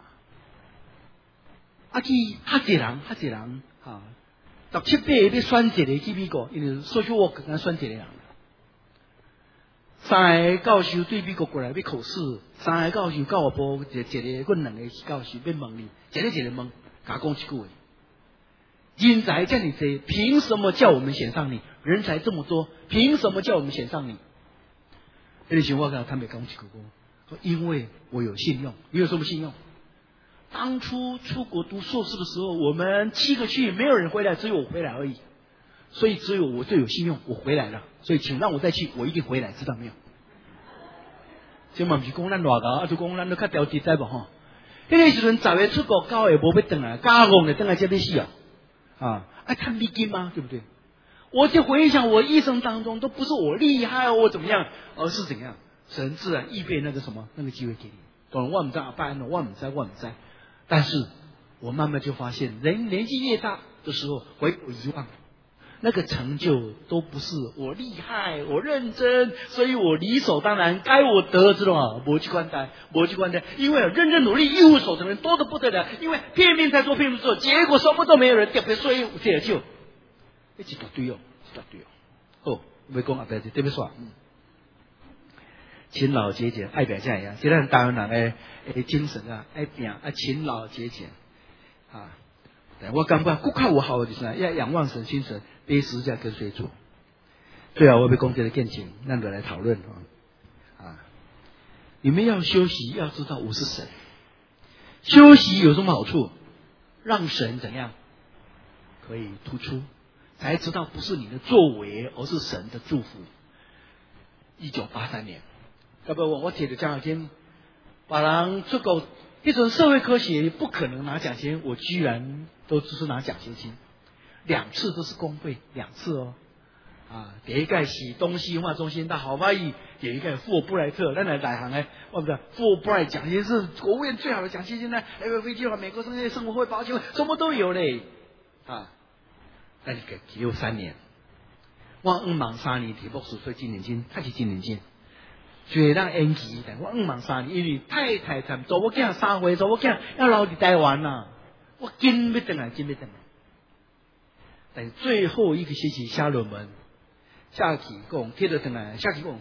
到去哈济人17、8要选一个去美国，因为social work 跟选一个人。3个教授对美国过来要考试，3个教授教我部一个，阮2个教授要问你，一个问， 甲讲一句话：人才这么多，凭什么叫我们选上你？人才这么多，凭什么叫我们选上你？那时候我跟他们讲一句话，因为我有信用。你有什么信用？当初出国读硕士的时候，我们7个去，没有人回来，只有我回来而已。所以只有我最有信用，我回来了。所以请让我再去，我一定回来，知道没有？这嘛不是讲咱偌高，就讲咱都较调节知无吼。迄个时阵10月出国，9月无要回来，加5日回来这边死啊！爱看美金吗？对不对？我就回想我一生当中，都不是我厉害我怎么样，而是怎样，神自然预备那个什么那个机会给你。当然我唔知阿爸安怎，我唔知，但是我慢慢就发现，人年纪越大的时候，回头遗忘。那个成就都不是我厉害，我认真，所以我理所当然该我得，知道吗？没去关待，因为认真努力一无所成的人多得不得了，因为拼命在做，拼命做，结果什么都没有人，特别衰，这就一大堆哦。哦，没讲阿伯特别爽，勤劳节俭，爱表这样，这咱台湾人的精神啊，爱拼啊，勤劳节俭啊。我感觉更较有效的就是要仰望神、心神，背十字架跟随主。最后我要讲这个见证，咱就来讨论啊。你们要休息，要知道我是神。休息有什么好处？让神怎样可以突出，才知道不是你的作为，而是神的祝福。1983年，要不我提的奖学金，把人出国。一种社会科学不可能拿奖金，我居然都只是拿奖学金，2次都是公费，2次哦。第一个是东西文化中心到豪华裔，第一个富尔布莱特，那来行呢？我不知道富尔布莱奖金是国务院最好的奖学金呢。飞机美国商业生活会保险什么都有嘞那你只有3年，我5忙3年提博士所以今年金，他是今年金。最让延期，但我5忙3年，因为太惨，做我囝3岁，做我囝要留伫台湾呐，我紧要回来。但最后一个学期写论文，下期讲贴着回来，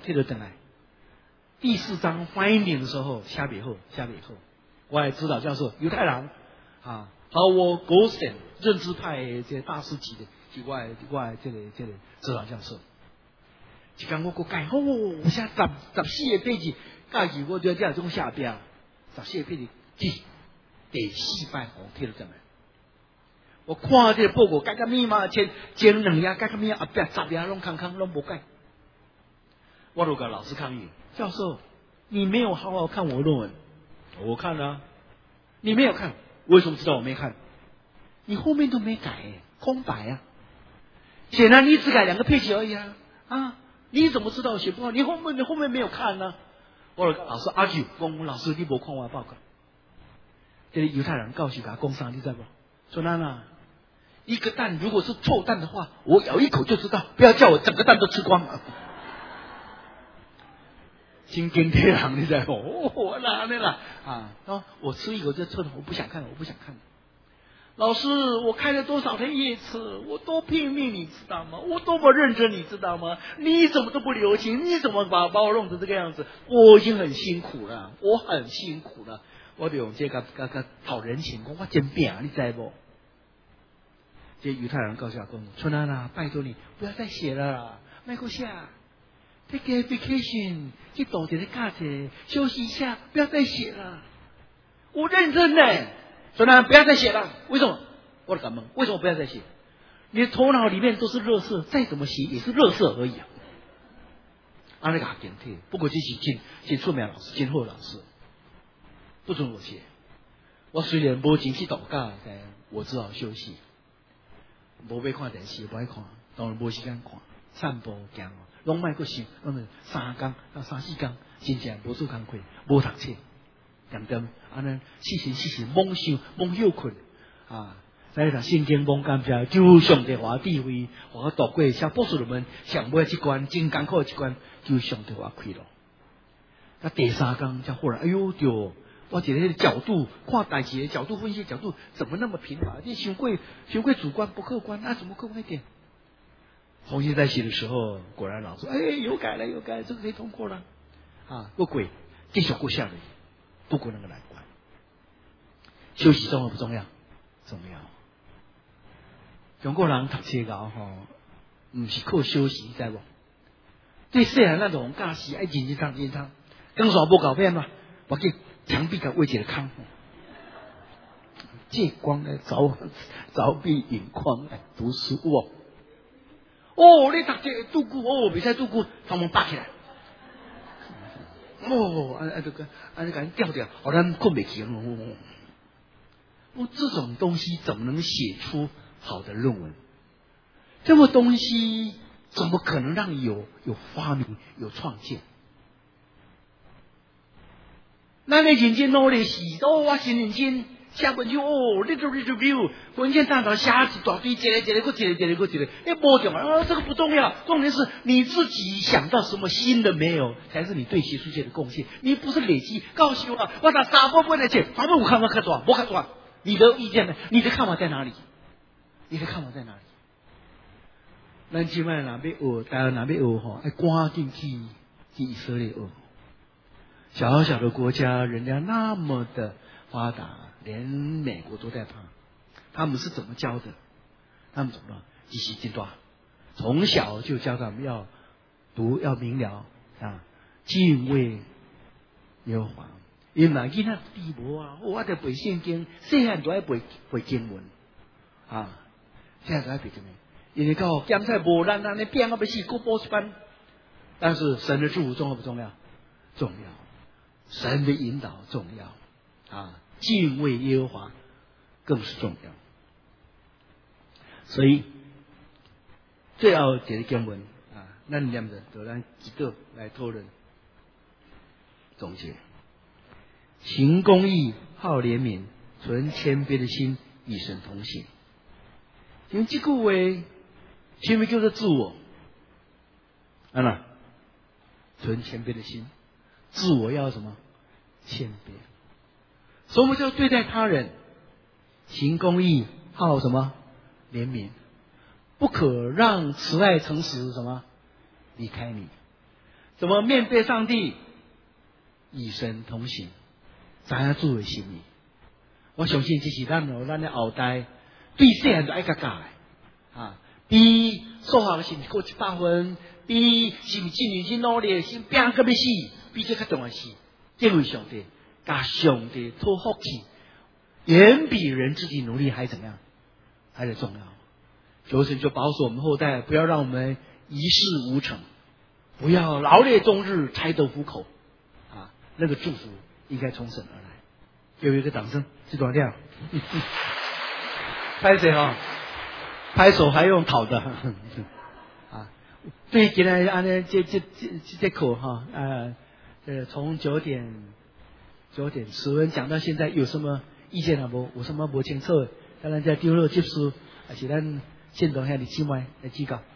第4章finding的时候写袂好，我也指导教授犹太人Howard Goldstein 认知派这大师级的，是我的这个指导教授。一天我改我写14个ページ，假期我就这种下标14个ページ，第4摆我贴了上来。我看这个报告改个密码前2页改个密码后边10页拢空拢无改。我就跟老师抗议，教授，你没有好好看我论文。我看了你没有看，为什么知道我没看？你后面都没改，空白啊！显然你只改2个ページ而已你怎么知道写不好？你后面没有看呢？我跟老师argue，讲老师你没看我报告。这里犹太人告诉他工商，你知道不？说一个蛋如果是臭蛋的话，我咬一口就知道，不要叫我整个蛋都吃光了。心惊天狼，你知道不？我哪里了我吃一口就臭的，我不想看。老师，我开了多少天夜车，我多拼命，你知道吗？我多么认真，你知道吗？你怎么都不留情？你怎么把我弄成这个样子？我已经很辛苦了，我就用这个讨人情，我真拼，你知道不？这犹太人告诉我说：“春安啊，拜托你不要再写了啦，麦克下 ，take a vacation， 去躲点的假期，休息一下，不要再写了。我认真呢。”所以呢，不要再写了。为什么？我的感冒，为什么不要再写？你的头脑里面都是垃圾，再怎么写也是垃圾而已那个警惕，不过这是真出名老师，真好老师，不准我写。我虽然没钱去度假，但我只好休息。没要看电视，不爱看，当然没时间看，散步行，拢卖个想，3天到3、4天，真正无做工课，无读册。安尼细猛休困在那圣经蒙感谢，就上帝话智慧，我读过写博士论文，上尾一关真艰苦一关，就上帝话开了。第3天才忽然，哎呦对，我觉得那个角度看代志的角度分析角度怎么那么贫乏？你太过主观不客观，怎么客观一点？重新在写的时候，果然老师有改了，这个可以通过了过鬼继续过下来。不过那个难关，休息重要不重要？ 重要。中国人读册高唔是靠休息，知无？对细汉那种教时爱认真读认真读，刚耍无搞变嘛，我去墙壁甲画一个坑，借光来凿壁引光来读书哦。哦，你读这个拄久哦，袂使拄久，把门拔起来。哦，安尼甲吊掉，咱困袂起。这种东西怎么能写出好的论文？这么东西怎么可能让你有发明、有创建？咱的认真努力是我真认真写文章review， 文件上头写一大堆，一个，无重要这个不重要，重点是你自己想到什么新的没有，才是你对学术界的贡献。你不是累积，告诉我拿3本来写，反正我看法较大，我较大。你的意见呢？你的看法在哪里？咱即摆若要学，台湾若要学要赶紧去以色列学。小小的国家，人家那么的发达，连美国都在怕。他们是怎么教的？他们怎么积极进大？从小就教他们要读，要明了敬畏耶和华。因为囡仔低无我得背圣经，细汉都爱背经文现在都爱背经文。因为到检测无咱安尼变到要死，过补习班。但是神的祝福重要不重要？重要。神的引导重要敬畏耶和华更是重要。所以最后一个经文咱念着就咱几个来讨论总结。行公义，好怜悯，存谦卑的心，与神同行。用这句话，什么叫做自我？存谦卑的心，自我要什么？谦卑。什么叫对待他人？行公义，好什么？怜悯，不可让慈爱诚实什么离开你。怎么面对上帝？与神同行。知影主的心意，我相信这是咱的后代对细汉就爱教的比数学是过100分，比是不是真认真努力，是拼到要死，比这较重要的是敬畏上帝，甲上帝托福气，远比人自己努力还怎么样，还得重要。求神就保守我们后代，不要让我们一事无成，不要劳累终日，才得糊口那个祝福应该从神而来。给我一个掌声，这段亮。拍谁拍手还用讨的对，今天按这口从9点10分讲到现在，有什么意见无？有什么不清楚？当然在丢了接书，还是咱现场向你之外来指教。